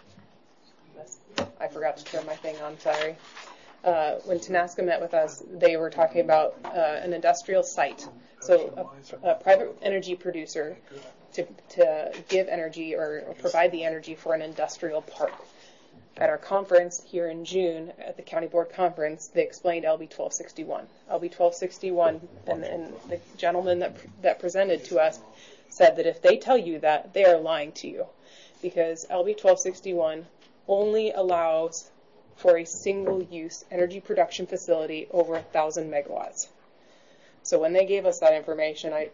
this. I forgot to turn my thing on, sorry. Uh, when Tenaska met with us, they were talking about uh, an industrial site. So a, a private energy producer to, to give energy or, or provide the energy for an industrial park. At our conference here in June, at the county board conference, they explained L B twelve sixty-one. L B twelve sixty-one, and, and the gentleman that that presented to us said that if they tell you that, they are lying to you, because L B twelve sixty-one only allows for a single-use energy production facility over a thousand megawatts. So when they gave us that information, I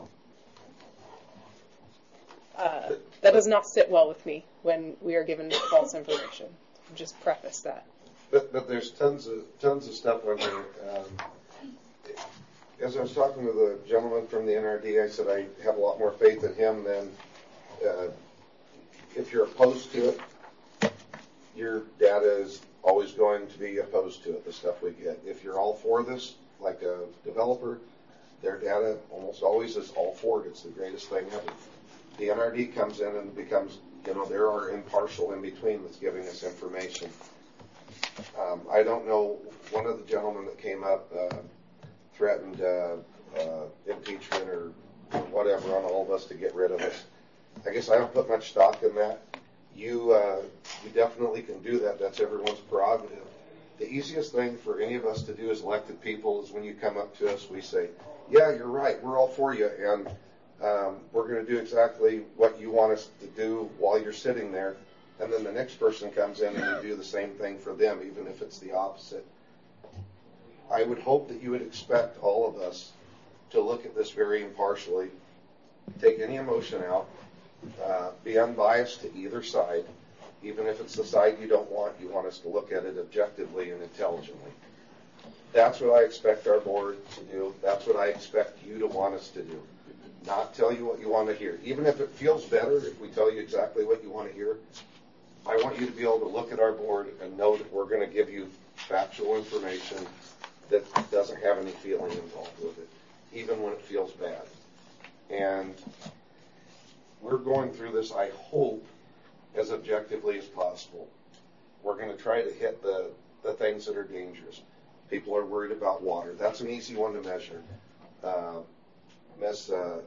uh, that does not sit well with me when we are given false information. Just preface that. But, but there's tons of tons of stuff on there. Um, as I was talking to the gentleman from the N R D, I said I have a lot more faith in him than uh, if you're opposed to it, your data is always going to be opposed to it, the stuff we get. If you're all for this, like a developer, their data almost always is all for it. It's the greatest thing ever. The N R D comes in and becomes, you know, there are impartial in between that's giving us information. Um, I don't know, one of the gentlemen that came up uh, threatened uh, uh, impeachment or whatever on all of us to get rid of us. I guess I don't put much stock in that. You, uh, you definitely can do that. That's everyone's prerogative. The easiest thing for any of us to do as elected people is when you come up to us, we say, yeah, you're right, we're all for you, and um, we're going to do exactly what you want us to do while you're sitting there. And then the next person comes in and you do the same thing for them, even if it's the opposite. I would hope that you would expect all of us to look at this very impartially, take any emotion out, uh, be unbiased to either side. Even if it's the side you don't want, you want us to look at it objectively and intelligently. That's what I expect our board to do. That's what I expect you to want us to do. Not tell you what you want to hear. Even if it feels better if we tell you exactly what you want to hear, I want you to be able to look at our board and know that we're going to give you factual information that doesn't have any feeling involved with it, even when it feels bad. And we're going through this, I hope, as objectively as possible. We're going to try to hit the, the things that are dangerous. People are worried about water. That's an easy one to measure. Uh, Miss uh,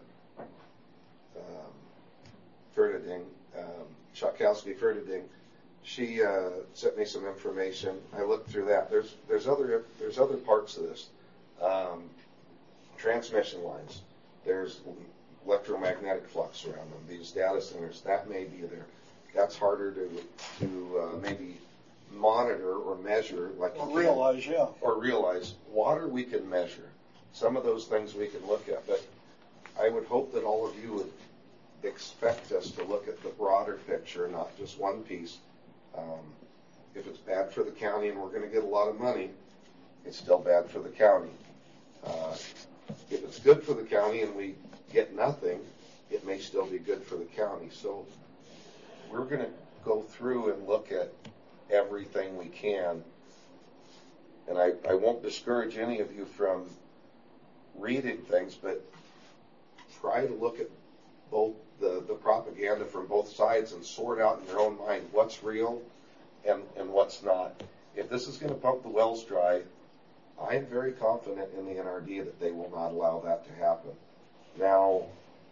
um, Ferdinand, um, Chakowski Ferdinand, she uh, sent me some information. I looked through that. There's there's other there's other parts of this. Um, transmission lines. There's electromagnetic flux around them. These data centers, that may be there. That's harder to to uh, maybe monitor or measure, like or you realize, can, yeah, or realize. Water we can measure. Some of those things we can look at, but I would hope that all of you would expect us to look at the broader picture, not just one piece. Um, if it's bad for the county and we're going to get a lot of money, it's still bad for the county. Uh, if it's good for the county and we get nothing, it may still be good for the county. So we're going to go through and look at everything we can. And I, I won't discourage any of you from reading things, but try to look at both the, the propaganda from both sides and sort out in your own mind what's real and, and what's not. If this is going to pump the wells dry, I'm very confident in the N R D that they will not allow that to happen. Now,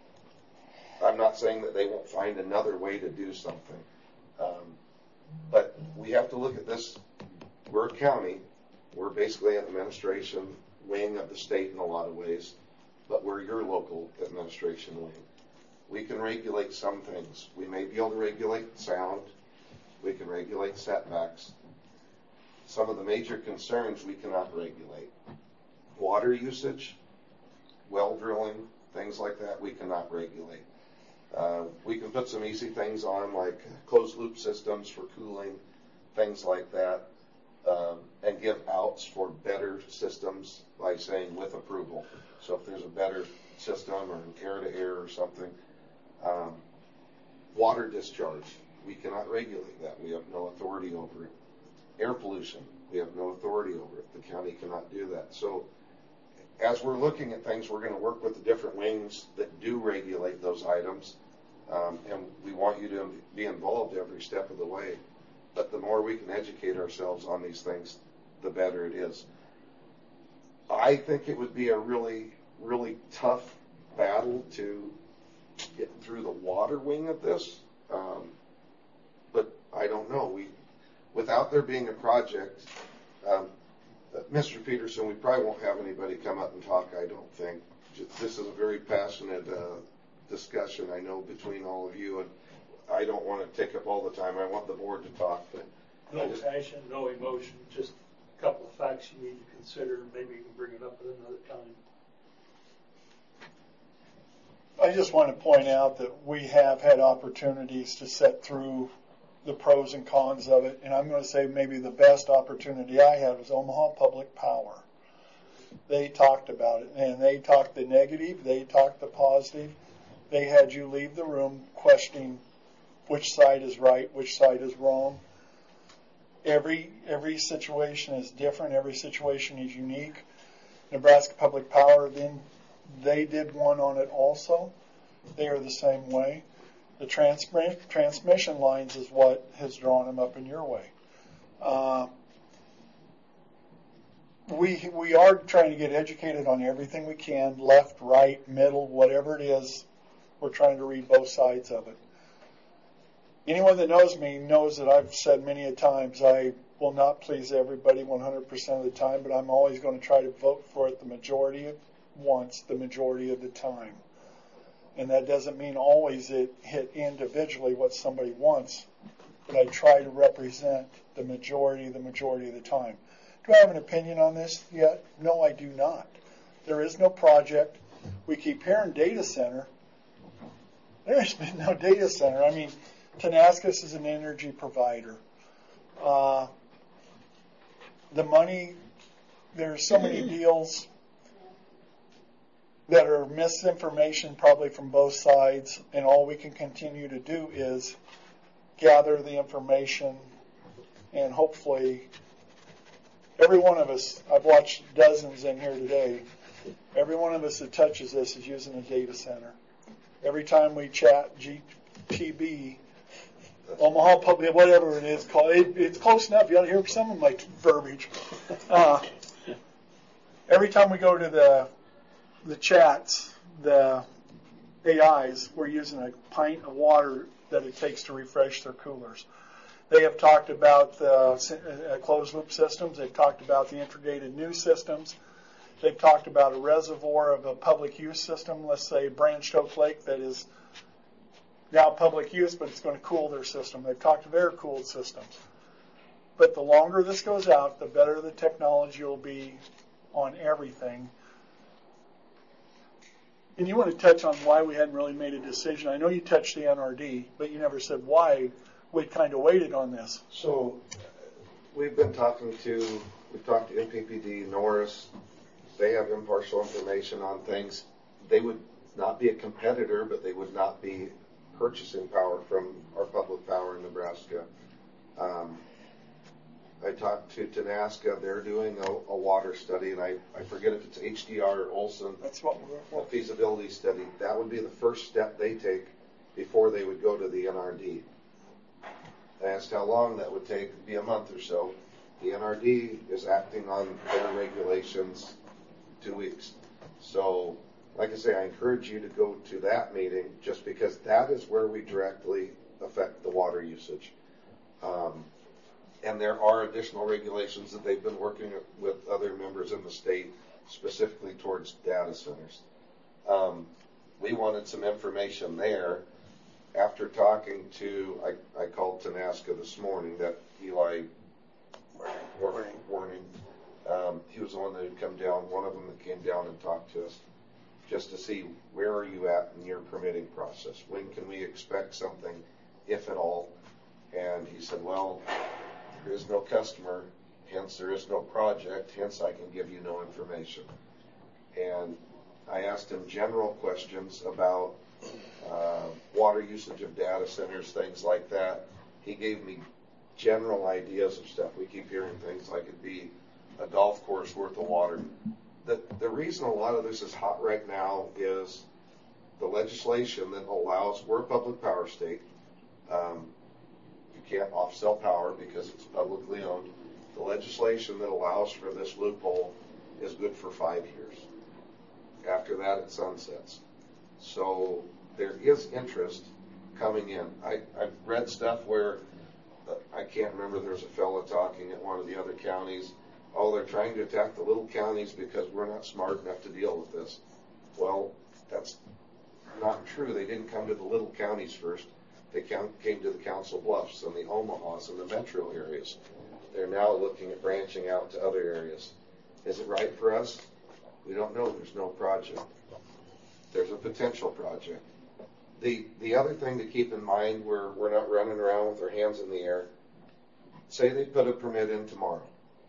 I'm not saying that they won't find another way to do something, um, but we have to look at this. We're a county. We're basically an administration wing of the state in a lot of ways, but we're your local administration wing. We can regulate some things. We may be able to regulate sound. We can regulate setbacks. Some of the major concerns we cannot regulate. Water usage, well drilling, things like that, we cannot regulate. Uh, we can put some easy things on, like closed loop systems for cooling, things like that, um, and give outs for better systems by saying with approval. So if there's a better system or an air to air or something, um, water discharge, we cannot regulate that. We have no authority over it. Air pollution, we have no authority over it. The county cannot do that. So as we're looking at things, we're going to work with the different wings that do regulate those items, um, and we want you to be involved every step of the way. But the more we can educate ourselves on these things, the better it is. I think it would be a really, really tough battle to get through the water wing of this, um, but I don't know. We, without there being a project, um, uh, Mister Peterson, we probably won't have anybody come up and talk, I don't think. This is a very passionate uh, discussion, I know, between all of you, and I don't want to take up all the time. I want the board to talk. But no I just, passion, no emotion, just a couple of facts you need to consider. Maybe you can bring it up at another time. I just want to point out that we have had opportunities to set through the pros and cons of it, and I'm going to say maybe the best opportunity I had was Omaha Public Power. They talked about it, and they talked the negative, they talked the positive. They had you leave the room questioning which side is right, which side is wrong. Every every situation is different. Every situation is unique. Nebraska Public Power, then they did one on it also. They are the same way. The trans- transmission lines is what has drawn them up in your way. Uh, we we are trying to get educated on everything we can, left, right, middle, whatever it is. We're trying to read both sides of it. Anyone that knows me knows that I've said many a times I will not please everybody one hundred percent of the time, but I'm always going to try to vote for it the majority of once, the majority of the time. And that doesn't mean always it hit individually what somebody wants, but I try to represent the majority the majority of the time. Do I have an opinion on this yet? No, I do not. There is no project. We keep hearing data center. There's been no data center. I mean, Tenascus is an energy provider. Uh, the money, there's so many deals that are misinformation probably from both sides, and all we can continue to do is gather the information, and hopefully every one of us, I've watched dozens in here today, every one of us that touches this is using a data center. Every time we chat G P B, Omaha Public, whatever it is called, it, it's close enough. You ought to hear some of my verbiage. Uh, every time we go to the the chats, the A Is, we're using a pint of water that it takes to refresh their coolers. They have talked about the uh, closed-loop systems. They've talked about the integrated news systems. They've talked about a reservoir of a public use system, let's say Branched Oak Lake, that is now public use, but it's going to cool their system. They've talked of air-cooled systems. But the longer this goes out, the better the technology will be on everything. And you want to touch on why we hadn't really made a decision. I know you touched the N R D, but you never said why we kind of waited on this. So we've been talking to, we've talked to M P P D, Norris. They have impartial information on things. They would not be a competitor, but they would not be purchasing power from our public power in Nebraska. Um, I talked to Tenaska. They're doing a, a water study, and I, I forget if it's H D R or Olson. That's what we're a feasibility study. That would be the first step they take before they would go to the N R D. I asked how long that would take. It'd be a month or so. The N R D is acting on their regulations two weeks. So, like I say, I encourage you to go to that meeting just because that is where we directly affect the water usage. Um, and there are additional regulations that they've been working with other members in the state, specifically towards data centers. Um, we wanted some information there. After talking to, I, I called Tenaska this morning, that Eli Warning, warning um, he was the one that had come down, one of them that came down and talked to us, just to see where are you at in your permitting process? When can we expect something, if at all? And he said, well, there is no customer, hence there is no project, hence I can give you no information. And I asked him general questions about uh, water usage of data centers, things like that. He gave me general ideas of stuff. We keep hearing things like it'd be a golf course worth of water. The, the reason a lot of this is hot right now is the legislation that allows, we're a public power state. Um, you can't off-sell power because it's publicly owned. The legislation that allows for this loophole is good for five years. After that, it sunsets. So there is interest coming in. I, I've read stuff where, uh, I can't remember, there's a fellow talking at one of the other counties. Oh, they're trying to attack the little counties because we're not smart enough to deal with this. Well, that's not true. They didn't come to the little counties first. They came to the Council Bluffs and the Omahas and the metro areas. They're now looking at branching out to other areas. Is it right for us? We don't know. There's no project. There's a potential project. The the other thing to keep in mind, we're, we're not running around with our hands in the air. Say they put a permit in tomorrow.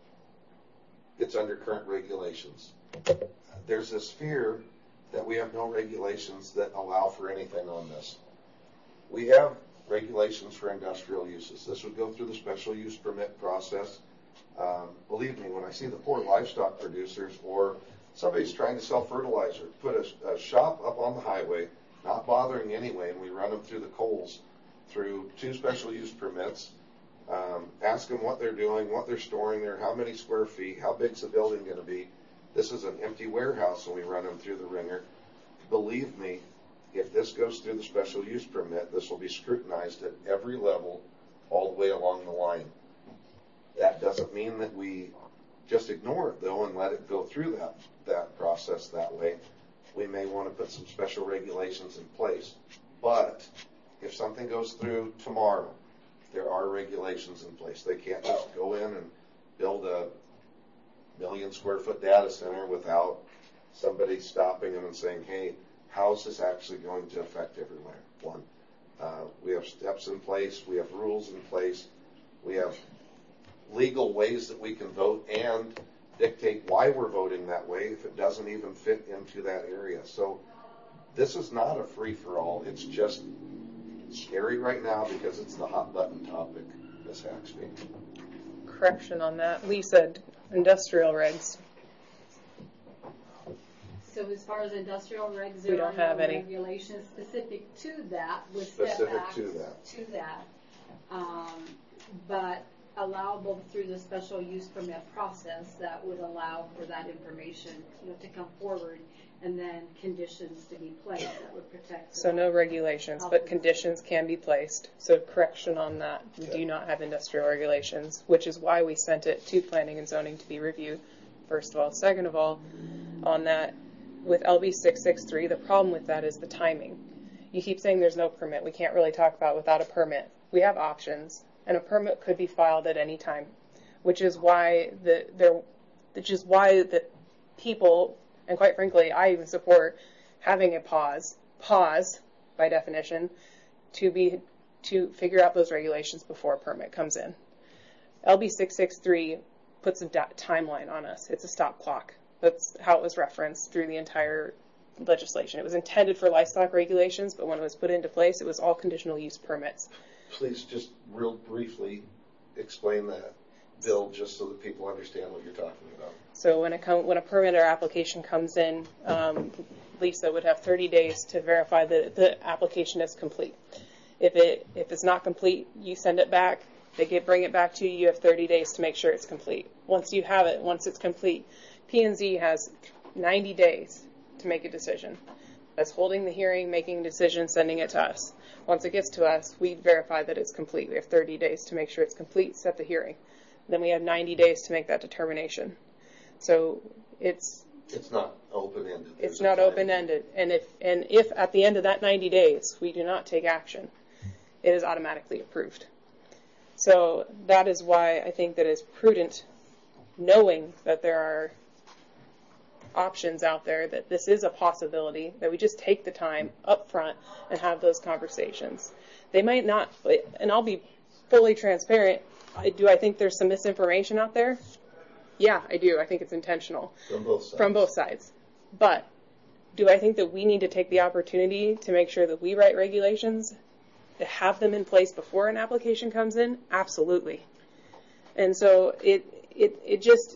It's under current regulations. There's this fear that we have no regulations that allow for anything on this. We have regulations for industrial uses. This would go through the special use permit process. Um, believe me, when I see the poor livestock producers or somebody's trying to sell fertilizer, put a, a shop up on the highway, not bothering anyway, and we run them through the coals through two special use permits, um, ask them what they're doing, what they're storing there, how many square feet, how big's the building going to be. This is an empty warehouse, and we run them through the ringer. Believe me, if this goes through the special use permit, this will be scrutinized at every level all the way along the line. That doesn't mean that we just ignore it, though, and let it go through that, that process that way. We may want to put some special regulations in place. But if something goes through tomorrow, there are regulations in place. They can't just go in and build a million square foot data center without somebody stopping them and saying, hey, how is this actually going to affect everywhere? One, uh, we have steps in place. We have rules in place. We have legal ways that we can vote and dictate why we're voting that way if it doesn't even fit into that area. So this is not a free-for-all. It's just scary right now because it's the hot button topic, Miss Haxby. Correction on that. Lee said industrial regs. So as far as industrial regs, We there don't are have no any. regulations specific to that with Specific setbacks to that. to that. Um, but allowable through the special use permit process that would allow for that information, you know, to come forward, and then conditions to be placed that would protect. So no regulations, but conditions can be placed. So correction on that. We do not have industrial regulations, which is why we sent it to planning and zoning to be reviewed, first of all. Second of all, on that, with L B six sixty-three, the problem with that is the timing. You keep saying there's no permit. We can't really talk about without a permit. We have options, and a permit could be filed at any time, which is why the there, which is why the people, and quite frankly, I even support having a pause, pause by definition, to be to figure out those regulations before a permit comes in. L B six sixty-three puts a da- timeline on us. It's a stop clock. That's how it was referenced through the entire legislation. It was intended for livestock regulations, but when it was put into place, it was all conditional use permits. Please just real briefly explain that bill just so that people understand what you're talking about. So when a com- when a permit or application comes in, um, Lisa would have thirty days to verify that the application is complete. If it if it's not complete, you send it back. They get bring it back to you. You have thirty days to make sure it's complete. Once you have it, once it's complete, P and Z has ninety days to make a decision. That's holding the hearing, making a decision, sending it to us. Once it gets to us, we verify that it's complete. We have thirty days to make sure it's complete, set the hearing. Then we have ninety days to make that determination. So it's It's not open-ended. it's not open-ended. And if and if at the end of that ninety days we do not take action, it is automatically approved. So that is why I think that it's prudent, knowing that there are options out there, that this is a possibility, that we just take the time up front and have those conversations. They might not, and I'll be fully transparent, I, do I think there's some misinformation out there? Yeah, I do. I think it's intentional. From both sides. From both sides. But do I think that we need to take the opportunity to make sure that we write regulations, to have them in place before an application comes in? Absolutely. And so it it it just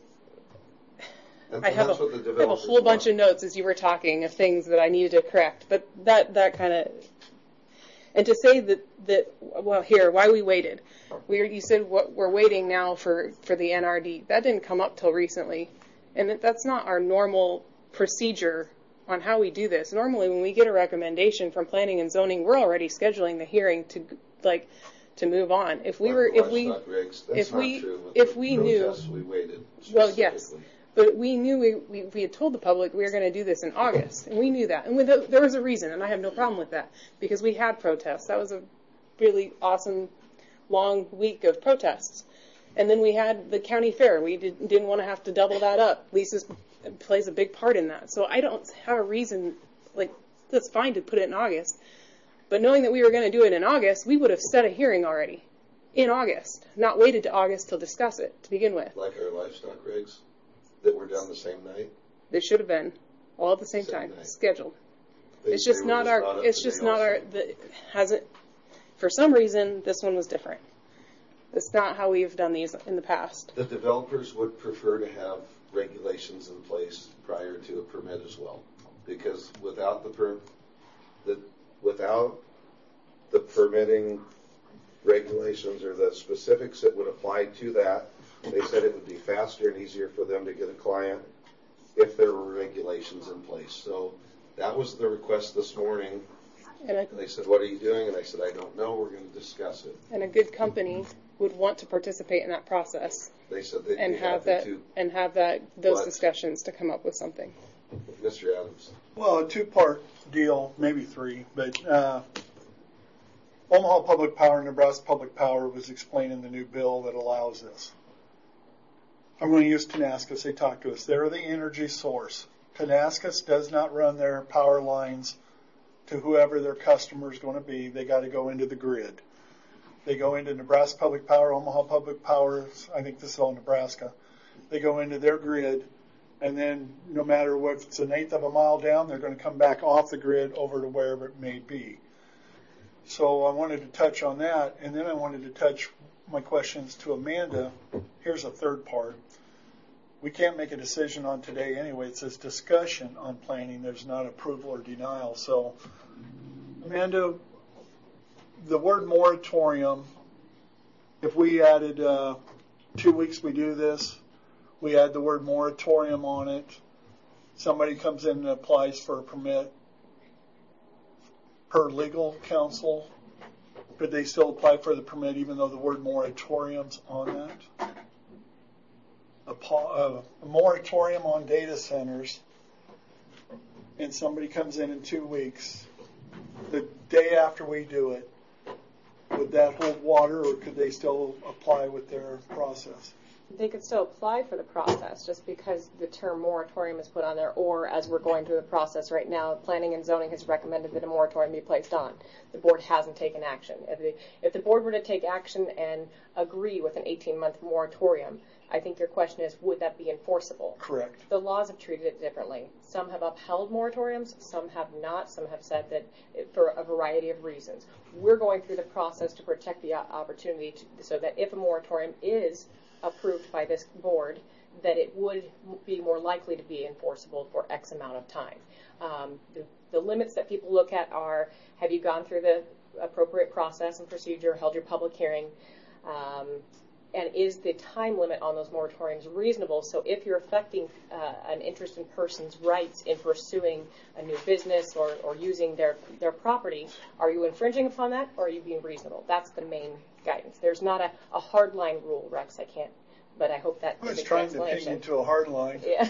And I have, a, that's what the I have a developers whole bunch want. of notes as you were talking of things that I needed to correct. But that that kind of, and to say that that well here why we waited, we you said what we're waiting now for for the N R D. That didn't come up till recently, and that, that's not our normal procedure on how we do this. Normally, when we get a recommendation from planning and zoning, we're already scheduling the hearing to like to move on. If we were if we Rigs. That's if not we true. With if the we knew protests, we waited. well yes. specifically. But we knew we, we, we had told the public we were going to do this in August, and we knew that. And we, there was a reason, and I have no problem with that, because we had protests. That was a really awesome, long week of protests. And then we had the county fair. We did, didn't want to have to double that up. Lisa plays a big part in that. So I don't have a reason, like, that's fine to put it in August. But knowing that we were going to do it in August, we would have set a hearing already in August, not waited to August to discuss it to begin with. Like our livestock rigs that were done the same night. They should have been all at the same, Same time, night. scheduled. They- it's just they were not just our. not up it's to just date not our. also. The, hasn't. For some reason, this one was different. It's not how we've done these in the past. The developers would prefer to have regulations in place prior to a permit as well, because without the per, the without the permitting regulations or the specifics that would apply to that, they said it would be faster and easier for them to get a client if there were regulations in place. So that was the request this morning. And, I, And they said, "What are you doing?" And I said, "I don't know. We're going to discuss it." and a good company would want to participate in that process They said they'd and be have happy that to. and have that those But- discussions to come up with something. Mister Adams. Well, a two-part deal, maybe three, but uh, Omaha Public Power and Nebraska Public Power was explaining the new bill that allows this. I'm going to use Tenascus. They talked to us. They're the energy source. Tenascus does not run their power lines to whoever their customer is going to be. They got to go into the grid. They go into Nebraska Public Power, Omaha Public Power. I think this is all Nebraska. They go into their grid, and then no matter what, if it's an eighth of a mile down, they're going to come back off the grid over to wherever it may be. So I wanted to touch on that, and then I wanted to touch my questions to Amanda. Here's a third part. We can't make a decision on today anyway. It says discussion on planning. There's not approval or denial. So, Amanda, the word moratorium, if we added uh, two weeks we do this, we add the word moratorium on it, somebody comes in and applies for a permit, per legal counsel, could they still apply for the permit even though the word moratorium's on that? A, po- a moratorium on data centers, and somebody comes in in two weeks, the day after we do it, would that hold water, or could they still apply with their process? They could still apply for the process just because the term moratorium is put on there, or as we're going through the process right now, planning and zoning has recommended that a moratorium be placed on. The board hasn't taken action. If the, if the board were to take action and agree with an eighteen-month moratorium, I think your question is, would that be enforceable? Correct. The laws have treated it differently. Some have upheld moratoriums, some have not, some have said that it, for a variety of reasons. We're going through the process to protect the opportunity to, so that if a moratorium is approved by this board, that it would be more likely to be enforceable for X amount of time. Um, the, the limits that people look at are, have you gone through the appropriate process and procedure, held your public hearing, um, and is the time limit on those moratoriums reasonable? So if you're affecting uh, an interested person's rights in pursuing a new business or, or using their, their property, are you infringing upon that, or are you being reasonable? That's the main guidance. There's not a, a hard line rule, Rex. I can't, but I hope that I was gives trying the to ping explanation. into a hard line. Yeah.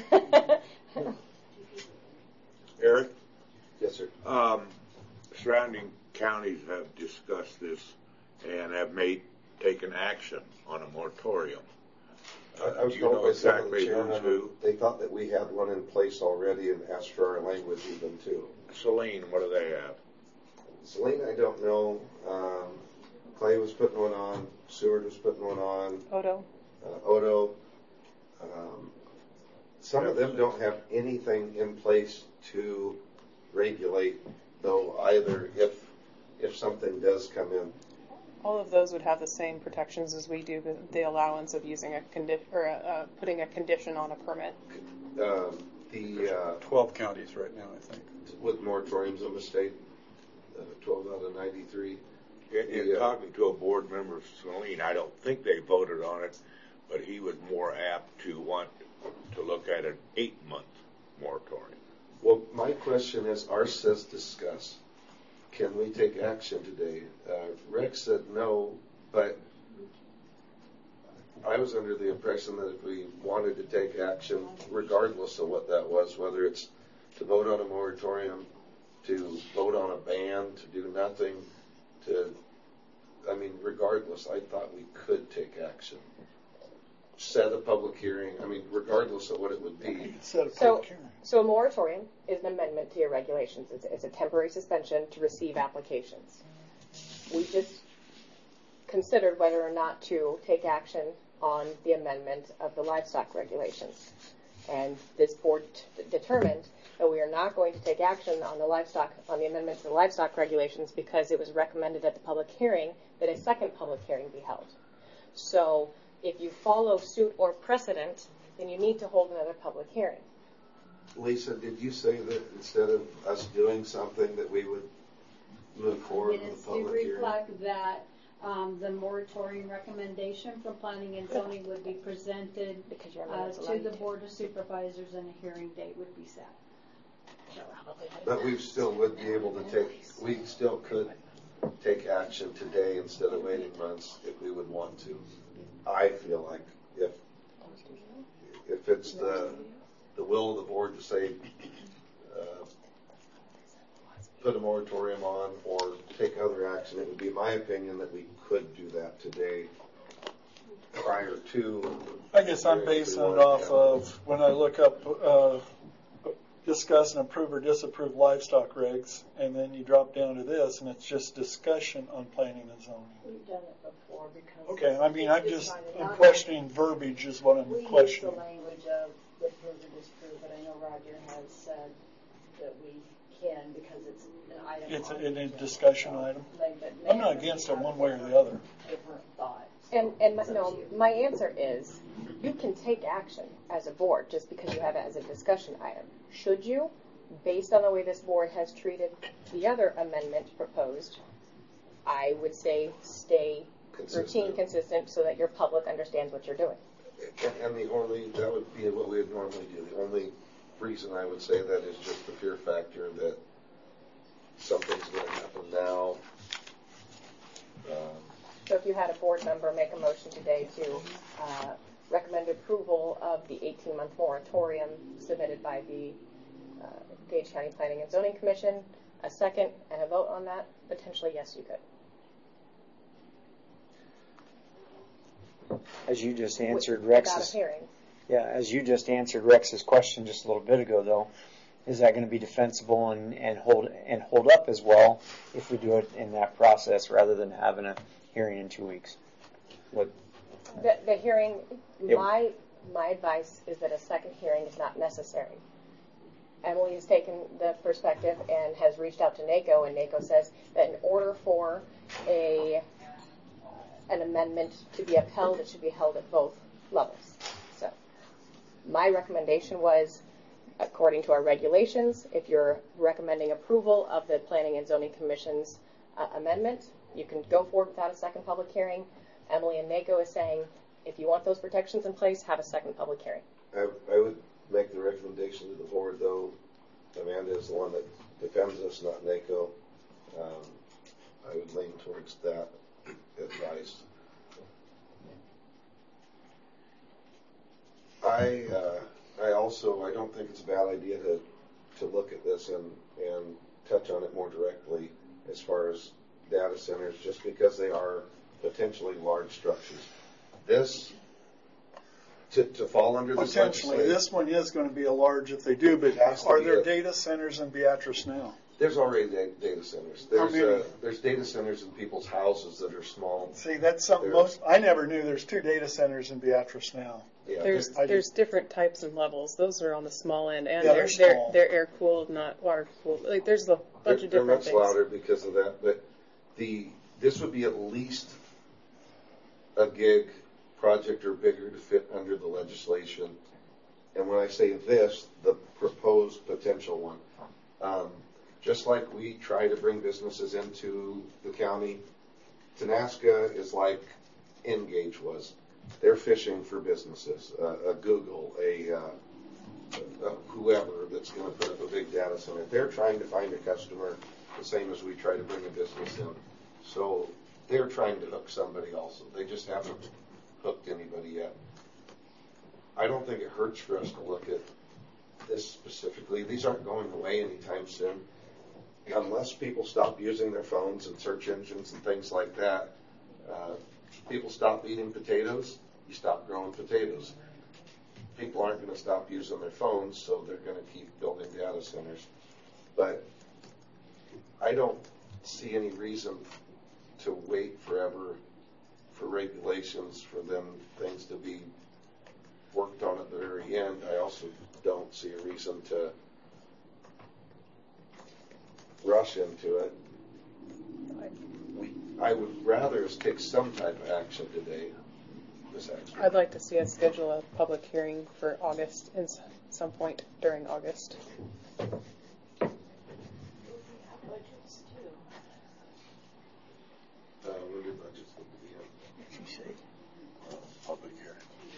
Eric? Yes, sir. Um, surrounding counties have discussed this and have made taken action on a moratorium. I, I was Do you know told by some of the exactly chairmen, who? they thought that we had one in place already and asked for our language even too. Celine, what do they have? Celine, I don't know. Um, Clay was putting one on. Seward was putting one on. Odo. Uh, Odo. Um, some of them don't have anything in place to regulate, though, either if if something does come in. All of those would have the same protections as we do, the, the allowance of using a condition or a, uh, putting a condition on a permit. Um, the uh, twelve counties right now, I think, with moratoriums in the state. Uh, twelve out of ninety-three. In, in the, uh, talking to a board member, Celine, I don't think they voted on it, but he was more apt to want to look at an eight-month moratorium. Well, my question is, ours says discuss. Can we take action today? Uh, Rex said no, but I was under the impression that if we wanted to take action, regardless of what that was, whether it's to vote on a moratorium, to vote on a ban, to do nothing, to, I mean, regardless, I thought we could take action. Set a public hearing, I mean, regardless of what it would be. Set a public So, hearing. so a moratorium is an amendment to your regulations. It's, it's a temporary suspension to receive applications. We just considered whether or not to take action on the amendment of the livestock regulations. And this board t- determined that we are not going to take action on the livestock, on the amendment to the livestock regulations because it was recommended at the public hearing that a second public hearing be held. So if you follow suit or precedent, then you need to hold another public hearing. Lisa, did you say that instead of us doing something that we would move forward with Minutes a do public hearing? reflect that um, the moratorium recommendation from planning and zoning would be presented uh, to the board of supervisors and a hearing date would be set. But we still would be able to take, we still could take action today instead of waiting months if we would want to. I feel like if if it's the the will of the board to say uh, put a moratorium on or take other action, it would be my opinion that we could do that today prior to. I guess I'm basing it off of when I look up uh, discuss and approve or disapprove livestock regs, and then you drop down to this, and it's just discussion on planning and zoning. We've done it before because. Okay, I mean, I'm just decided I'm not- questioning verbiage is what I'm We use questioning. the language of approve or disapprove, but I know Roger has said that we can because it's an item. It's a, on in a the discussion agenda. item. Like, but I'm not maybe against we it have one way or the other. Different thought. And, and my, no, my answer is, you can take action as a board just because you have it as a discussion item. Should you, based on the way this board has treated the other amendment proposed, I would say stay Consistent. routine, consistent, so that your public understands what you're doing. And, and the only, that would be what we would normally do. The only reason I would say that is just the fear factor that something's going to happen now. Um, So if you had a board member make a motion today to uh, recommend approval of the eighteen-month moratorium submitted by the uh, Gage County Planning and Zoning Commission, a second and a vote on that, potentially yes, you could. As you just answered Without a Rex's, hearing. yeah, as you just answered Rex's question just a little bit ago, though, is that going to be defensible and, and hold and hold up as well if we do it in that process rather than having a hearing in two weeks? What? The, the hearing, Yep. my my advice is that a second hearing is not necessary. Emily has taken the perspective and has reached out to NACO, and NACO says that in order for a an amendment to be upheld, it should be held at both levels. So my recommendation was, according to our regulations, if you're recommending approval of the Planning and Zoning Commission's uh, amendment, you can go forward without a second public hearing. Emily and NACO is saying, if you want those protections in place, have a second public hearing. I, I would make the recommendation to the board, though. Amanda is the one that defends us, not NACO. Um, I would lean towards that advice. I uh, I also I don't think it's a bad idea to to look at this and and touch on it more directly as far as data centers, just because they are potentially large structures. This to to fall under this Potentially, legislation- this one is going to be a large if they do, but It has to are be there a- data centers in Beatrice now? There's already da- data centers. How There's many? uh, there's data centers in people's houses that are small. See, that's something There's- most, I never knew there's two data centers in Beatrice now. Yeah, There's I there's different types and levels. Those are on the small end, and Yeah, they're they're they're, small. they're air cooled, not water cooled. Like there's a bunch they're, of they're different much things. louder because of that. But the this would be at least a gig project or bigger to fit under the legislation. And when I say this, the proposed potential one, um, just like we try to bring businesses into the county, Tenaska is like Engage was. They're fishing for businesses, uh, a Google, a, uh, a whoever that's going to put up a big data center. They're trying to find a customer the same as we try to bring a business in. So they're trying to hook somebody also. They just haven't hooked anybody yet. I don't think it hurts for us to look at this specifically. These aren't going away anytime soon. Unless people stop using their phones and search engines and things like that, uh, people stop eating potatoes, you stop growing potatoes. People aren't going to stop using their phones, so they're going to keep building data centers. But I don't see any reason to wait forever for regulations, for them things to be worked on at the very end. I also don't see a reason to rush into it. We, I would rather us take some type of action today. This action. I'd like to see us schedule a public hearing for August, in s- some point during August. Uh, when your budget's going to be in? Public hearing.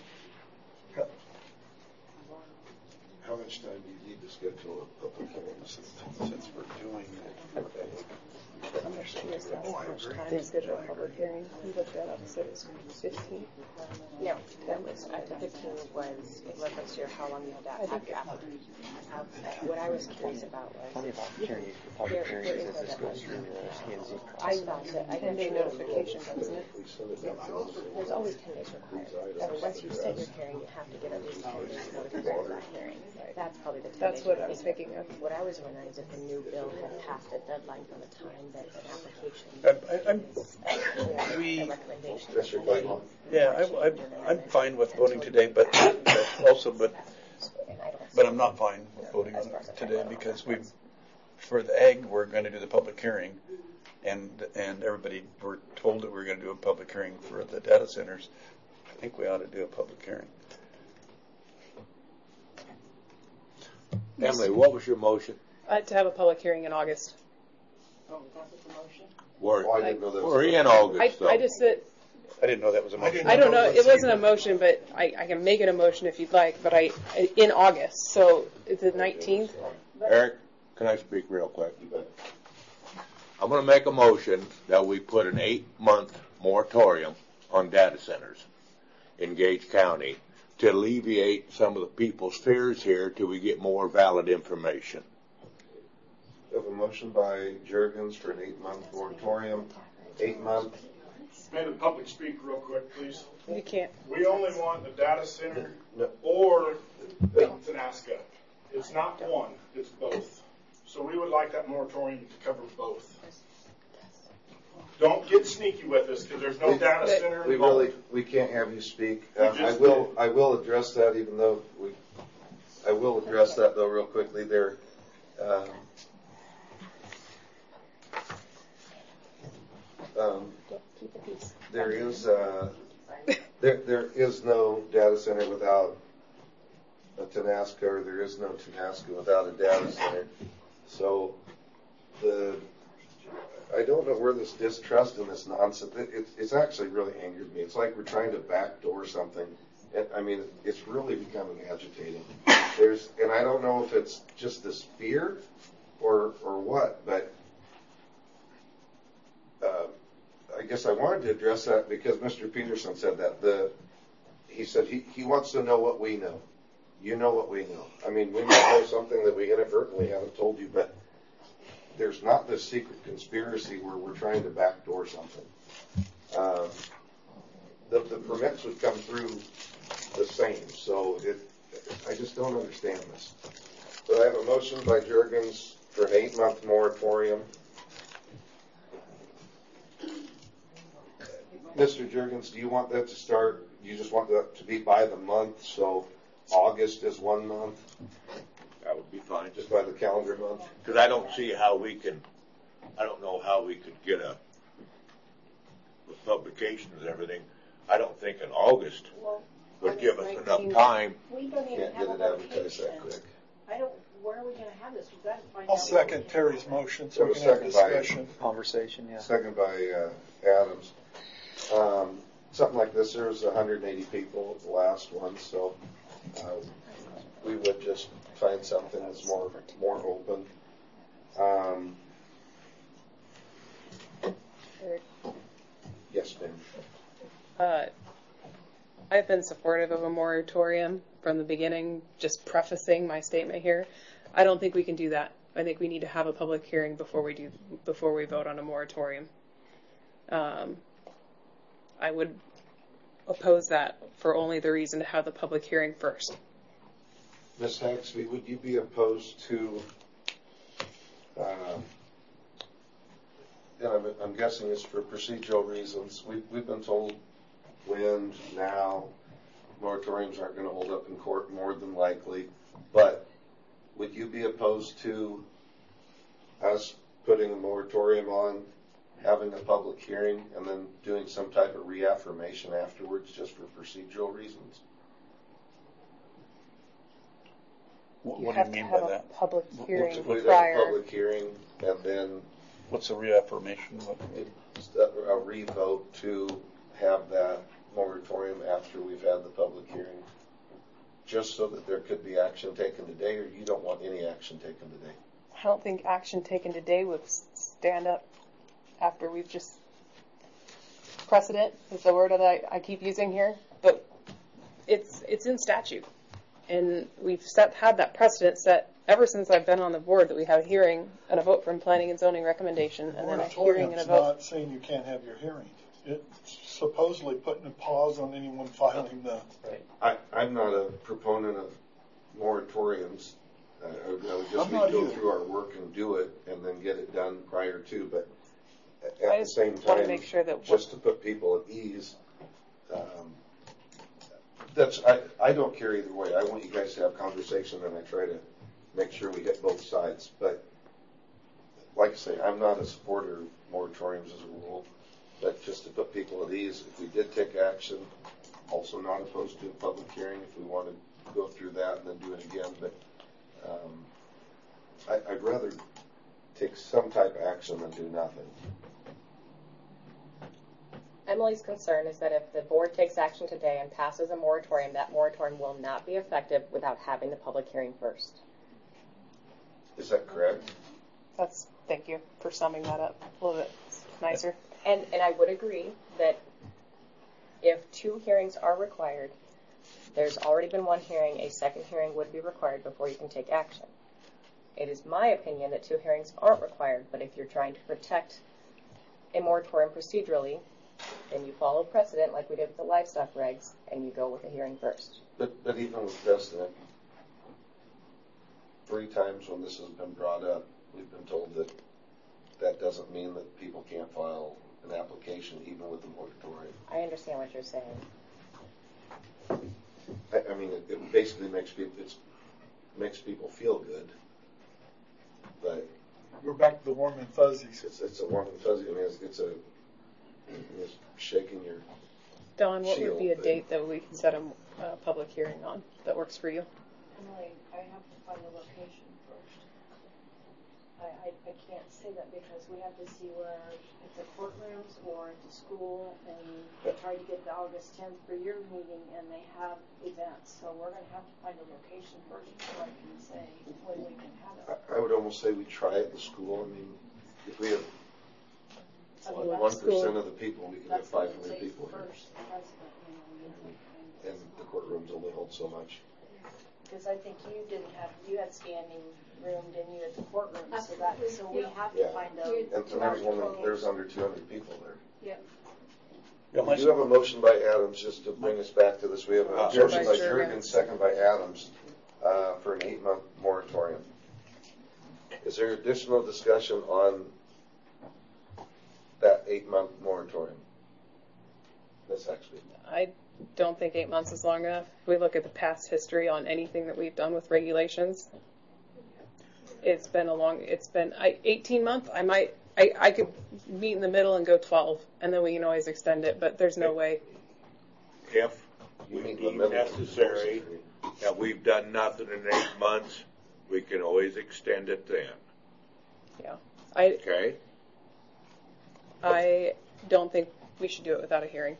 How much time do you need to schedule a public hearing? Since we're doing it. I'm not sure it's how much time to schedule a public hearing. We looked that up, so it's fifteen. No, that was, uh, the fifteen was in reference to how long you had to have your application. Uh, What I was curious about was. Plenty of opportunity for public There- hearings there as is this a- goes through the P and Z I process. thought that, I ten day didn't know. notification, doesn't it? There's always ten days required. And once you set your hearing, you have to give at least ten days notice for that hearing. That's probably the ten That's days what you're I was thinking. thinking of. What I was wondering is if the new bill had passed a deadline from the time that an application. I- I'm- a we- recommendation. That's your bylaw. Yeah, I, I, I'm fine with voting today, but but also, but but I'm not fine with voting on it today because we've for the egg, we're going to do the public hearing, and and everybody were told that we we're going to do a public hearing for the data centers. I think we ought to do a public hearing. Emily, what was your motion? Uh, to have a public hearing in August. Oh, that was the motion? We're, Oh, I didn't know that was we're in August, I, though. I just said, I didn't know that was a motion. I don't know, it wasn't a motion, but I, I can make it a motion if you'd like, but I, in August, so it's the nineteenth. Eric, can I speak real quick? I'm going to make a motion that we put an eight-month moratorium on data centers in Gage County to alleviate some of the people's fears here till we get more valid information. We have a motion by Juergens for an eight-month moratorium. Eight month. May the public speak real quick, please. You can't. We only want the data center No. or Tenaska. It's not one, it's both. So we would like that moratorium to cover both. Don't get sneaky with us because there's no We- data center We involved. really, we can't have you speak. You Um, I just will, did. I will address that even though we, I will address that though real quickly there. Um, um, there is, uh, there, there is no data center without a Tenaska, or there is no Tenaska without a data center. So the, I don't know where this distrust and this nonsense, it, it, it's actually really angered me. It's like we're trying to backdoor something. It, I mean, it's really becoming agitating. There's, and I don't know if it's just this fear or, or what, but, uh, I guess I wanted to address that because Mister Peterson said that. The, he said he, he wants to know what we know. You know what we know. I mean, we might know something that we inadvertently haven't told you, but there's not this secret conspiracy where we're trying to backdoor something. Um, the, the permits would come through the same, so it, I just don't understand this. But I have a motion by Juergens for an eight-month moratorium. Mister Juergens, do you want that to start, you just want that to be by the month, so August is one month? That would be fine. Just by the calendar month? Because I don't see how we can, I don't know how we could get a, with publications and everything, I don't think in August Well, would give us August enough nineteenth. time. We don't even Can't have get a it advertised location. that quick. I don't, where are we gonna have this? We've got to find out. I'll second Terry's motion so There we was can have second by- discussion. Conversation, yeah. Second by uh, Adams. Um, something like this, there was one hundred eighty people at the last one, so uh, we would just find something that's more more open. Um, yes, ma'am. Uh, I've been supportive of a moratorium from the beginning, just prefacing my statement here. I don't think we can do that. I think we need to have a public hearing before we do, before we vote on a moratorium. Um, I would oppose that for only the reason to have the public hearing first. Miz Haxby, would you be opposed to, um, and I'm, I'm guessing it's for procedural reasons, we, we've been told when, now, moratoriums aren't going to hold up in court more than likely, but would you be opposed to us putting a moratorium on, having a public hearing, and then doing some type of reaffirmation afterwards just for procedural reasons? What, You what have do you to mean by have a that? public What's- hearing We'd have prior. a public hearing, and then What's a reaffirmation? What- a a revote to have that moratorium after we've had the public hearing, just so that there could be action taken today, or you don't want any action taken today? I don't think action taken today would s- stand up after we've just, precedent is the word that I, I keep using here, but it's it's in statute. And we've set, had that precedent set ever since I've been on the board, that we have a hearing and a vote from planning and zoning recommendation, and then a hearing and a Moratorium's vote. not saying you can't have your hearing. It's supposedly putting a pause on anyone filing the. I, I'm not a proponent of moratoriums. Uh, I would I would just I'm we not go either. through our work and do it, and then get it done prior to, but at I the just same wanna time, make sure that just to put people at ease, um, that's, I, I don't care either way. I want you guys to have conversation, and I try to make sure we hit both sides, but like I say, I'm not a supporter of moratoriums as a rule, but just to put people at ease, if we did take action, also not opposed to a public hearing if we want to go through that and then do it again. But um, I, I'd rather take some type of action than do nothing. Emily's concern is that if the board takes action today and passes a moratorium, that moratorium will not be effective without having the public hearing first. Is that correct? That's, thank you for summing that up a little bit nicer. And, and I would agree that if two hearings are required, there's already been one hearing, a second hearing would be required before you can take action. It is my opinion that two hearings aren't required, but if you're trying to protect a moratorium procedurally, then you follow precedent like we did with the livestock regs, and you go with a hearing first. But, but even with precedent, three times when this has been brought up, we've been told that that doesn't mean that people can't file an application even with the moratorium. I understand what you're saying. I, I mean, it, it basically makes people it's makes people feel good, but we're back to the warm and fuzzies. It's, it's a warm and fuzzy. I mean, it's, it's a it's shaking your. Don, what would be a shield, date that we can set a uh, public hearing on that works for you? Emily, I have to find a location first. I, I, I can't say that because we have to see where it's the courtrooms or at the school, and we tried to get the August tenth for your meeting, and they have events. So we're going to have to find a location first before I can say when we can have it. I, I would almost say we try at the school. I mean, if we have I mean, one that's percent cool. of the people, we can That's have five what hundred it takes people here, first, president, you know, and- and the courtrooms only hold so much. Because I think you didn't have, you had standing room, didn't you, at the courtroom, so that, so we have to Yeah, find a. and, and there's only there's under two hundred people there. Yeah. We do have a motion by Adams, just to bring us back to this. We have a Uh, motion by Jurgens. Jurgens, second by Adams, uh, for an eight-month moratorium. Is there additional discussion on that eight-month moratorium? That's actually. I don't think eight months is long enough. If we look at the past history on anything that we've done with regulations, it's been a long, it's been I, eighteen months. I might, I, I could meet in the middle and go twelve, and then we can always extend it, but there's no way. If we deem necessary and we've done nothing in eight months, we can always extend it then. Yeah. I, Okay? I don't think we should do it without a hearing.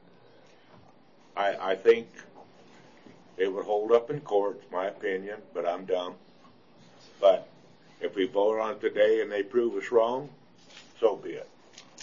I, I think it would hold up in court, it's my opinion, but I'm dumb. But if we vote on it today and they prove us wrong, so be it.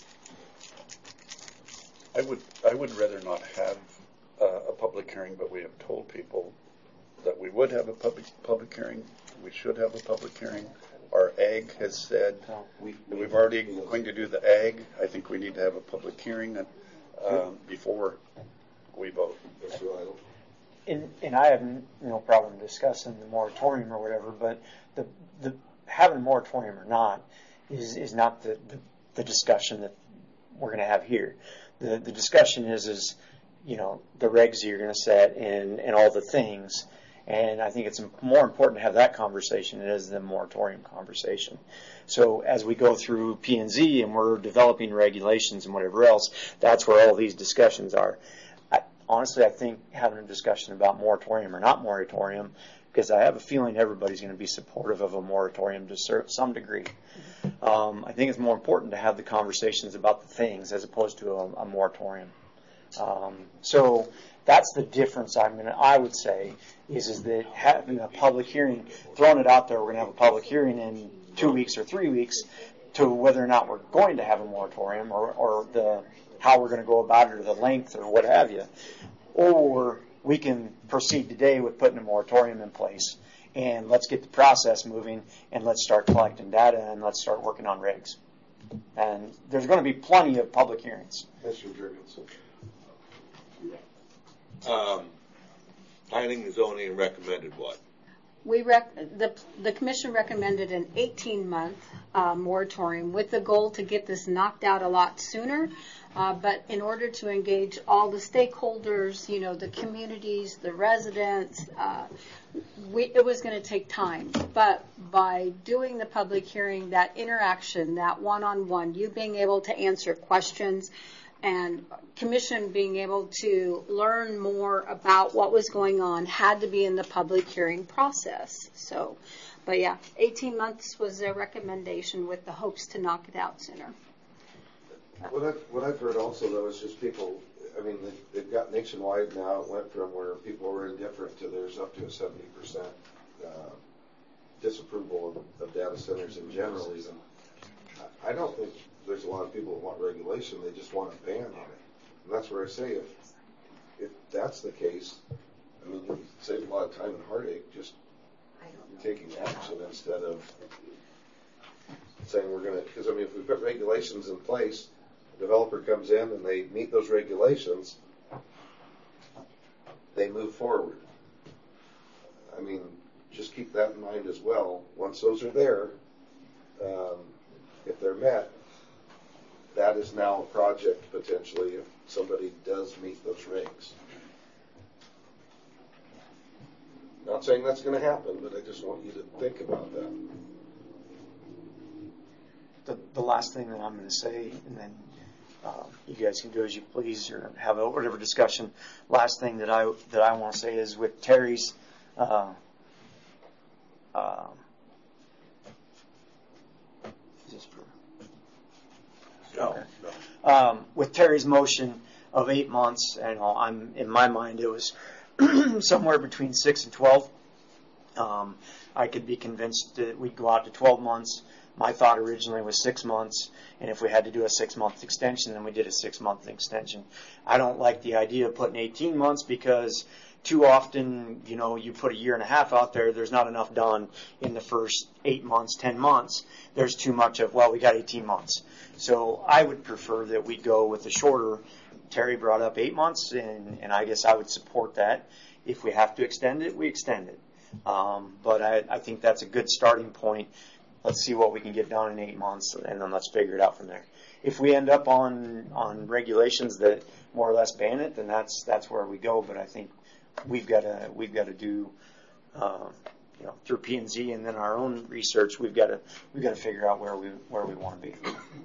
I would, I would rather not have uh, a public hearing, but we have told people that we would have a public, public hearing. We should have a public hearing. Our ag has said, we, we've already going to do the ag. I think we need to have a public hearing um, before we vote. And, and I have no problem discussing the moratorium or whatever, but the, the having a moratorium or not is, is not the, the, the discussion that we're going to have here. The, the discussion is, is, you know, the regs you're going to set and, and all the things. And I think it's more important to have that conversation than it is the moratorium conversation. So as we go through P and Z and we're developing regulations and whatever else, that's where all these discussions are. I, honestly, I think having a discussion about moratorium or not moratorium, because I have a feeling everybody's going to be supportive of a moratorium to some degree. Um, I think it's more important to have the conversations about the things as opposed to a, a moratorium. Um, so that's the difference. I mean, I would say is is that having a public hearing, throwing it out there, we're going to have a public hearing in two weeks or three weeks, to whether or not we're going to have a moratorium or, or the how we're going to go about it or the length or what have you, or we can proceed today with putting a moratorium in place and let's get the process moving and let's start collecting data and let's start working on regs. And there's going to be plenty of public hearings. Mister Jurgens. Um, planning and zoning recommended what? we rec- the the commission recommended an eighteen month uh, moratorium with the goal to get this knocked out a lot sooner. Uh, but in order to engage all the stakeholders, you know, the communities, the residents, uh, we, it was going to take time. But by doing the public hearing, that interaction, that one-on-one, you being able to answer questions, and commission being able to learn more about what was going on had to be in the public hearing process. So, but yeah, eighteen months was their recommendation with the hopes to knock it out sooner. What I've, what I've heard also, though, is just people, I mean, they, they've got nationwide now. It went from where people were indifferent to there's up to a seventy percent uh, disapproval of, of data centers in general, even. I don't think there's a lot of people that want regulation. They just want a ban on it. And that's where I say if, if that's the case, I mean, you save a lot of time and heartache just taking action instead of saying we're going to, because I mean, if we put regulations in place, developer comes in and they meet those regulations, they move forward. I mean, just keep that in mind as well. Once those are there, um, if they're met, that is now a project potentially if somebody does meet those regs. Not saying that's going to happen, but I just want you to think about that. The, the last thing that I'm going to say, and then uh, you guys can do as you please or have a, whatever discussion. Last thing that I that I want to say is with Terry's uh, uh, is this for? No, no. Um, with Terry's motion of eight months, and I'm in my mind it was somewhere between six and twelve. Um, I could be convinced that we'd go out to twelve months. My thought originally was six months, and if we had to do a six-month extension, then we did a six-month extension. I don't like the idea of putting eighteen months because too often, you know, you put a year and a half out there, there's not enough done in the first eight months, ten months. There's too much of, well, we got eighteen months. So I would prefer that we go with the shorter. Terry brought up eight months, and, and I guess I would support that. If we have to extend it, we extend it. Um, but I, I think that's a good starting point. Let's see what we can get done in eight months, and then let's figure it out from there. If we end up on on regulations that more or less ban it, then that's that's where we go. But I think we've got to we've got to do, uh, you know, through P and Z and then our own research, we've got to we've got to figure out where we where we want to be.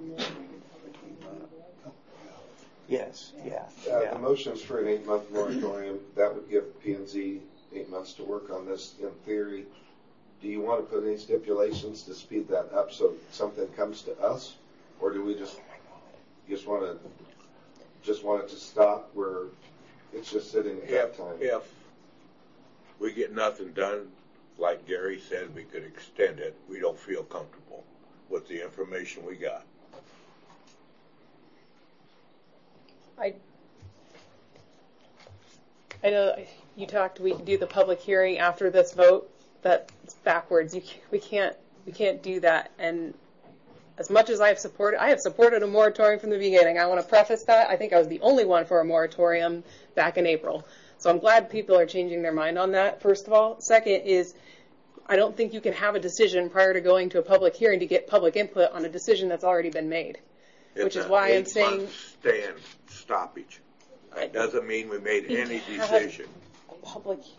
Yes, yeah, Uh, yeah. The motions for an eight-month moratorium, that would give P and Z eight months to work on this in theory. Do you want to put any stipulations to speed that up so something comes to us, or do we just just want to just want it to stop where it's just sitting at that If, time? if we get nothing done, like Gary said, we could extend it. We don't feel comfortable with the information we got. I, I know you talked, we can do the public hearing after this vote. That's backwards. You, we can't, we can't do that. And as much as I have supported, I have supported a moratorium from the beginning. I want to preface that. I think I was the only one for a moratorium back in April. So I'm glad people are changing their mind on that, first of all. Second is, I don't think you can have a decision prior to going to a public hearing to get public input on a decision that's already been made. It's Which is why I'm saying eight-month stand stoppage. That doesn't mean we made any decision. Public hearing.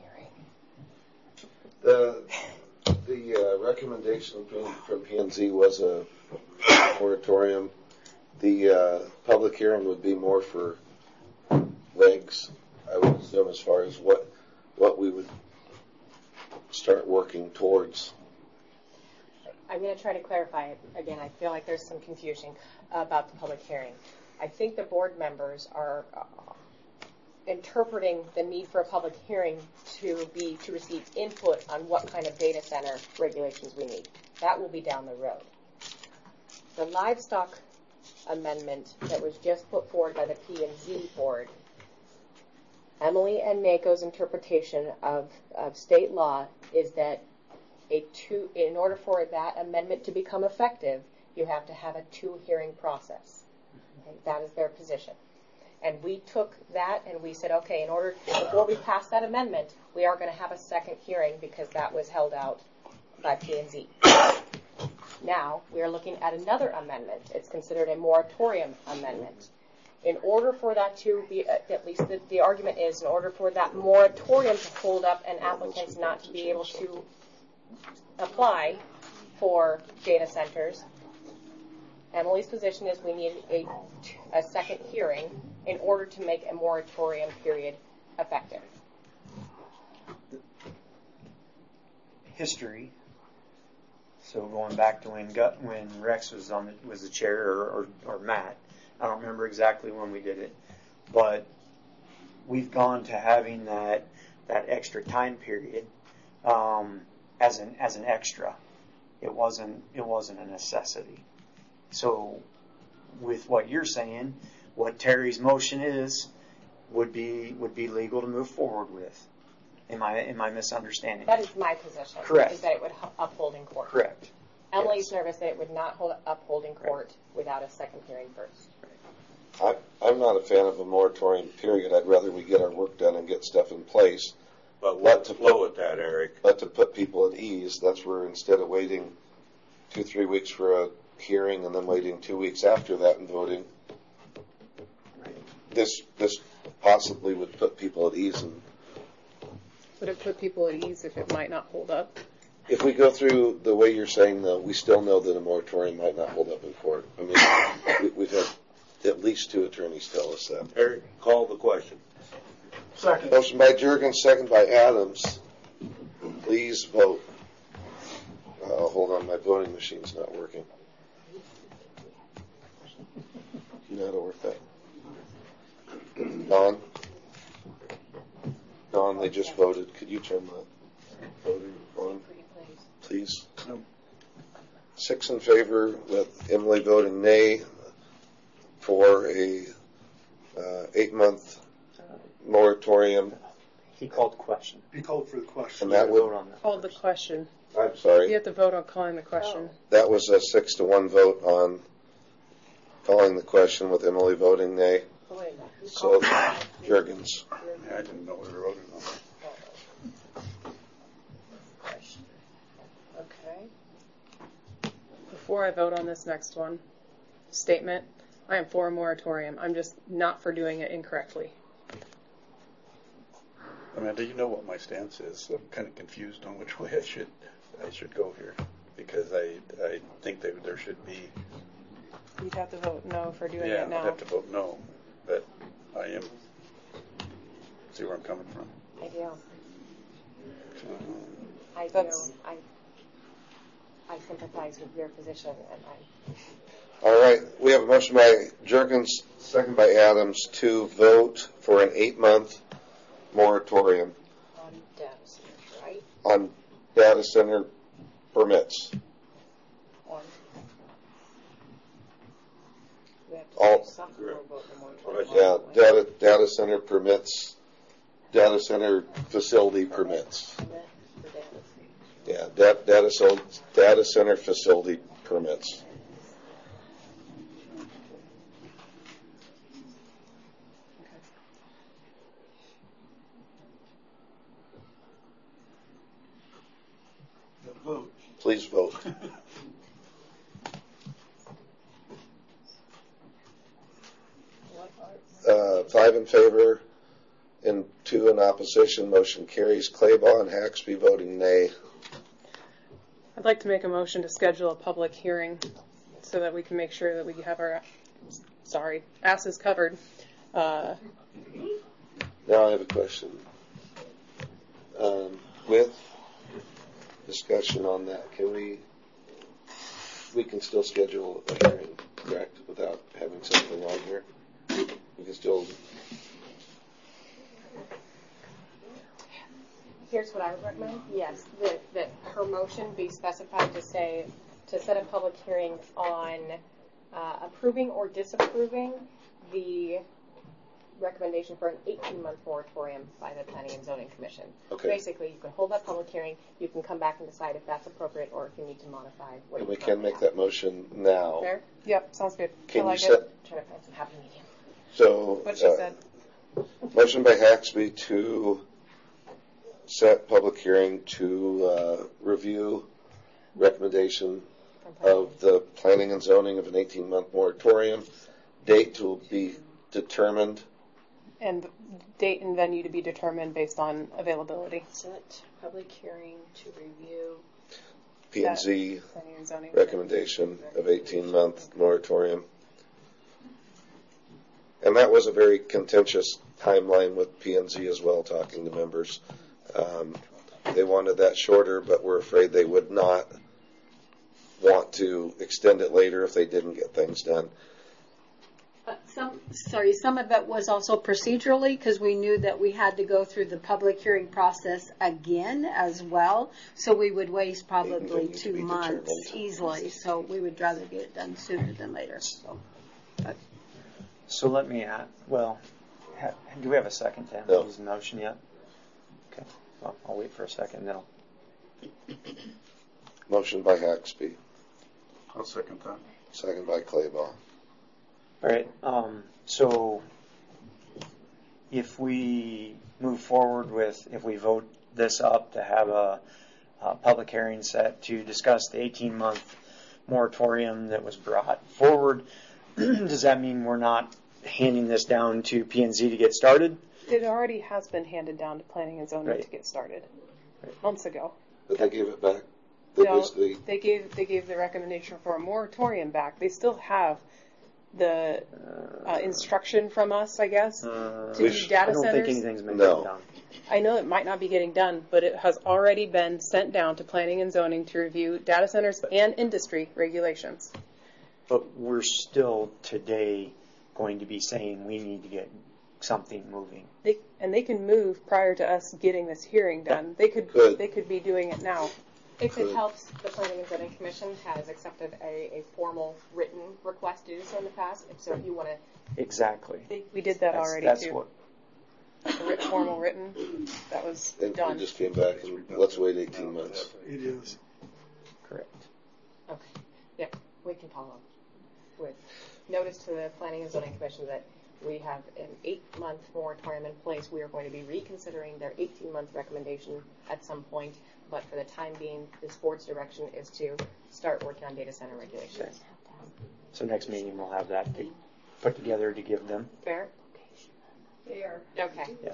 The the uh, recommendation from, from P and Z was a moratorium. The uh, public hearing would be more for legs, I would assume, as far as what what we would start working towards. I'm going to try to clarify it. Again, I feel like there's some confusion about the public hearing. I think the board members are uh, interpreting the need for a public hearing to be to receive input on what kind of data center regulations we need. That will be down the road. The livestock amendment that was just put forward by the P and Z board, Emily and NACO's interpretation of, of state law is that a two, in order for that amendment to become effective, you have to have a two hearing process. Okay? That is their position. And we took that and we said, okay, in order, before we pass that amendment, we are going to have a second hearing because that was held out by P and Z. Now, we are looking at another amendment. It's considered a moratorium amendment. In order for that to be, at least the, the argument is, in order for that moratorium to hold up and applicants not to be able to apply for data centers, Emily's position is we need a, a second hearing in order to make a moratorium period effective. History. So going back to when Gut, when Rex was on the, was the chair, or, or, or Matt, I don't remember exactly when we did it, but we've gone to having that that extra time period um, as an as an extra. It wasn't it wasn't a necessity. So with what you're saying, what Terry's motion is would be would be legal to move forward with. Am I am I misunderstanding? That is my position. Correct. Is that it would uphold in court. Correct. Emily's yes. nervous that it would not hold, uphold in court right. without a second hearing first. I, I'm not a fan of a moratorium period. I'd rather we get our work done and get stuff in place. But what to flow with that, Eric? But to put people at ease, that's where instead of waiting two, three weeks for a hearing and then waiting two weeks after that and voting, right. this this possibly would put people at ease. And would it put people at ease if it might not hold up? If we go through the way you're saying, though, we still know that a moratorium might not hold up in court. I mean, we, we've had at least two attorneys tell us that. Eric, call the question. Second. Motion by Juergens, second by Adams. Please vote. Uh, hold on, my voting machine's not working. Do you know how to work that? Don? Don, they just voted. Could you turn the voting on, please? No. Six in favor, with Emily voting nay for a uh, eight-month moratorium. He called the question. He called for the question. And that would vote on that. Called the question. I'm sorry. You have to vote on calling the question. That was a six to one vote on calling the question with Emily voting nay. So, Juergens. Yeah, I didn't know we were voting on that. Okay. Before I vote on this next one, statement, I am for a moratorium. I'm just not for doing it incorrectly. Amanda, you know what my stance is. I'm kind of confused on which way I should I should go here, because I I think that there should be. You'd have to vote no for doing yeah, it now. I'd have to vote no, but I am. See where I'm coming from. I do. Um, I That's, do. I I sympathize with your position, and I. All right, we have a motion by Juergens, second by Adams, to vote for an eight-month moratorium On data centers, right? on data center permits. On. We have to All, do something or vote the moratorium. yeah, data data center permits, data center facility permits. Yeah, data data, so data center facility permits. Vote. Please vote. Uh, five in favor and two in opposition. Motion carries. Claiborne, Haxby voting nay. I'd like to make a motion to schedule a public hearing so that we can make sure that we have our, sorry, asses covered. Uh, Now I have a question. Um, with discussion on that, can we, we can still schedule a hearing, correct, without having something on here? We can still. Here's what I would recommend. Yes, that, that her motion be specified to say, to set a public hearing on uh, approving or disapproving the recommendation for an eighteen-month moratorium by the Planning and Zoning Commission. Okay. Basically, you can hold that public hearing, you can come back and decide if that's appropriate or if you need to modify what And you we can make that motion now. Fair? Yep, sounds good. Can I like you set? Trying to find some happy medium. So, What she uh, said. motion by Haxby to set public hearing to uh, review recommendation of the planning and zoning of an eighteen-month moratorium. Date to be determined. And date and venue to be determined based on availability. Set public hearing to review P and Z planning and zoning recommendation of eighteen-month moratorium. And that was a very contentious timeline with P and Z as well, talking to members. Um, they wanted that shorter, but were afraid they would not want to extend it later if they didn't get things done. Uh, some, sorry, some of it was also procedurally because we knew that we had to go through the public hearing process again as well. So we would waste probably two months easily. So we would rather get it done sooner than later. So, but. So let me add, well, ha, do we have a second to No. Anthony's motion yet? Okay, well, I'll wait for a second then. I'll Motion by Haxby. I'll second that. Second by Claybaugh. All right. Um, so if we move forward with, if we vote this up to have a, a public hearing set to discuss the eighteen-month moratorium that was brought forward, does that mean we're not handing this down to P and Z to get started? It already has been handed down to planning and zoning Right. to get started Right. months ago. But they gave it back. They No, basically they gave they gave the recommendation for a moratorium back. They still have the uh, instruction from us, I guess, Uh, to do data I don't centers. think anything's been No. done. I know it might not be getting done, but it has already been sent down to planning and zoning to review data centers and industry regulations. But we're still today going to be saying we need to get something moving. They, and they can move prior to us getting this hearing done. They could, Could. they could be doing it now. If it helps, the Planning and Zoning Commission has accepted a, a formal written request to do so in the past. If so, if you want to, Exactly. We did that That's, already that's too. what. A writ- formal written, that was and done. we just came back and let's wait eighteen months. It is. Correct. okay, yeah, we can follow up with notice to the Planning and Zoning Commission that we have an eight-month moratorium in place. We are going to be reconsidering their eighteen-month recommendation at some point, but for the time being, this board's direction is to start working on data center regulations. Okay. So next meeting we'll have that to put together to give them. Fair? There. Okay. Yeah.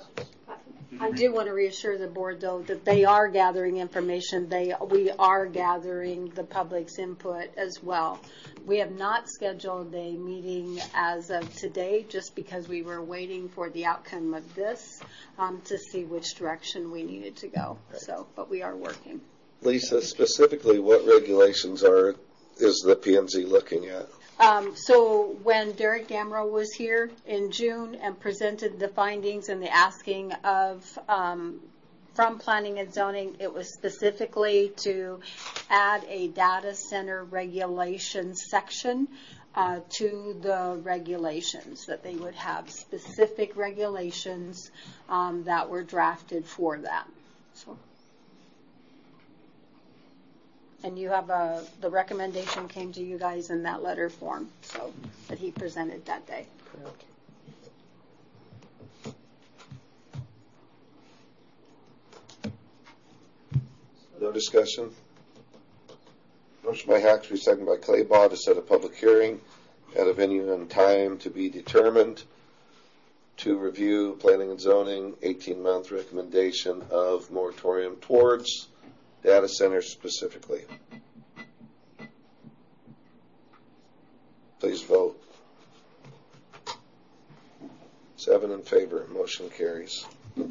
I do want to reassure the board, though, that they are gathering information. They, we are gathering the public's input as well. We have not scheduled a meeting as of today, just because we were waiting for the outcome of this um, to see which direction we needed to go. So, but we are working. Lisa, specifically, what regulations are is the P and Z looking at? Um, so when Derek Gamro was here in June and presented the findings and the asking of um, from planning and zoning, it was specifically to add a data center regulation section uh, to the regulations, that they would have specific regulations um, that were drafted for that. So. And you have a, the recommendation came to you guys in that letter form, so, that he presented that day. Correct. No discussion? Motion by Haxby, second by Claybaugh to set a public hearing at a venue and time to be determined to review planning and zoning eighteen-month recommendation of moratorium towards data centers specifically. Please vote. Seven in favor. Motion carries.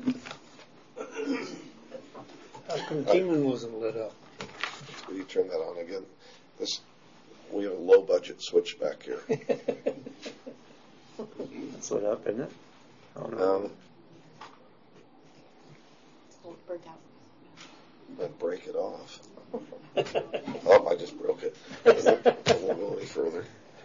How come Keenan wasn't lit up? Will you turn that on again? This, we have a low budget switch back here. It's lit up, isn't it? Oh no. Um, Burnt out. I'd break it off. Oh, I just broke it. I won't go any further.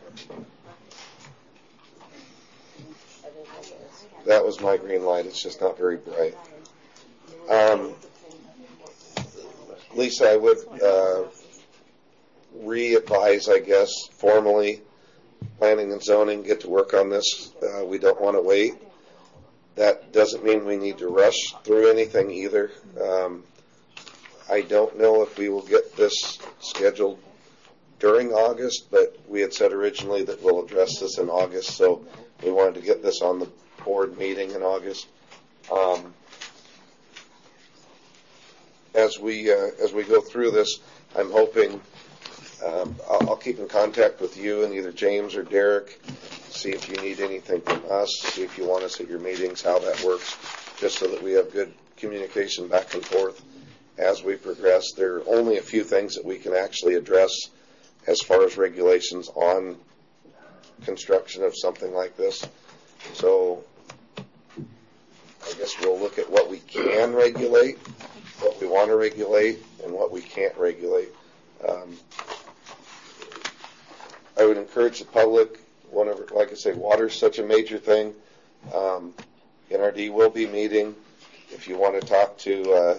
That was my green light. It's just not very bright. Um, Lisa, I would uh, re-advise, I guess, formally planning and zoning get to work on this. Uh, we don't want to wait. That doesn't mean we need to rush through anything either. Um, I don't know if we will get this scheduled during August, but we had said originally that we'll address this in August, so we wanted to get this on the board meeting in August. Um, as we uh, as we go through this, I'm hoping um, I'll, I'll keep in contact with you and either James or Derek, see if you need anything from us, see if you want us at your meetings, how that works, just so that we have good communication back and forth as we progress. There are only a few things that we can actually address as far as regulations on construction of something like this. So I guess we'll look at what we can regulate, what we want to regulate, and what we can't regulate. Um, I would encourage the public, whenever, like I say, water is such a major thing. Um, N R D will be meeting. If you want to talk to uh,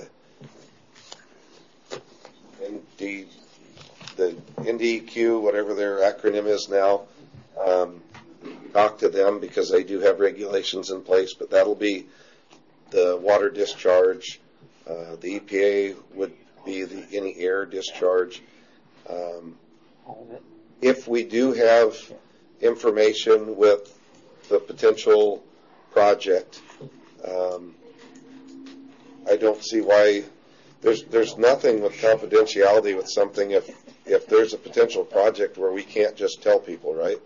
N D, the N D E Q, whatever their acronym is now, um, talk to them because they do have regulations in place, but that'll be the water discharge. Uh, the E P A would be the any air discharge. Um, if we do have information with the potential project, um, I don't see why there's there's nothing with confidentiality with something if if there's a potential project where we can't just tell people, right?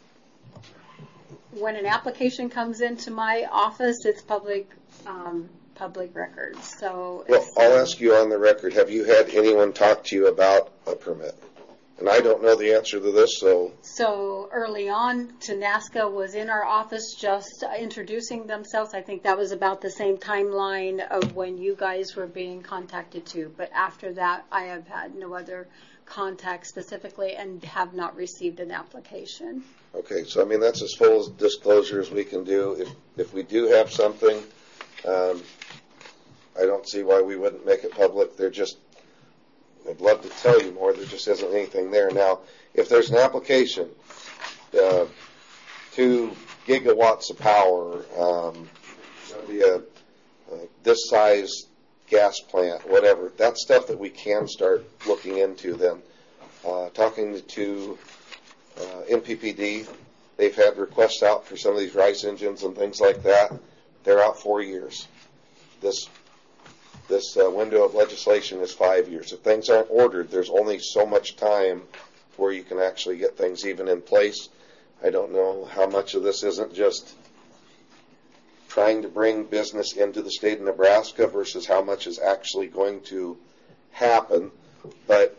When an application comes into my office, it's public um, public records. So well, I'll ask you on the record, have you had anyone talk to you about a permit? And I don't know the answer to this, so... So early on, Tenasca was in our office just introducing themselves. I think that was about the same timeline of when you guys were being contacted too. But after that, I have had no other contact specifically and have not received an application. Okay, so I mean, that's as full as disclosure as we can do. If if we do have something, um, I don't see why we wouldn't make it public. They're just... I'd love to tell you more. There just isn't anything there. Now, if there's an application, uh, two gigawatts of power, um, be a, a this size gas plant, whatever, that's stuff that we can start looking into then. Uh, talking to uh, M P P D, they've had requests out for some of these RICE engines and things like that. They're out four years. This This uh, window of legislation is five years. If things aren't ordered, there's only so much time where you can actually get things even in place. I don't know how much of this isn't just trying to bring business into the state of Nebraska versus how much is actually going to happen, but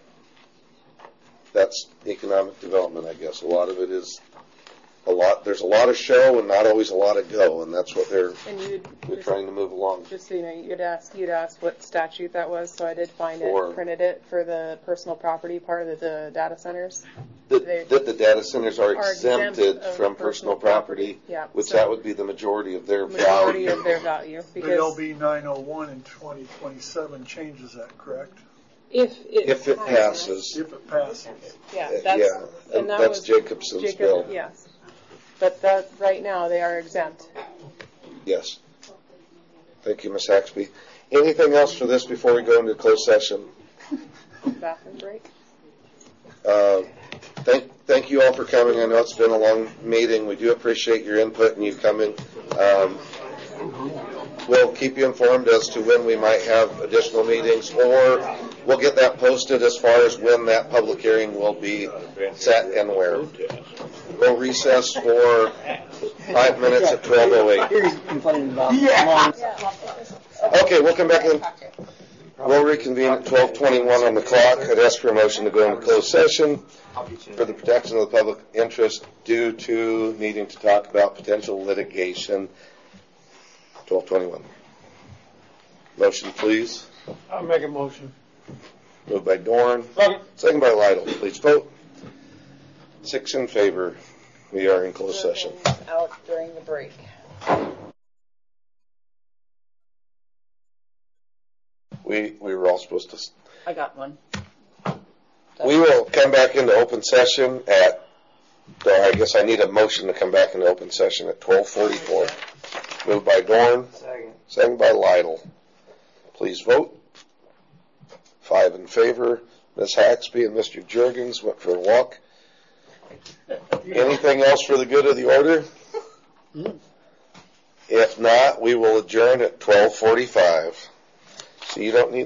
that's economic development, I guess. A lot of it is a lot. There's a lot of show and not always a lot of go, and that's what they're And you'd we're just, trying to move along. just so you know, you'd ask you'd ask what statute that was, so I did find For- it, printed it for the personal property part of the, the data centers. That, They- that the data centers are are exempt exempted of from personal property, Yeah, which so that would be the majority of their majority value. of their value But because L B nine oh one in twenty twenty-seven changes that, correct? if it If it passes. If it passes. yeah, Uh, that's yeah, and that that's was Jacobson's Jacob, bill. Yes, but that right now they are exempt. Yes. Thank you, Miz Haxby. Anything else for this before we go into closed session? Bathroom break. Uh, thank, thank you all for coming. I know it's been a long meeting. We do appreciate your input and you coming. Um, we'll keep you informed as to when we might have additional meetings, or we'll get that posted as far as when that public hearing will be set and where. We'll recess for five minutes at twelve oh eight. Okay, we'll come back in. We'll reconvene at twelve twenty-one on the clock. I'd ask for a motion to go into closed session for the protection of the public interest due to needing to talk about potential litigation. twelve twenty-one. Motion, please. I'll make a motion. Moved by Dorn. Second by Lytle. Please vote. Six in favor. We are in closed session. Out during the break. We we were all supposed to. I got one. We will come back into open session at So I guess I need a motion to come back into open session at twelve forty-four. Moved by Dorn. Second. Second by Lytle. Please vote. Five in favor. Miz Haxby and Mister Juergens went for a walk. Anything else for the good of the order? If not, we will adjourn at twelve forty-five. So you don't need